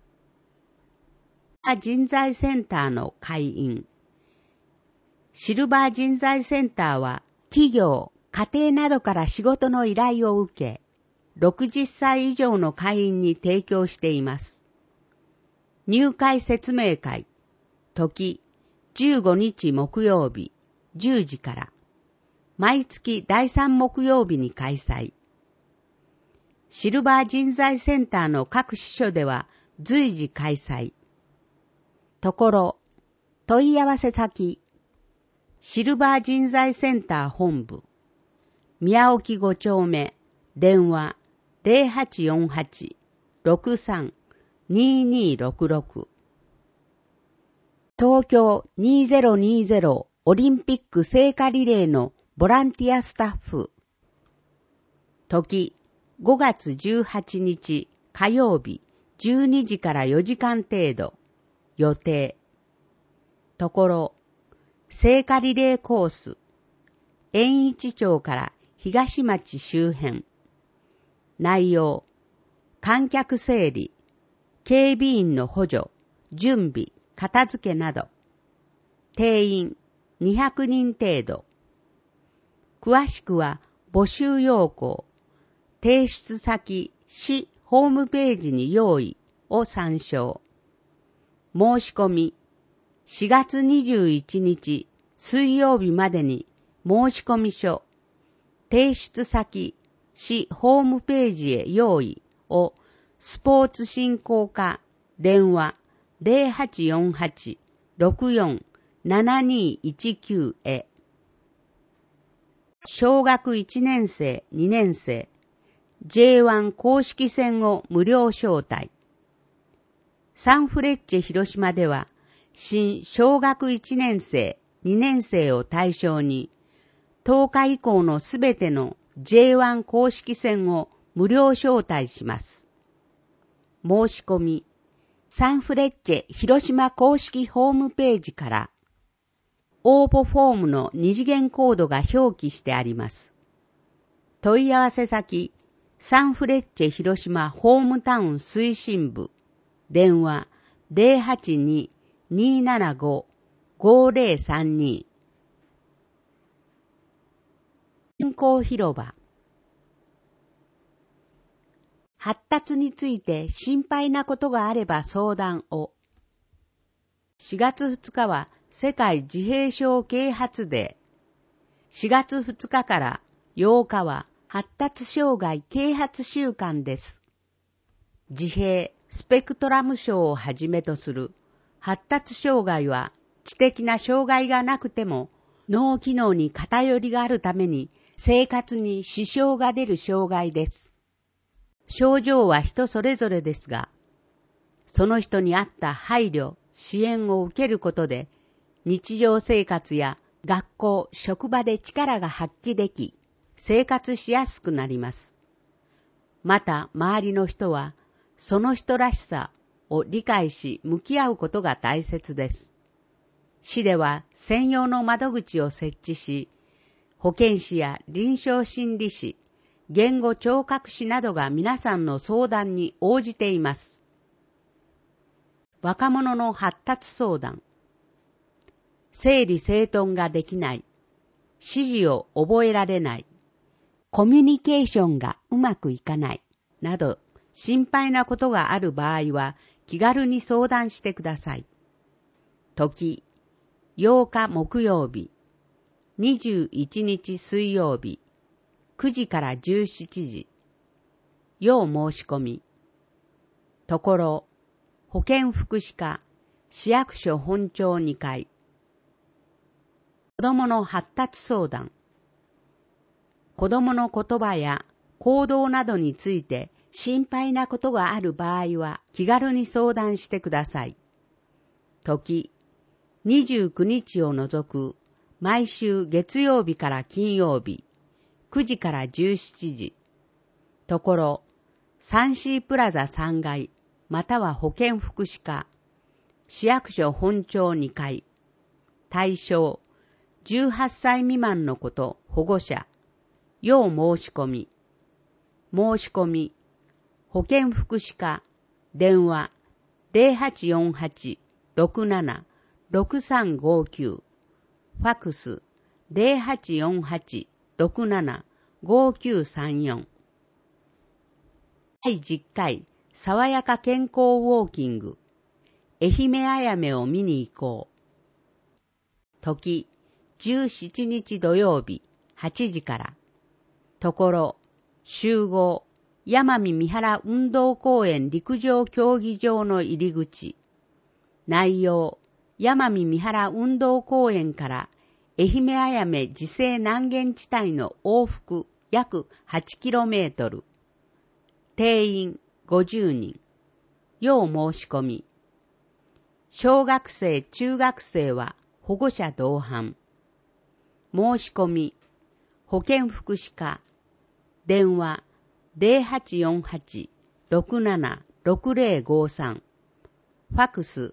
D: 人材センターの会員。シルバー人材センターは企業、家庭などから仕事の依頼を受け、 60歳以上の会員に提供しています。入会説明会、時15日木曜日10時から、毎月第3木曜日に開催。シルバー人材センターの各支所では随時開催。ところ、問い合わせ先、シルバー人材センター本部、宮沖5丁目、電話0848-63-2266。東京2020オリンピック聖火リレーのボランティアスタッフ。時5月18日火曜日12時から4時間程度。予定。ところ、聖火リレーコース。延一町から東町周辺。内容。観客整理。警備員の補助。準備。片付けなど。定員200人程度。詳しくは募集要項。提出先、市ホームページに用意を参照。申し込み、4月21日水曜日までに申し込み書、提出先、市ホームページへ用意をスポーツ振興課電話0848-64-7219へ。小学1年生、2年生、J1 公式戦を無料招待。サンフレッチェ広島では、新小学1年生、2年生を対象に、10日以降のすべての J1 公式戦を無料招待します。申し込み、サンフレッチェ広島公式ホームページから、応募フォームの二次元コードが表記してあります。問い合わせ先、サンフレッチェ広島ホームタウン推進部、電話082-275-5032。健康広場。発達について心配なことがあれば相談を。4月2日は世界自閉症啓発デー。4月2日から8日は発達障害啓発週間です。自閉スペクトラム症をはじめとする発達障害は知的な障害がなくても脳機能に偏りがあるために生活に支障が出る障害です。症状は人それぞれですが、その人に合った配慮、支援を受けることで日常生活や学校、職場で力が発揮でき、生活しやすくなります。また、周りの人は、その人らしさを理解し、向き合うことが大切です。市では専用の窓口を設置し、保健師や臨床心理士、言語聴覚士などが皆さんの相談に応じています。若者の発達相談。整理整頓ができない。指示を覚えられない。コミュニケーションがうまくいかない。など、心配なことがある場合は気軽に相談してください。時、8日木曜日、21日水曜日、9時から17時。要申し込み。ところ、保健福祉課、市役所本庁2階。子どもの発達相談。子どもの言葉や行動などについて心配なことがある場合は気軽に相談してください。時、29日を除く毎週月曜日から金曜日、9時から17時。ところ、サンシープラザ3階、または保健福祉課、市役所本庁2階。対象、18歳未満の子と保護者。要申し込み。申し込み。保健福祉課。電話。0848-67-6359。ファックス。0848-67-5934。 第10回爽やか健康ウォーキング、愛媛あやめを見に行こう。時、17日土曜日8時から。ところ、集合、山見三原運動公園陸上競技場の入り口。内容、山見三原運動公園から愛媛あやめ自生南限地帯の往復約 8km。定員50人。要申し込み。小学生、中学生は保護者同伴。申し込み。保健福祉課。電話 0848-676053。ファクス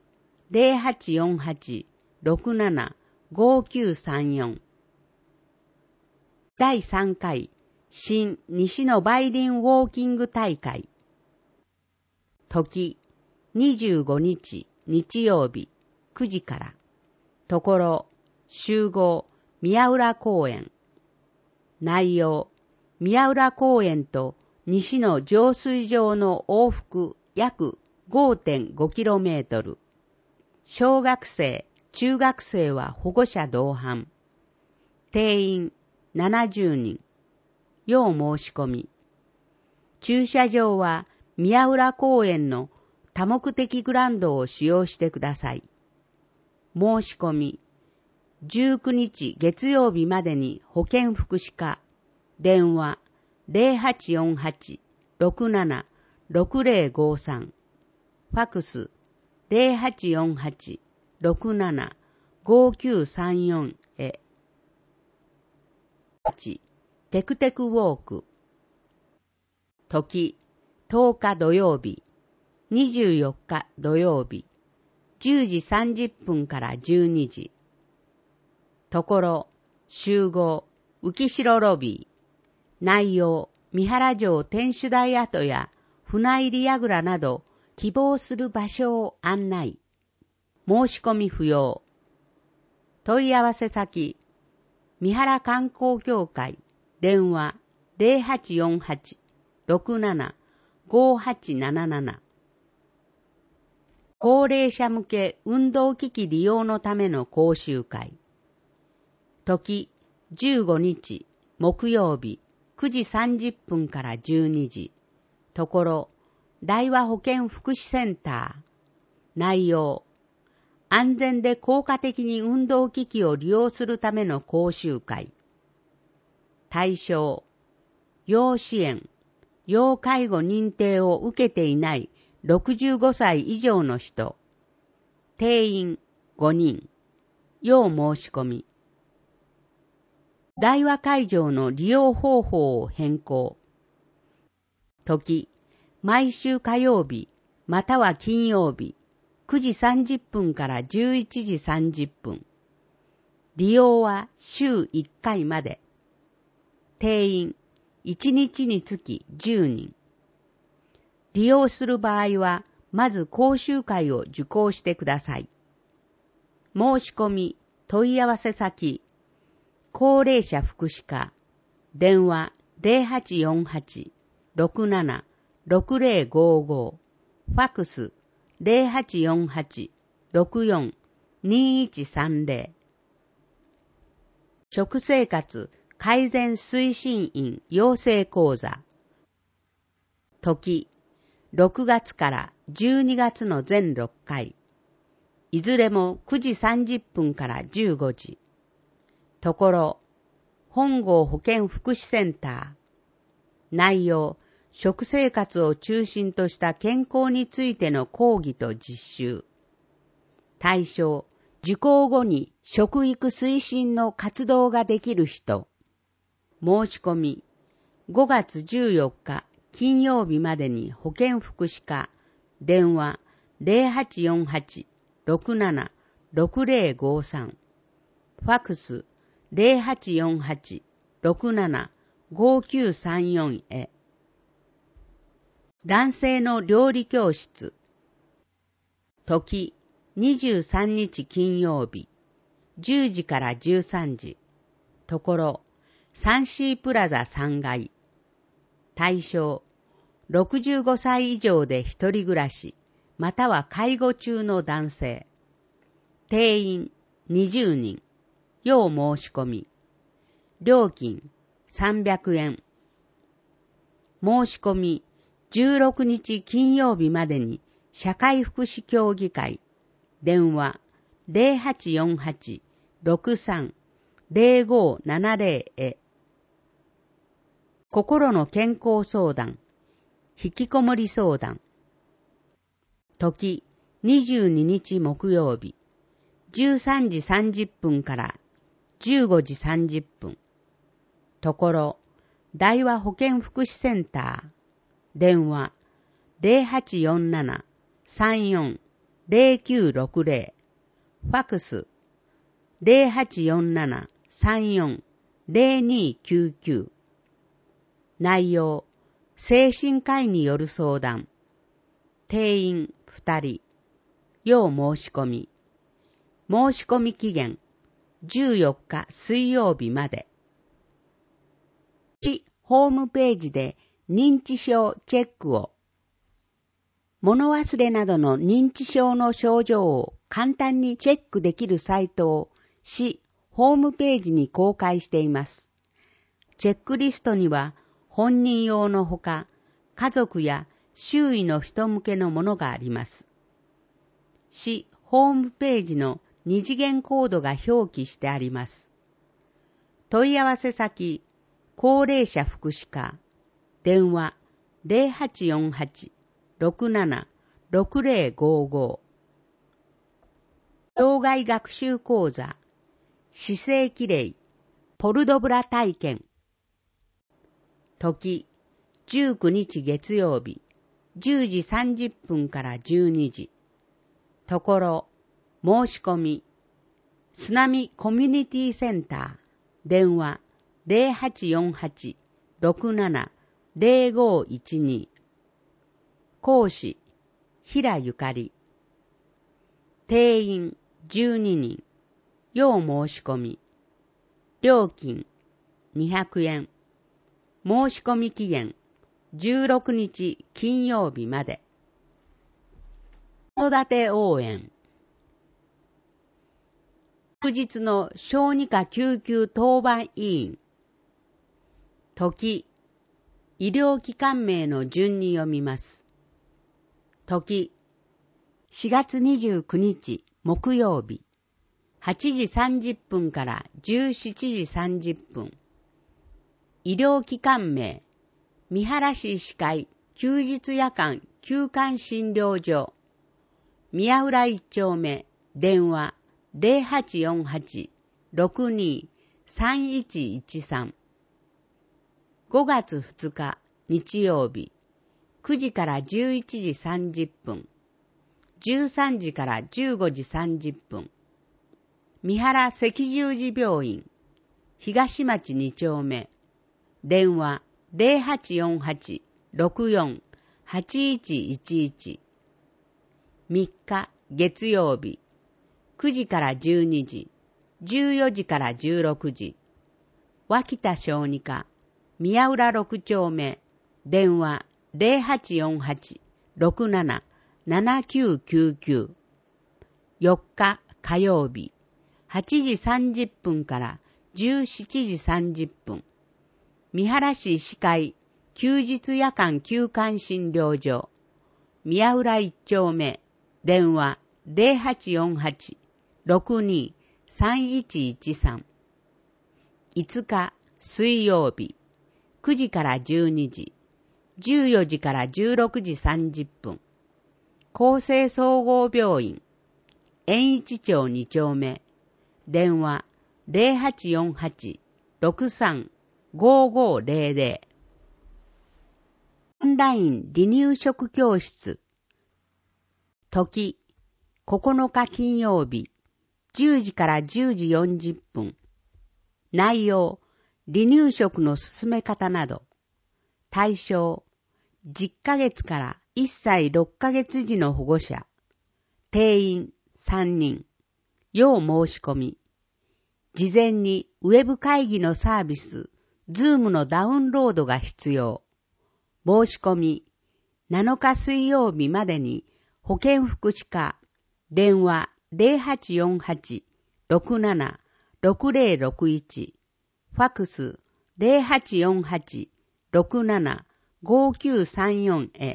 D: 0848-675934。第3回新西の梅林ウォーキング大会。時、25日日曜日9時から。ところ、集合、宮浦公園。内容、宮浦公園と西の浄水場の往復約 5.5km。小学生、中学生は保護者同伴。定員70人。要申し込み。駐車場は宮浦公園の多目的グラウンドを使用してください。申し込み。19日月曜日までに保健福祉課。電話 0848-676053。ファクス 0848-675934 へ。テクテクウォーク。時、10日土曜日、24日土曜日、10時30分から12時。ところ、集合、浮城ロビー。内容、三原城天守台跡や船入櫓など希望する場所を案内。申し込み不要。問い合わせ先、三原観光協会。電話 0848-675877。高齢者向け運動機器利用のための講習会。時、15日木曜日9時30分から12時。ところ、大和保健福祉センター。内容、安全で効果的に運動機器を利用するための講習会。対象、要支援、要介護認定を受けていない65歳以上の人。定員5人。要申し込み。大和会場の利用方法を変更。時、毎週火曜日または金曜日9時30分から11時30分。利用は週1回まで。定員1日につき10人。利用する場合はまず講習会を受講してください。申し込み、問い合わせ先、高齢者福祉課。電話 0848-676055。ファクス 0848-64-2130。食生活改善推進員養成講座。時、6月から12月の全6回。いずれも9時30分から15時。ところ、本郷保健福祉センター。内容、食生活を中心とした健康についての講義と実習。対象、受講後に食育推進の活動ができる人。申し込み、5月14日金曜日までに保健福祉課。電話 0848-676053。ファクス 0848-675934 へ。男性の料理教室。時、23日金曜日、10時から13時。ところ、サンシープラザ3階。対象、 65歳以上で一人暮らし、または介護中の男性。定員20人。要申し込み。料金300円。申し込み16日金曜日までに社会福祉協議会。電話0848-63-0570へ。心の健康相談、引きこもり相談。時22日木曜日、13時30分から15時30分。ところ、大和保健福祉センター。電話0847-34-0960。ファックス0847-34-0299。内容、精神科医による相談。定員2人。要申し込み。申し込み期限14日水曜日まで。ホームページで認知症チェックを。物忘れなどの認知症の症状を簡単にチェックできるサイトを市ホームページに公開しています。チェックリストには本人用のほか、家族や周囲の人向けのものがあります。市ホームページの二次元コードが表記してあります。問い合わせ先、高齢者福祉課、電話0848-67-6055。障害学習講座、姿勢きれい、ポルドブラ体験。時、19日月曜日、10時30分から12時。ところ、申し込み、津波コミュニティセンター、電話0848-67-0512。講師、平ゆかり。定員12人。要申し込み。料金200円。申し込み期限16日金曜日まで。子育て応援。翌日の小児科救急当番委員。時、医療機関名の順に読みます。時、4月29日木曜日、8時30分から17時30分。医療機関名、三原市医師会休日夜間休館診療所。宮浦1丁目、電話0848-62-3113。5月2日日曜日、9時から11時30分、13時から15時30分。三原赤十字病院、東町2丁目、電話0848-64-8111。3日月曜日、9時から12時、14時から16時。脇田小児科、宮浦6丁目、電話0848-67-7999。4日火曜日、8時30分から17時30分。三原市医師会休日夜間休館診療所。宮浦1丁目、電話0848-62-3113。5日水曜日、9時から12時、14時から16時30分。厚生総合病院、円一町2丁目、電話0848-63-5500。オンライン離乳食教室。時、9日金曜日、10時から10時40分。内容、離乳食の進め方など。対象、10ヶ月から1歳6ヶ月時の保護者。定員3人。要申し込み。事前にウェブ会議のサービス、Zoom のダウンロードが必要。申し込み、 7日水曜日までに保健福祉課電話 0848-67-6061 ファクス 0848-67-5934 へ。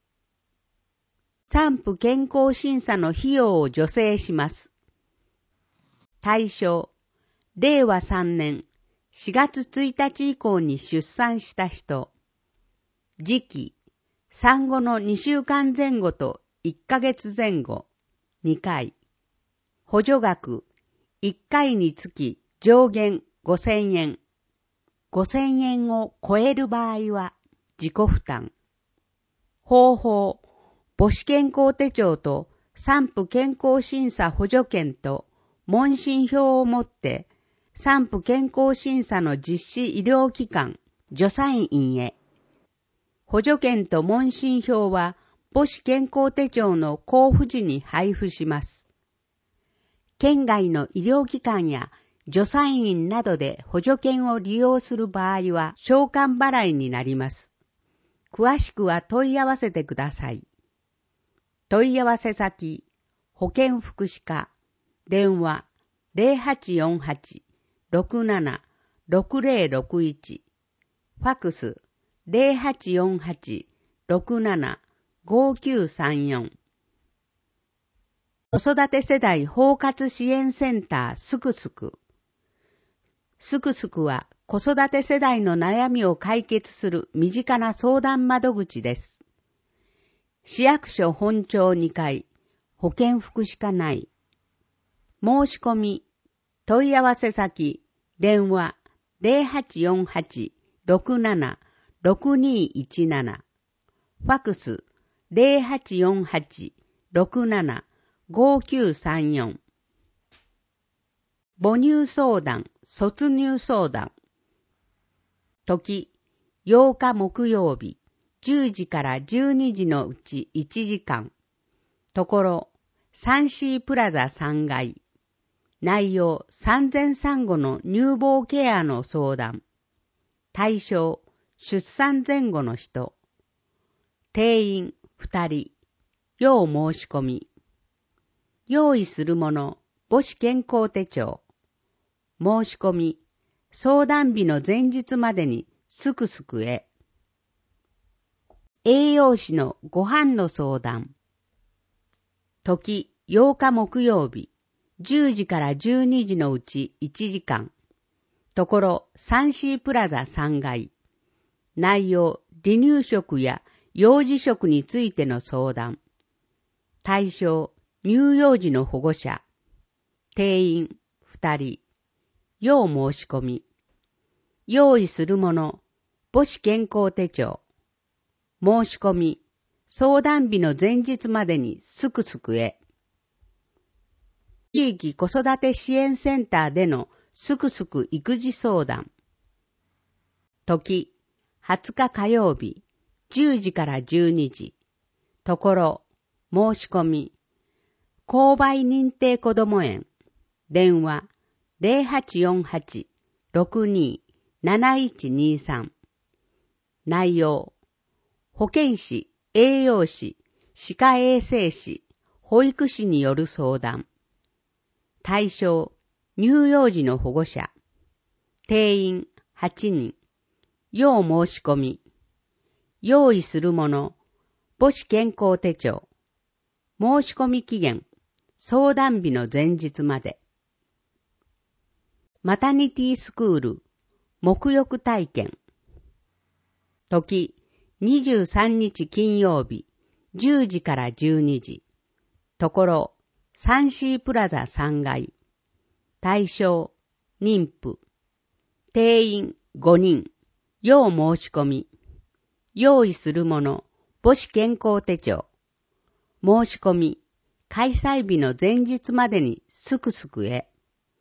D: 産婦健康審査の費用を助成します。対象、令和3年4月1日以降に出産した人。時期、産後の2週間前後と1ヶ月前後、2回。補助額、1回につき上限5000円。5000円を超える場合は自己負担。方法、母子健康手帳と産婦健康審査補助券と問診票を持って産婦健康審査の実施医療機関、助産院へ。補助券と問診票は母子健康手帳の交付時に配布します。県外の医療機関や助産院などで補助券を利用する場合は償還払いになります。詳しくは問い合わせてください。問い合わせ先、保健福祉課、電話 0848-67-6061 ファクス 0848-67-5934 子育て世代包括支援センターすくすく。すくすくは子育て世代の悩みを解決する身近な相談窓口です。市役所本庁2階、保健福祉課内。申し込み、問い合わせ先、電話 0848-67-6217 ファクス 0848-67-5934 母乳相談、卒乳相談。時、8日木曜日、10時から12時のうち1時間。ところ、3C プラザ3階。内容、産前産後の乳房ケアの相談。対象、出産前後の人。定員2人。要申し込み。用意するもの、母子健康手帳。申し込み、相談日の前日までにすくすくへ。栄養士のご飯の相談。時、8日木曜日、10時から12時のうち1時間。ところ、3C プラザ3階。内容、離乳食や幼児食についての相談。対象、乳幼児の保護者。定員、2人。要申し込み。用意するもの、母子健康手帳。申し込み、相談日の前日までにすくすくへ。地域子育て支援センターでのすくすく育児相談。時、20日火曜日、10時から12時。ところ、申し込み、購買認定こども園。電話、0848-62-7123。内容、保健師、栄養士、歯科衛生士、保育士による相談。対象、乳幼児の保護者。定員8人。要申し込み。用意するもの、母子健康手帳。申し込み期限、相談日の前日まで。マタニティスクール、沐浴体験。時、23日金曜日、10時から12時。ところ、3C プラザ3階。対象、妊婦。定員5人。要申し込み。用意するもの、母子健康手帳。申し込み、開催日の前日までにすくすくへ。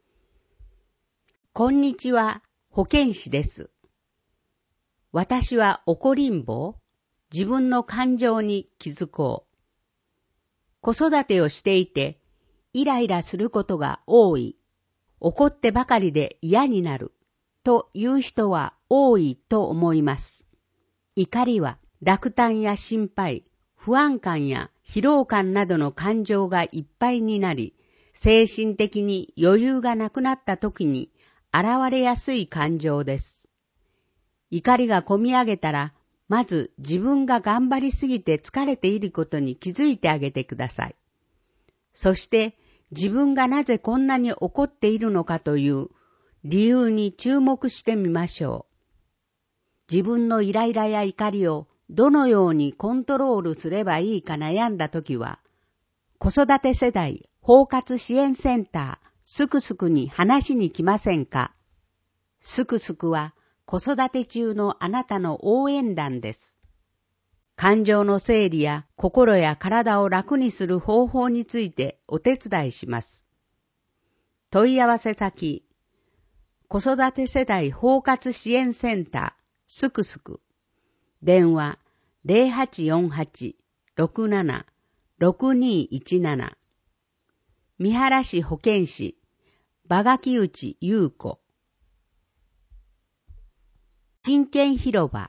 D: こんにちは、保健師です。私は怒りんぼ？自分の感情に気づこう。子育てをしていて、イライラすることが多い。怒ってばかりで嫌になる。という人は多いと思います。怒りは落胆や心配、不安感や疲労感などの感情がいっぱいになり、精神的に余裕がなくなった時に現れやすい感情です。怒りがこみ上げたら、まず自分が頑張りすぎて疲れていることに気づいてあげてください。そして自分がなぜこんなに怒っているのかという理由に注目してみましょう。自分のイライラや怒りをどのようにコントロールすればいいか悩んだときは、子育て世代包括支援センターすくすくに話に来ませんか？すくすくは子育て中のあなたの応援団です。感情の整理や心や体を楽にする方法についてお手伝いします。問い合わせ先、子育て世代包括支援センターすくすく、電話 0848-67-6217 三原市保健師場垣内優子。人権広場。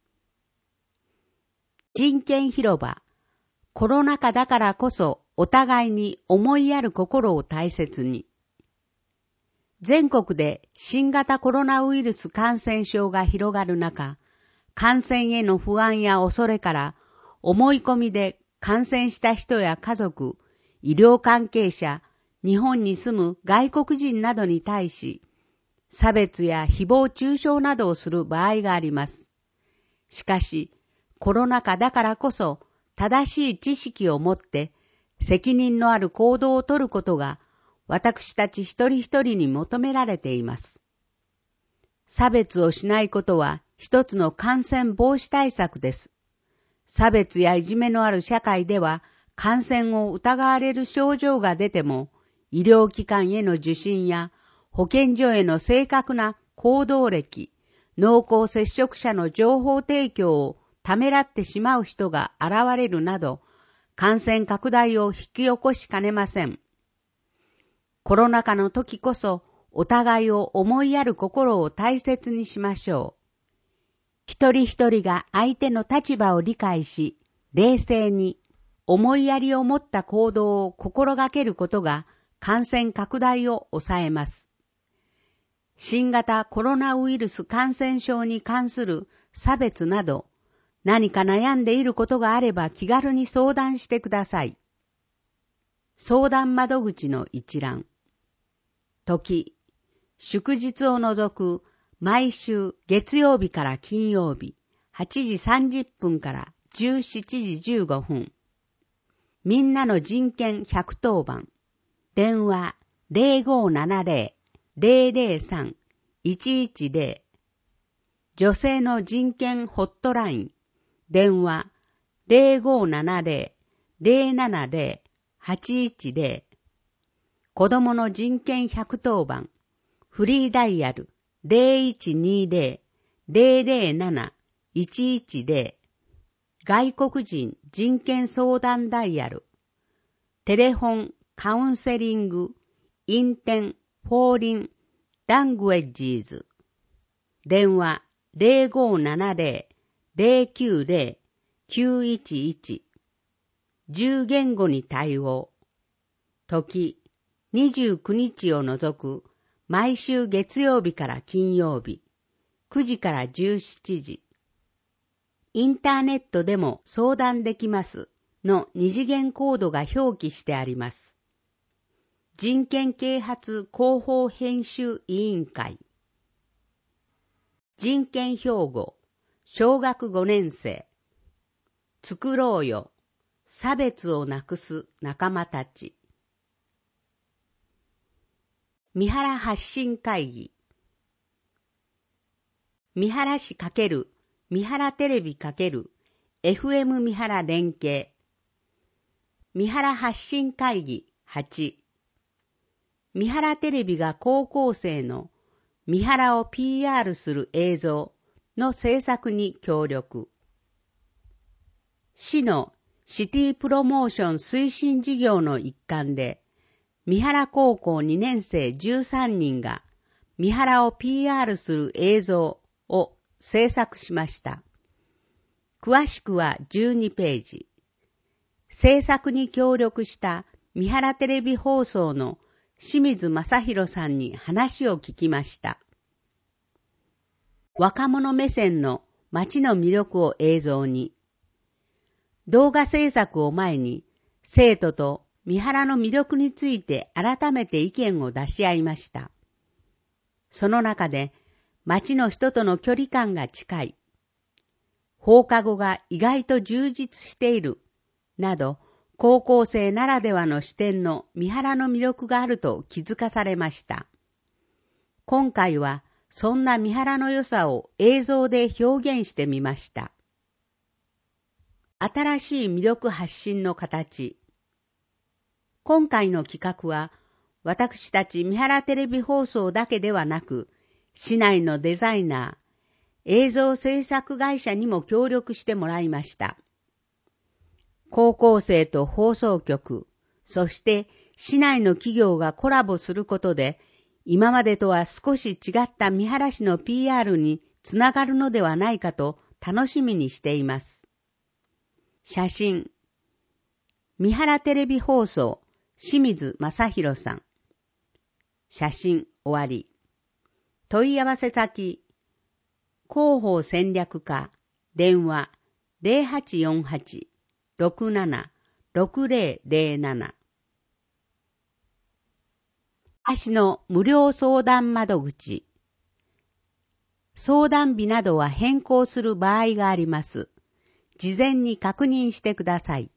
D: 人権広場。コロナ禍だからこそお互いに思いやる心を大切に。全国で新型コロナウイルス感染症が広がる中、感染への不安や恐れから思い込みで感染した人や家族、医療関係者、日本に住む外国人などに対し、差別や誹謗中傷などをする場合があります。しかし、コロナ禍だからこそ正しい知識を持って責任のある行動をとることが私たち一人一人に求められています。差別をしないことは一つの感染防止対策です。差別やいじめのある社会では感染を疑われる症状が出ても医療機関への受診や保健所への正確な行動歴、濃厚接触者の情報提供をためらってしまう人が現れるなど、感染拡大を引き起こしかねません。コロナ禍の時こそ、お互いを思いやる心を大切にしましょう。一人一人が相手の立場を理解し、冷静に思いやりを持った行動を心がけることが感染拡大を抑えます。新型コロナウイルス感染症に関する差別など、何か悩んでいることがあれば気軽に相談してください。相談窓口の一覧。時、祝日を除く毎週月曜日から金曜日8時30分から17時15分。みんなの人権110番。電話 0570-003-110。女性の人権ホットライン。電話 0570-070-810。子供の人権110番。フリーダイヤル 0120-007-110。外国人人権相談ダイヤル。テレフォンカウンセリングインテンフォーリンラングエッジーズ。電話 0570-090-911。10言語に対応。時、29日を除く毎週月曜日から金曜日、9時から17時。インターネットでも相談できますの二次元コードが表記してあります。人権啓発広報編集委員会。人権兵庫、小学5年生。作ろうよ、差別をなくす仲間たち。三原発信会議。三原市×三原テレビ×FM 三原連携。三原発信会議8。三原テレビが高校生の三原を PR する映像の制作に協力。市のシティプロモーション推進事業の一環で、三原高校2年生13人が三原を PR する映像を制作しました。 詳しくは12ページ。制作に協力した三原テレビ放送の清水正弘さんに話を聞きました。若者目線の街の魅力を映像に。動画制作を前に生徒と三原の魅力について改めて意見を出し合いました。その中で街の人との距離感が近い、放課後が意外と充実している、など高校生ならではの視点の三原の魅力があると気づかされました。今回はそんな三原の良さを映像で表現してみました。新しい魅力発信の形。今回の企画は、私たち三原テレビ放送だけではなく、市内のデザイナー、映像制作会社にも協力してもらいました。高校生と放送局、そして市内の企業がコラボすることで、今までとは少し違った三原市の PR につながるのではないかと楽しみにしています。写真。三原テレビ放送、清水正弘さん。写真終わり。問い合わせ先、広報戦略課、電話 0848-67-6007。私の無料相談窓口。相談日などは変更する場合があります。事前に確認してください。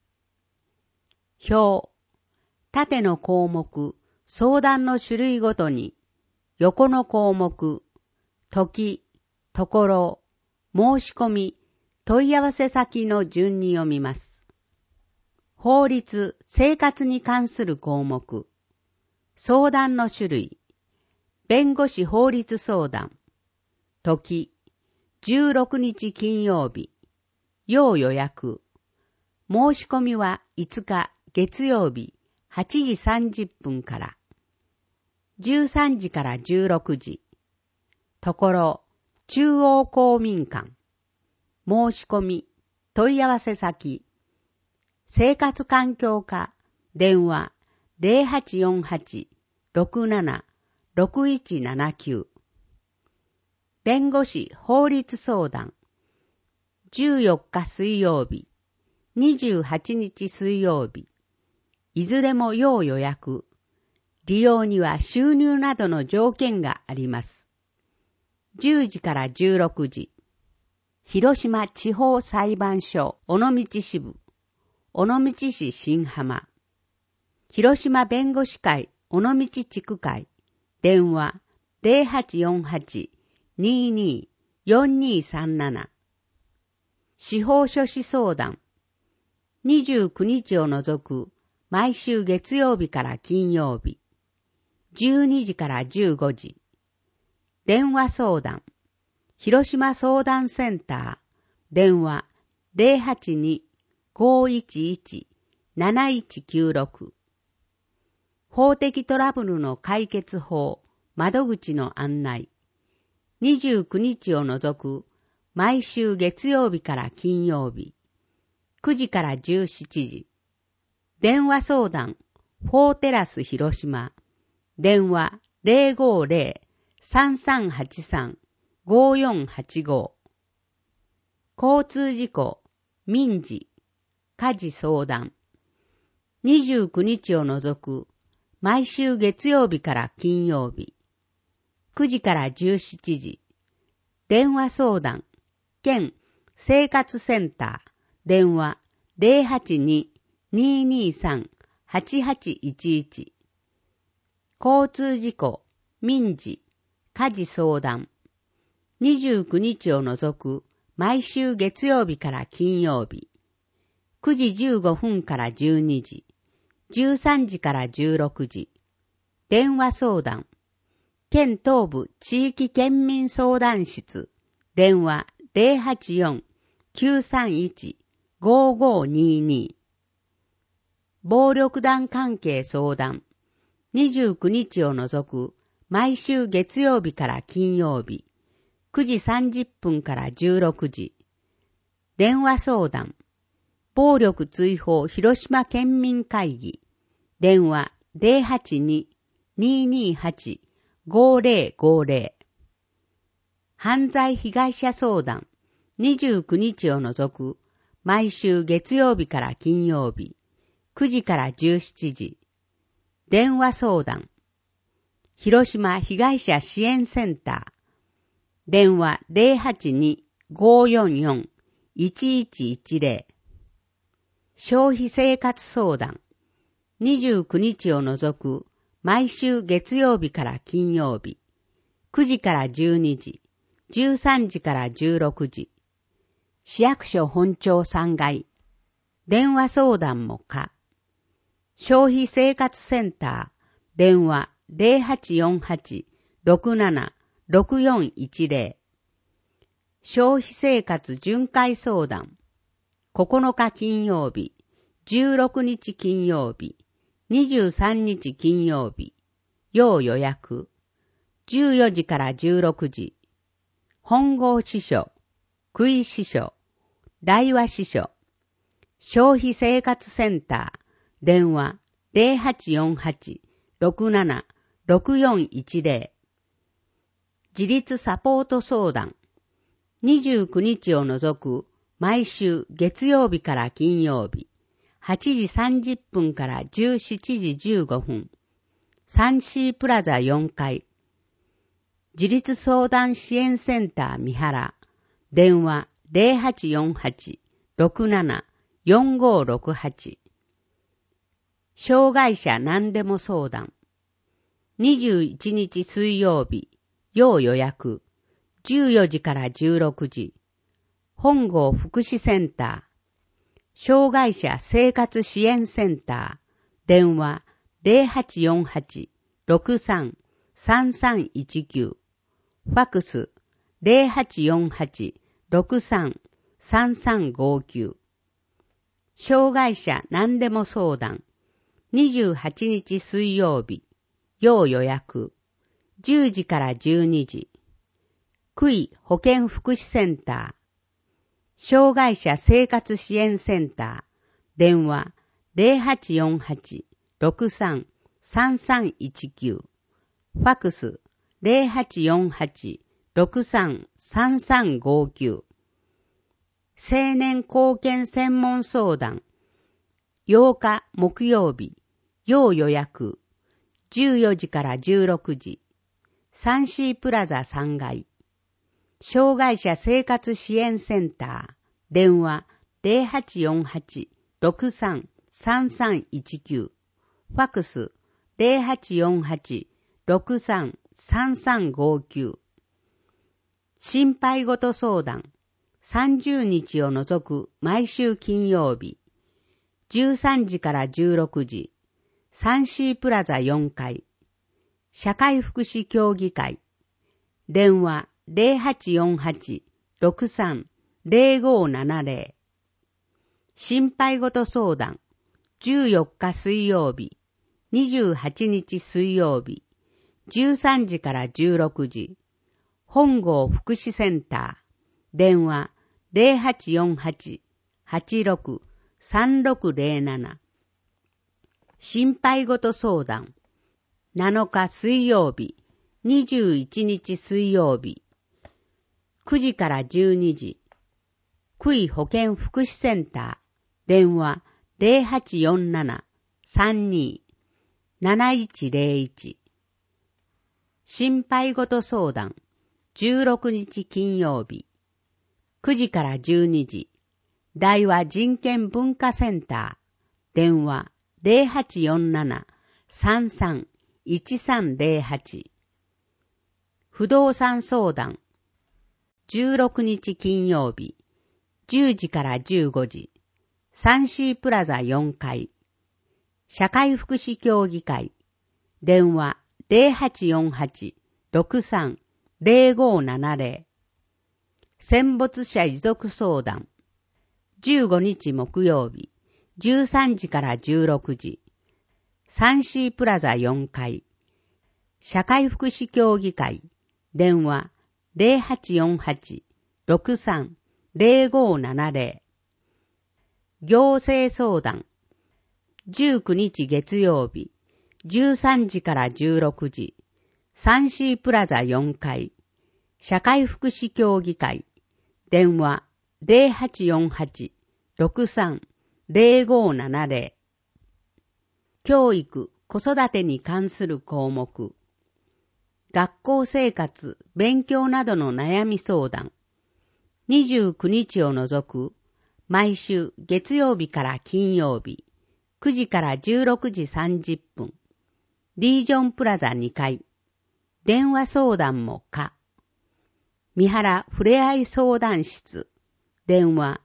D: 表。縦の項目、相談の種類ごとに、横の項目、時、ところ、申し込み、問い合わせ先の順に読みます。法律、生活に関する項目、相談の種類、弁護士法律相談、時、16日金曜日、要予約、申し込みは5日月曜日8時30分から、13時から16時、ところ、中央公民館、申し込み、問い合わせ先、生活環境課、電話0848-67-6179、弁護士法律相談、14日水曜日、28日水曜日、いずれも要予約、利用には収入などの条件があります。10時から16時、広島地方裁判所尾道支部、尾道市新浜、広島弁護士会尾道地区会、電話0848-22-4237、司法書士相談、29日を除く毎週月曜日から金曜日、12時から15時、電話相談、広島相談センター、電話082-511-7196、法的トラブルの解決法、窓口の案内、29日を除く毎週月曜日から金曜日、9時から17時、電話相談、法テラス広島、電話050-3383-5485、交通事故、民事、家事相談、29日を除く毎週月曜日から金曜日、9時から17時、電話相談、県生活センター、電話082-223-8811、交通事故、民事、家事相談、29日を除く毎週月曜日から金曜日、9時15分から12時、13時から16時、電話相談、県東部地域県民相談室、電話084-931-5522、暴力団関係相談、29日を除く毎週月曜日から金曜日、9時30分から16時、 電話相談。暴力追放広島県民会議。電話082-228-5050。犯罪被害者相談。29日を除く、毎週月曜日から金曜日、9時から17時。電話相談。広島被害者支援センター。電話082-544-1110。消費生活相談。29日を除く、毎週月曜日から金曜日、9時から12時、13時から16時。市役所本庁3階。電話相談も可。消費生活センター。電話0848-67-6410。消費生活巡回相談。9日金曜日、16日金曜日、23日金曜日。要予約。14時から16時。本郷支所、久井支所、大和支所。消費生活センター。電話0848-67-6410。自立サポート相談。29日を除く、毎週月曜日から金曜日、8時30分から17時15分。3C プラザ4階。自立相談支援センター三原。電話0848-67-4568。障害者何でも相談。21日水曜日、要予約。14時から16時。本郷福祉センター。障害者生活支援センター。電話0848-63-3319。ファクス0848-63-3359。障害者何でも相談。28日水曜日、要予約。10時から12時。久井保健福祉センター。障害者生活支援センター。電話0848-63-3319。ファクス0848-63-3359。青年貢献専門相談。8日木曜日、要予約。14時から16時。3C プラザ3階。障害者生活支援センター。電話0848-63-3319。ファクス0848-63-3359。心配ごと相談。30日を除く毎週金曜日。13時から16時。3C プラザ4階。社会福祉協議会。電話0848-63-0570。心配ごと相談。14日水曜日、28日水曜日、13時から16時。本郷福祉センター。電話0848-86-3607。心配ごと相談。7日水曜日、21日水曜日。9時から12時。久井保健福祉センター。電話0847-32-7101。心配ごと相談。16日金曜日。9時から12時。大和人権文化センター。電話0847-33-1308。不動産相談。16日金曜日。10時から15時。3C プラザ4階。社会福祉協議会。電話0848-63-0570。戦没者遺族相談。15日木曜日。13時から16時。3C プラザ4階。社会福祉協議会。電話0848-63-0570。 0570。行政相談。19日月曜日、13時から16時、サンシープラザ4階、社会福祉協議会、電話0848-63-0570。教育・子育てに関する項目。学校生活、勉強などの悩み相談。29日を除く、毎週月曜日から金曜日、9時から16時30分、リージョンプラザ2階、電話相談も可。三原ふれあい相談室、電話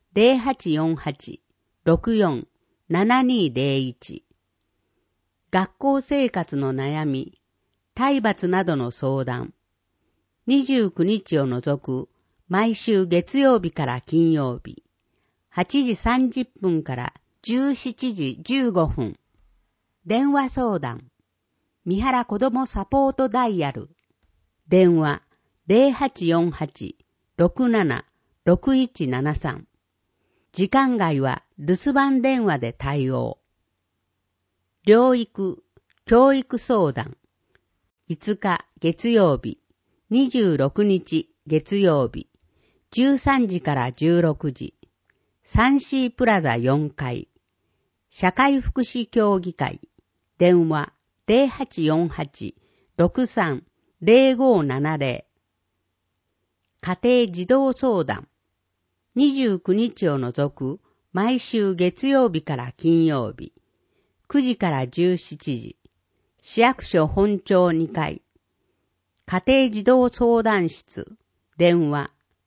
D: 0848-64-7201。学校生活の悩み、体罰などの相談。29日を除く、毎週月曜日から金曜日、8時30分から17時15分。電話相談。三原子どもサポートダイヤル。電話0848-67-6173。時間外は留守番電話で対応。療育・教育相談。5日月曜日、26日月曜日、13時から16時、サンシープラザ4階、社会福祉協議会、電話0848-63-0570。家庭児童相談。29日を除く、毎週月曜日から金曜日、9時から17時、市役所本庁2階、家庭児童相談室、電話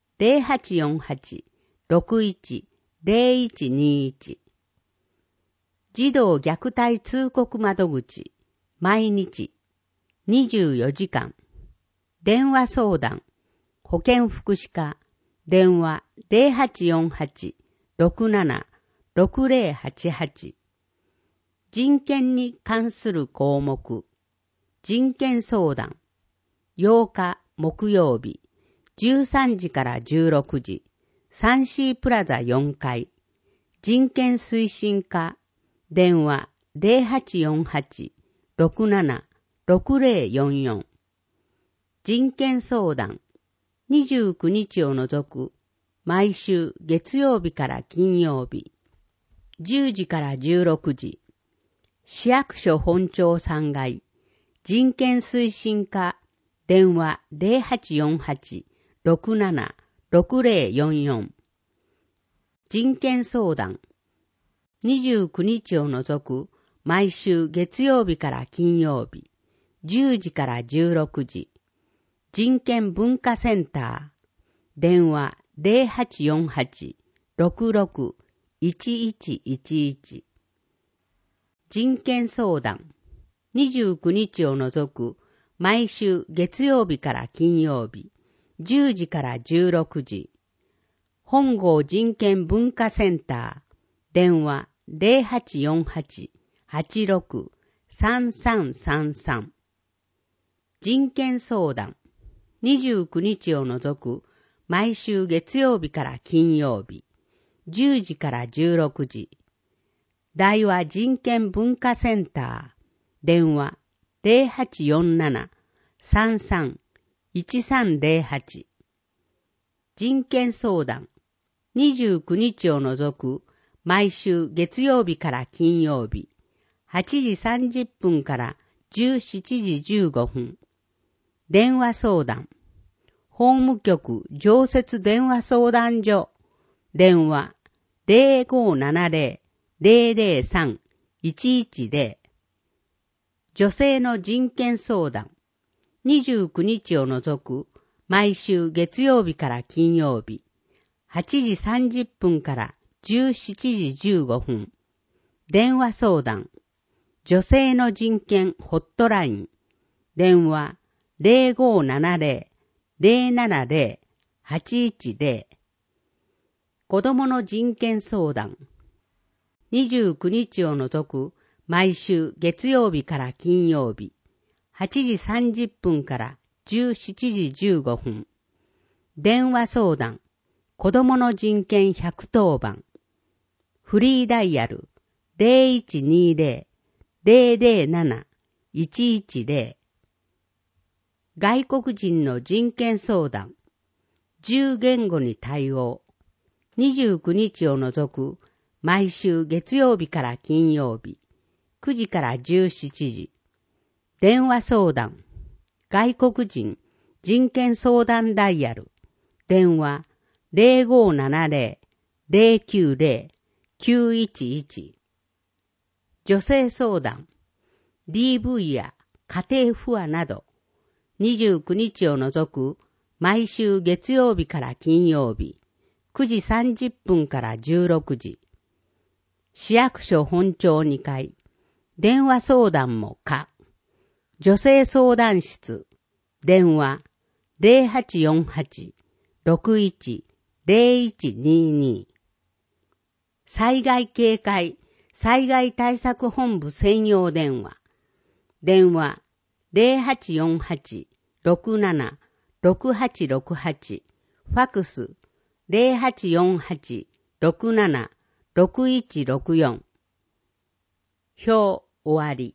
D: 0848-61-0121。児童虐待通告窓口、毎日、24時間。電話相談、保健福祉課、電話0848-67-6088。人権に関する項目。人権相談。8日木曜日、13時から16時、サンシープラザ4階。人権推進課。電話0848-67-6044。人権相談。29日を除く、毎週月曜日から金曜日、10時から16時、市役所本庁3階、人権推進課、電話0848-67-6044。人権相談。29日を除く、毎週月曜日から金曜日、10時から16時、人権文化センター、電話0848-66-1111。人権相談。29日を除く、毎週月曜日から金曜日、10時から16時。本郷人権文化センター、電話0848-86-3333。人権相談。29日を除く、毎週月曜日から金曜日、10時から16時。大和人権文化センター、電話0847-33-1308。人権相談。29日を除く、毎週月曜日から金曜日、8時30分から17時15分。電話相談。法務局常設電話相談所。電話0570-003-110。女性の人権相談。29日を除く、毎週月曜日から金曜日、8時30分から17時15分。電話相談。女性の人権ホットライン。電話0570-070-810。子どもの人権相談。29日を除く、毎週月曜日から金曜日、8時30分から17時15分。電話相談。 子供の人権110番。フリーダイヤル 0120-007-110。外国人の人権相談。10言語に対応。29日を除く毎週月曜日から金曜日。9時から17時。電話相談。外国人人権相談ダイヤル。電話 0570-090-911。女性相談。DV や家庭不和など。29日を除く毎週月曜日から金曜日。9時30分から16時。市役所本庁2階。電話相談も可。女性相談室。電話 0848-61-0122。災害警戒災害対策本部専用電話。電話 0848-67-6868。ファクス 0848-67-6164。表終わり。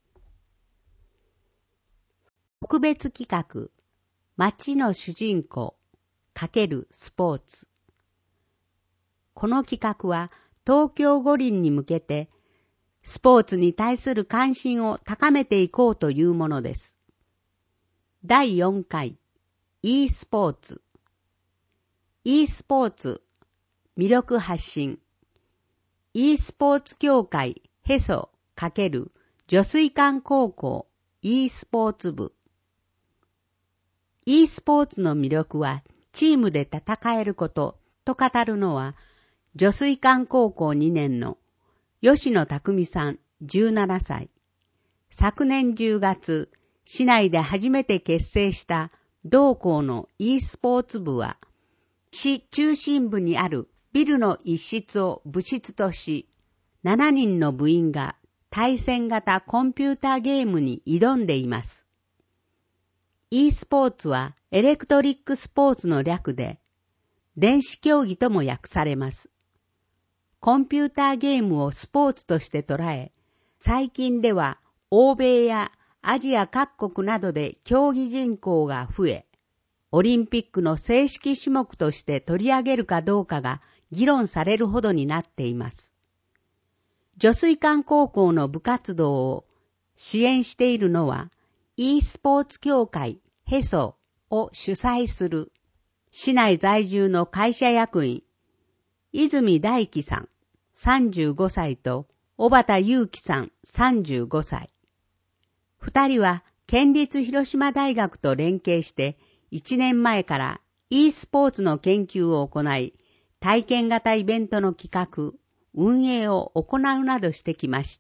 D: 特別企画、街の主人公×スポーツ。この企画は東京五輪に向けてスポーツに対する関心を高めていこうというものです。第4回 e スポーツ。e スポーツ魅力発信。e スポーツ協会ヘソ×女水館高校 e スポーツ部。e スポーツの魅力はチームで戦えることと語るのは女水館高校2年の吉野匠さん17歳。昨年10月、市内で初めて結成した同校の e スポーツ部は、市中心部にあるビルの一室を部室とし、7人の部員が対戦型コンピューターゲームに挑んでいます。e スポーツはエレクトリックスポーツの略で、電子競技とも訳されます。コンピューターゲームをスポーツとして捉え、最近では欧米やアジア各国などで競技人口が増え、オリンピックの正式種目として取り上げるかどうかが議論されるほどになっています。女水館高校の部活動を支援しているのは、e スポーツ協会ヘソを主催する市内在住の会社役員、泉大樹さん35歳と小畑祐樹さん35歳。二人は県立広島大学と連携して1年前から e スポーツの研究を行い、体験型イベントの企画、運営を行うなどしてきました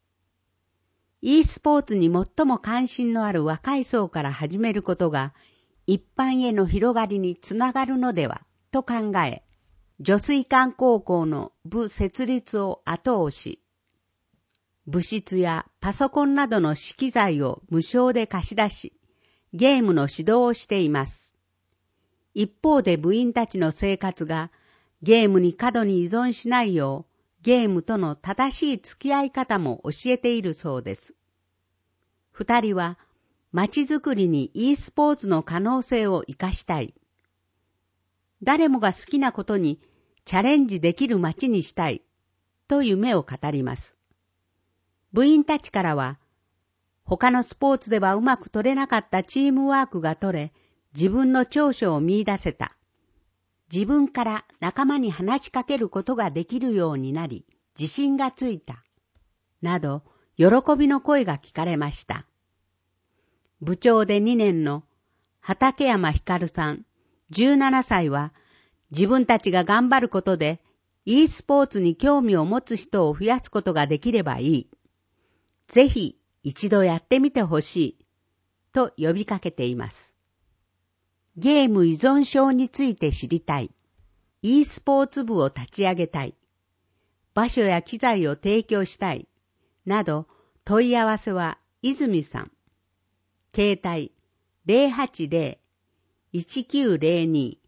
D: 。e スポーツに最も関心のある若い層から始めることが一般への広がりにつながるのではと考え、女水館高校の部設立を後押し、部室やパソコンなどの資材を無償で貸し出し、ゲームの指導をしています。一方で部員たちの生活がゲームに過度に依存しないよう、ゲームとの正しい付き合い方も教えているそうです。二人は、街づくりに e スポーツの可能性を生かしたい。誰もが好きなことにチャレンジできる街にしたい、と夢を語ります。部員たちからは、他のスポーツではうまく取れなかったチームワークが取れ、自分の長所を見出せた。自分から仲間に話しかけることができるようになり、自信がついた。など、喜びの声が聞かれました。部長で2年の畠山光さん、17歳は、自分たちが頑張ることで、e スポーツに興味を持つ人を増やすことができればいい。ぜひ一度やってみてほしい、と呼びかけています。ゲーム依存症について知りたい。e スポーツ部を立ち上げたい。場所や機材を提供したい。など問い合わせは泉さん。携帯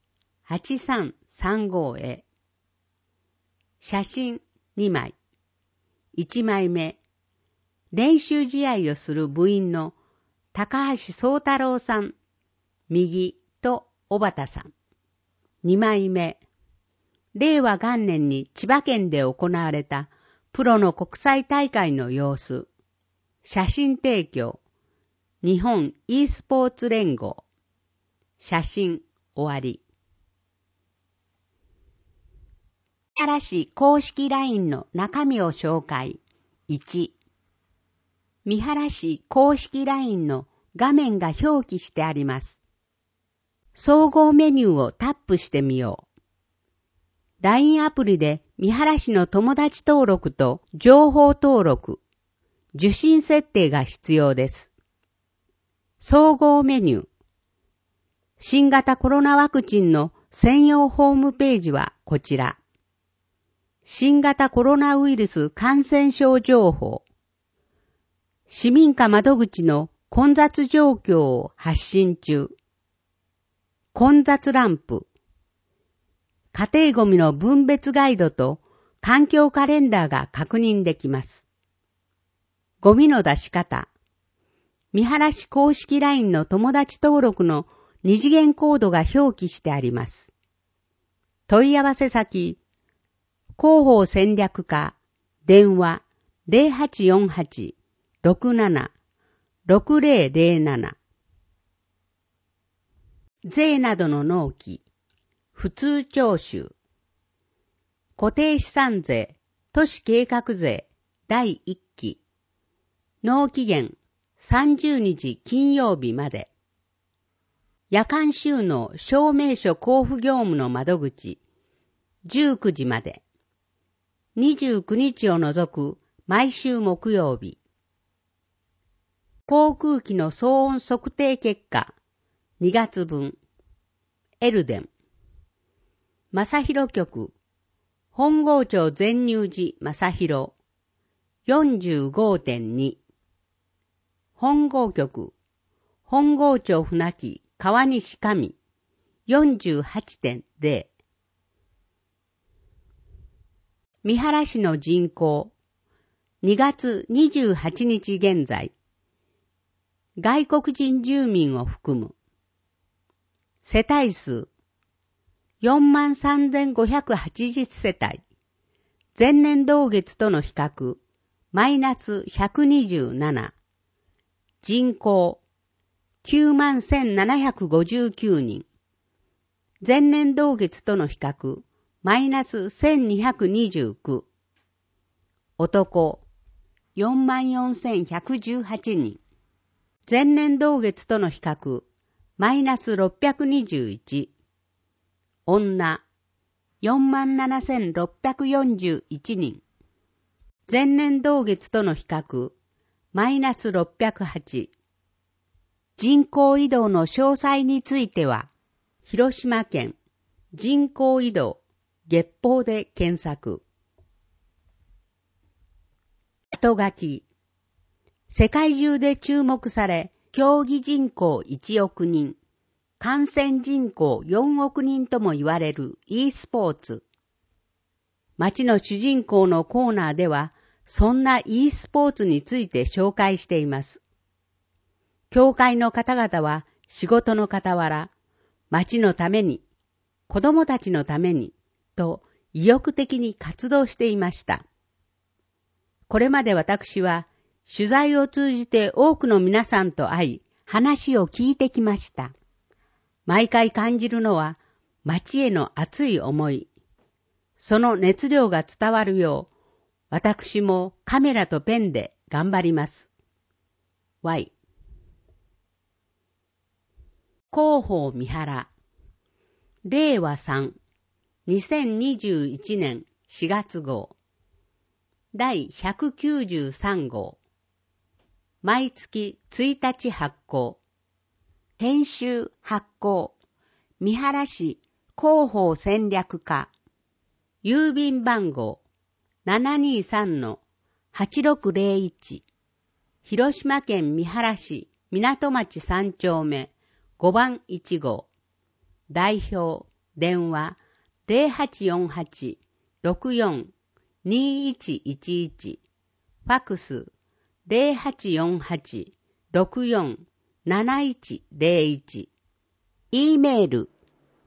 D: 8335へ。写真2枚。1枚目、練習試合をする部員の高橋宗太郎さん、右と小畑さん。2枚目、令和元年に千葉県で行われたプロの国際大会の様子。写真提供、日本 e スポーツ連合。写真終わり。三原市公式 LINE の中身を紹介。1、三原市公式 LINE の画面が表記してあります。総合メニューをタップしてみよう。LINE アプリで三原市の友達登録と情報登録、受信設定が必要です。総合メニュー。新型コロナワクチンの専用ホームページはこちら。新型コロナウイルス感染症情報。市民課窓口の混雑状況を発信中。混雑ランプ。家庭ゴミの分別ガイドと環境カレンダーが確認できます。ゴミの出し方。三原市公式 LINE の友達登録の二次元コードが表記してあります。問い合わせ先、広報戦略課、電話 0848-67-6007。税などの納期、普通徴収、固定資産税、都市計画税第1期、納期限30日金曜日まで。夜間収納証明書交付業務の窓口、19時まで。29日を除く毎週木曜日。航空機の騒音測定結果、2月分。エルデン。正広局。本郷町全入寺正広。45.2。本郷局。本郷町船木川西上。48.0。三原市の人口、2月28日現在、外国人住民を含む、世帯数、43,580 世帯、前年同月との比較、マイナス127、人口、91,759 人、前年同月との比較、マイナス1229。男、44,118 人。前年同月との比較、マイナス621。女、47,641 人。前年同月との比較、マイナス608。人口移動の詳細については、広島県人口移動月報で検索。後書き。世界中で注目され、競技人口1億人、観戦人口4億人とも言われる e スポーツ。街の主人公のコーナーでは、そんな e スポーツについて紹介しています。教会の方々は仕事の傍ら、街のために、子供たちのために、と意欲的に活動していました。これまで私は取材を通じて多くの皆さんと会い、話を聞いてきました。毎回感じるのは街への熱い思い。その熱量が伝わるよう、私もカメラとペンで頑張ります。Y。広報三原。令和3。2021年4月号。第193号。毎月1日発行。編集発行。三原市広報戦略課。郵便番号 723-8601。広島県三原市港町3丁目5番1号。代表電話0848-64-2111、ファクス0848-64-7101、E メール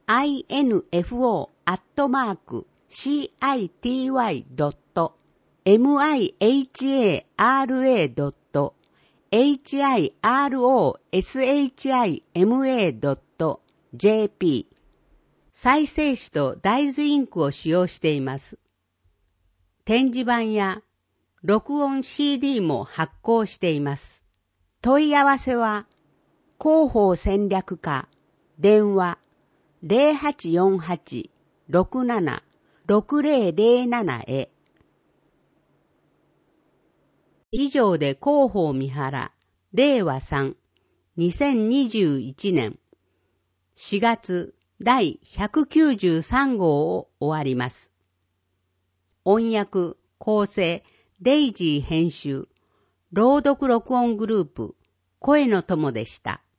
D: info@city.mihara-hiroshima.jp 再生紙と大豆インクを使用しています。展示板や録音 CD も発行しています。問い合わせは広報戦略課電話0848-67-6007へ。以上で広報三原令和3 2021年4月第193号を終わります。音訳、構成、デイジー編集、朗読録音グループ、声の友でした。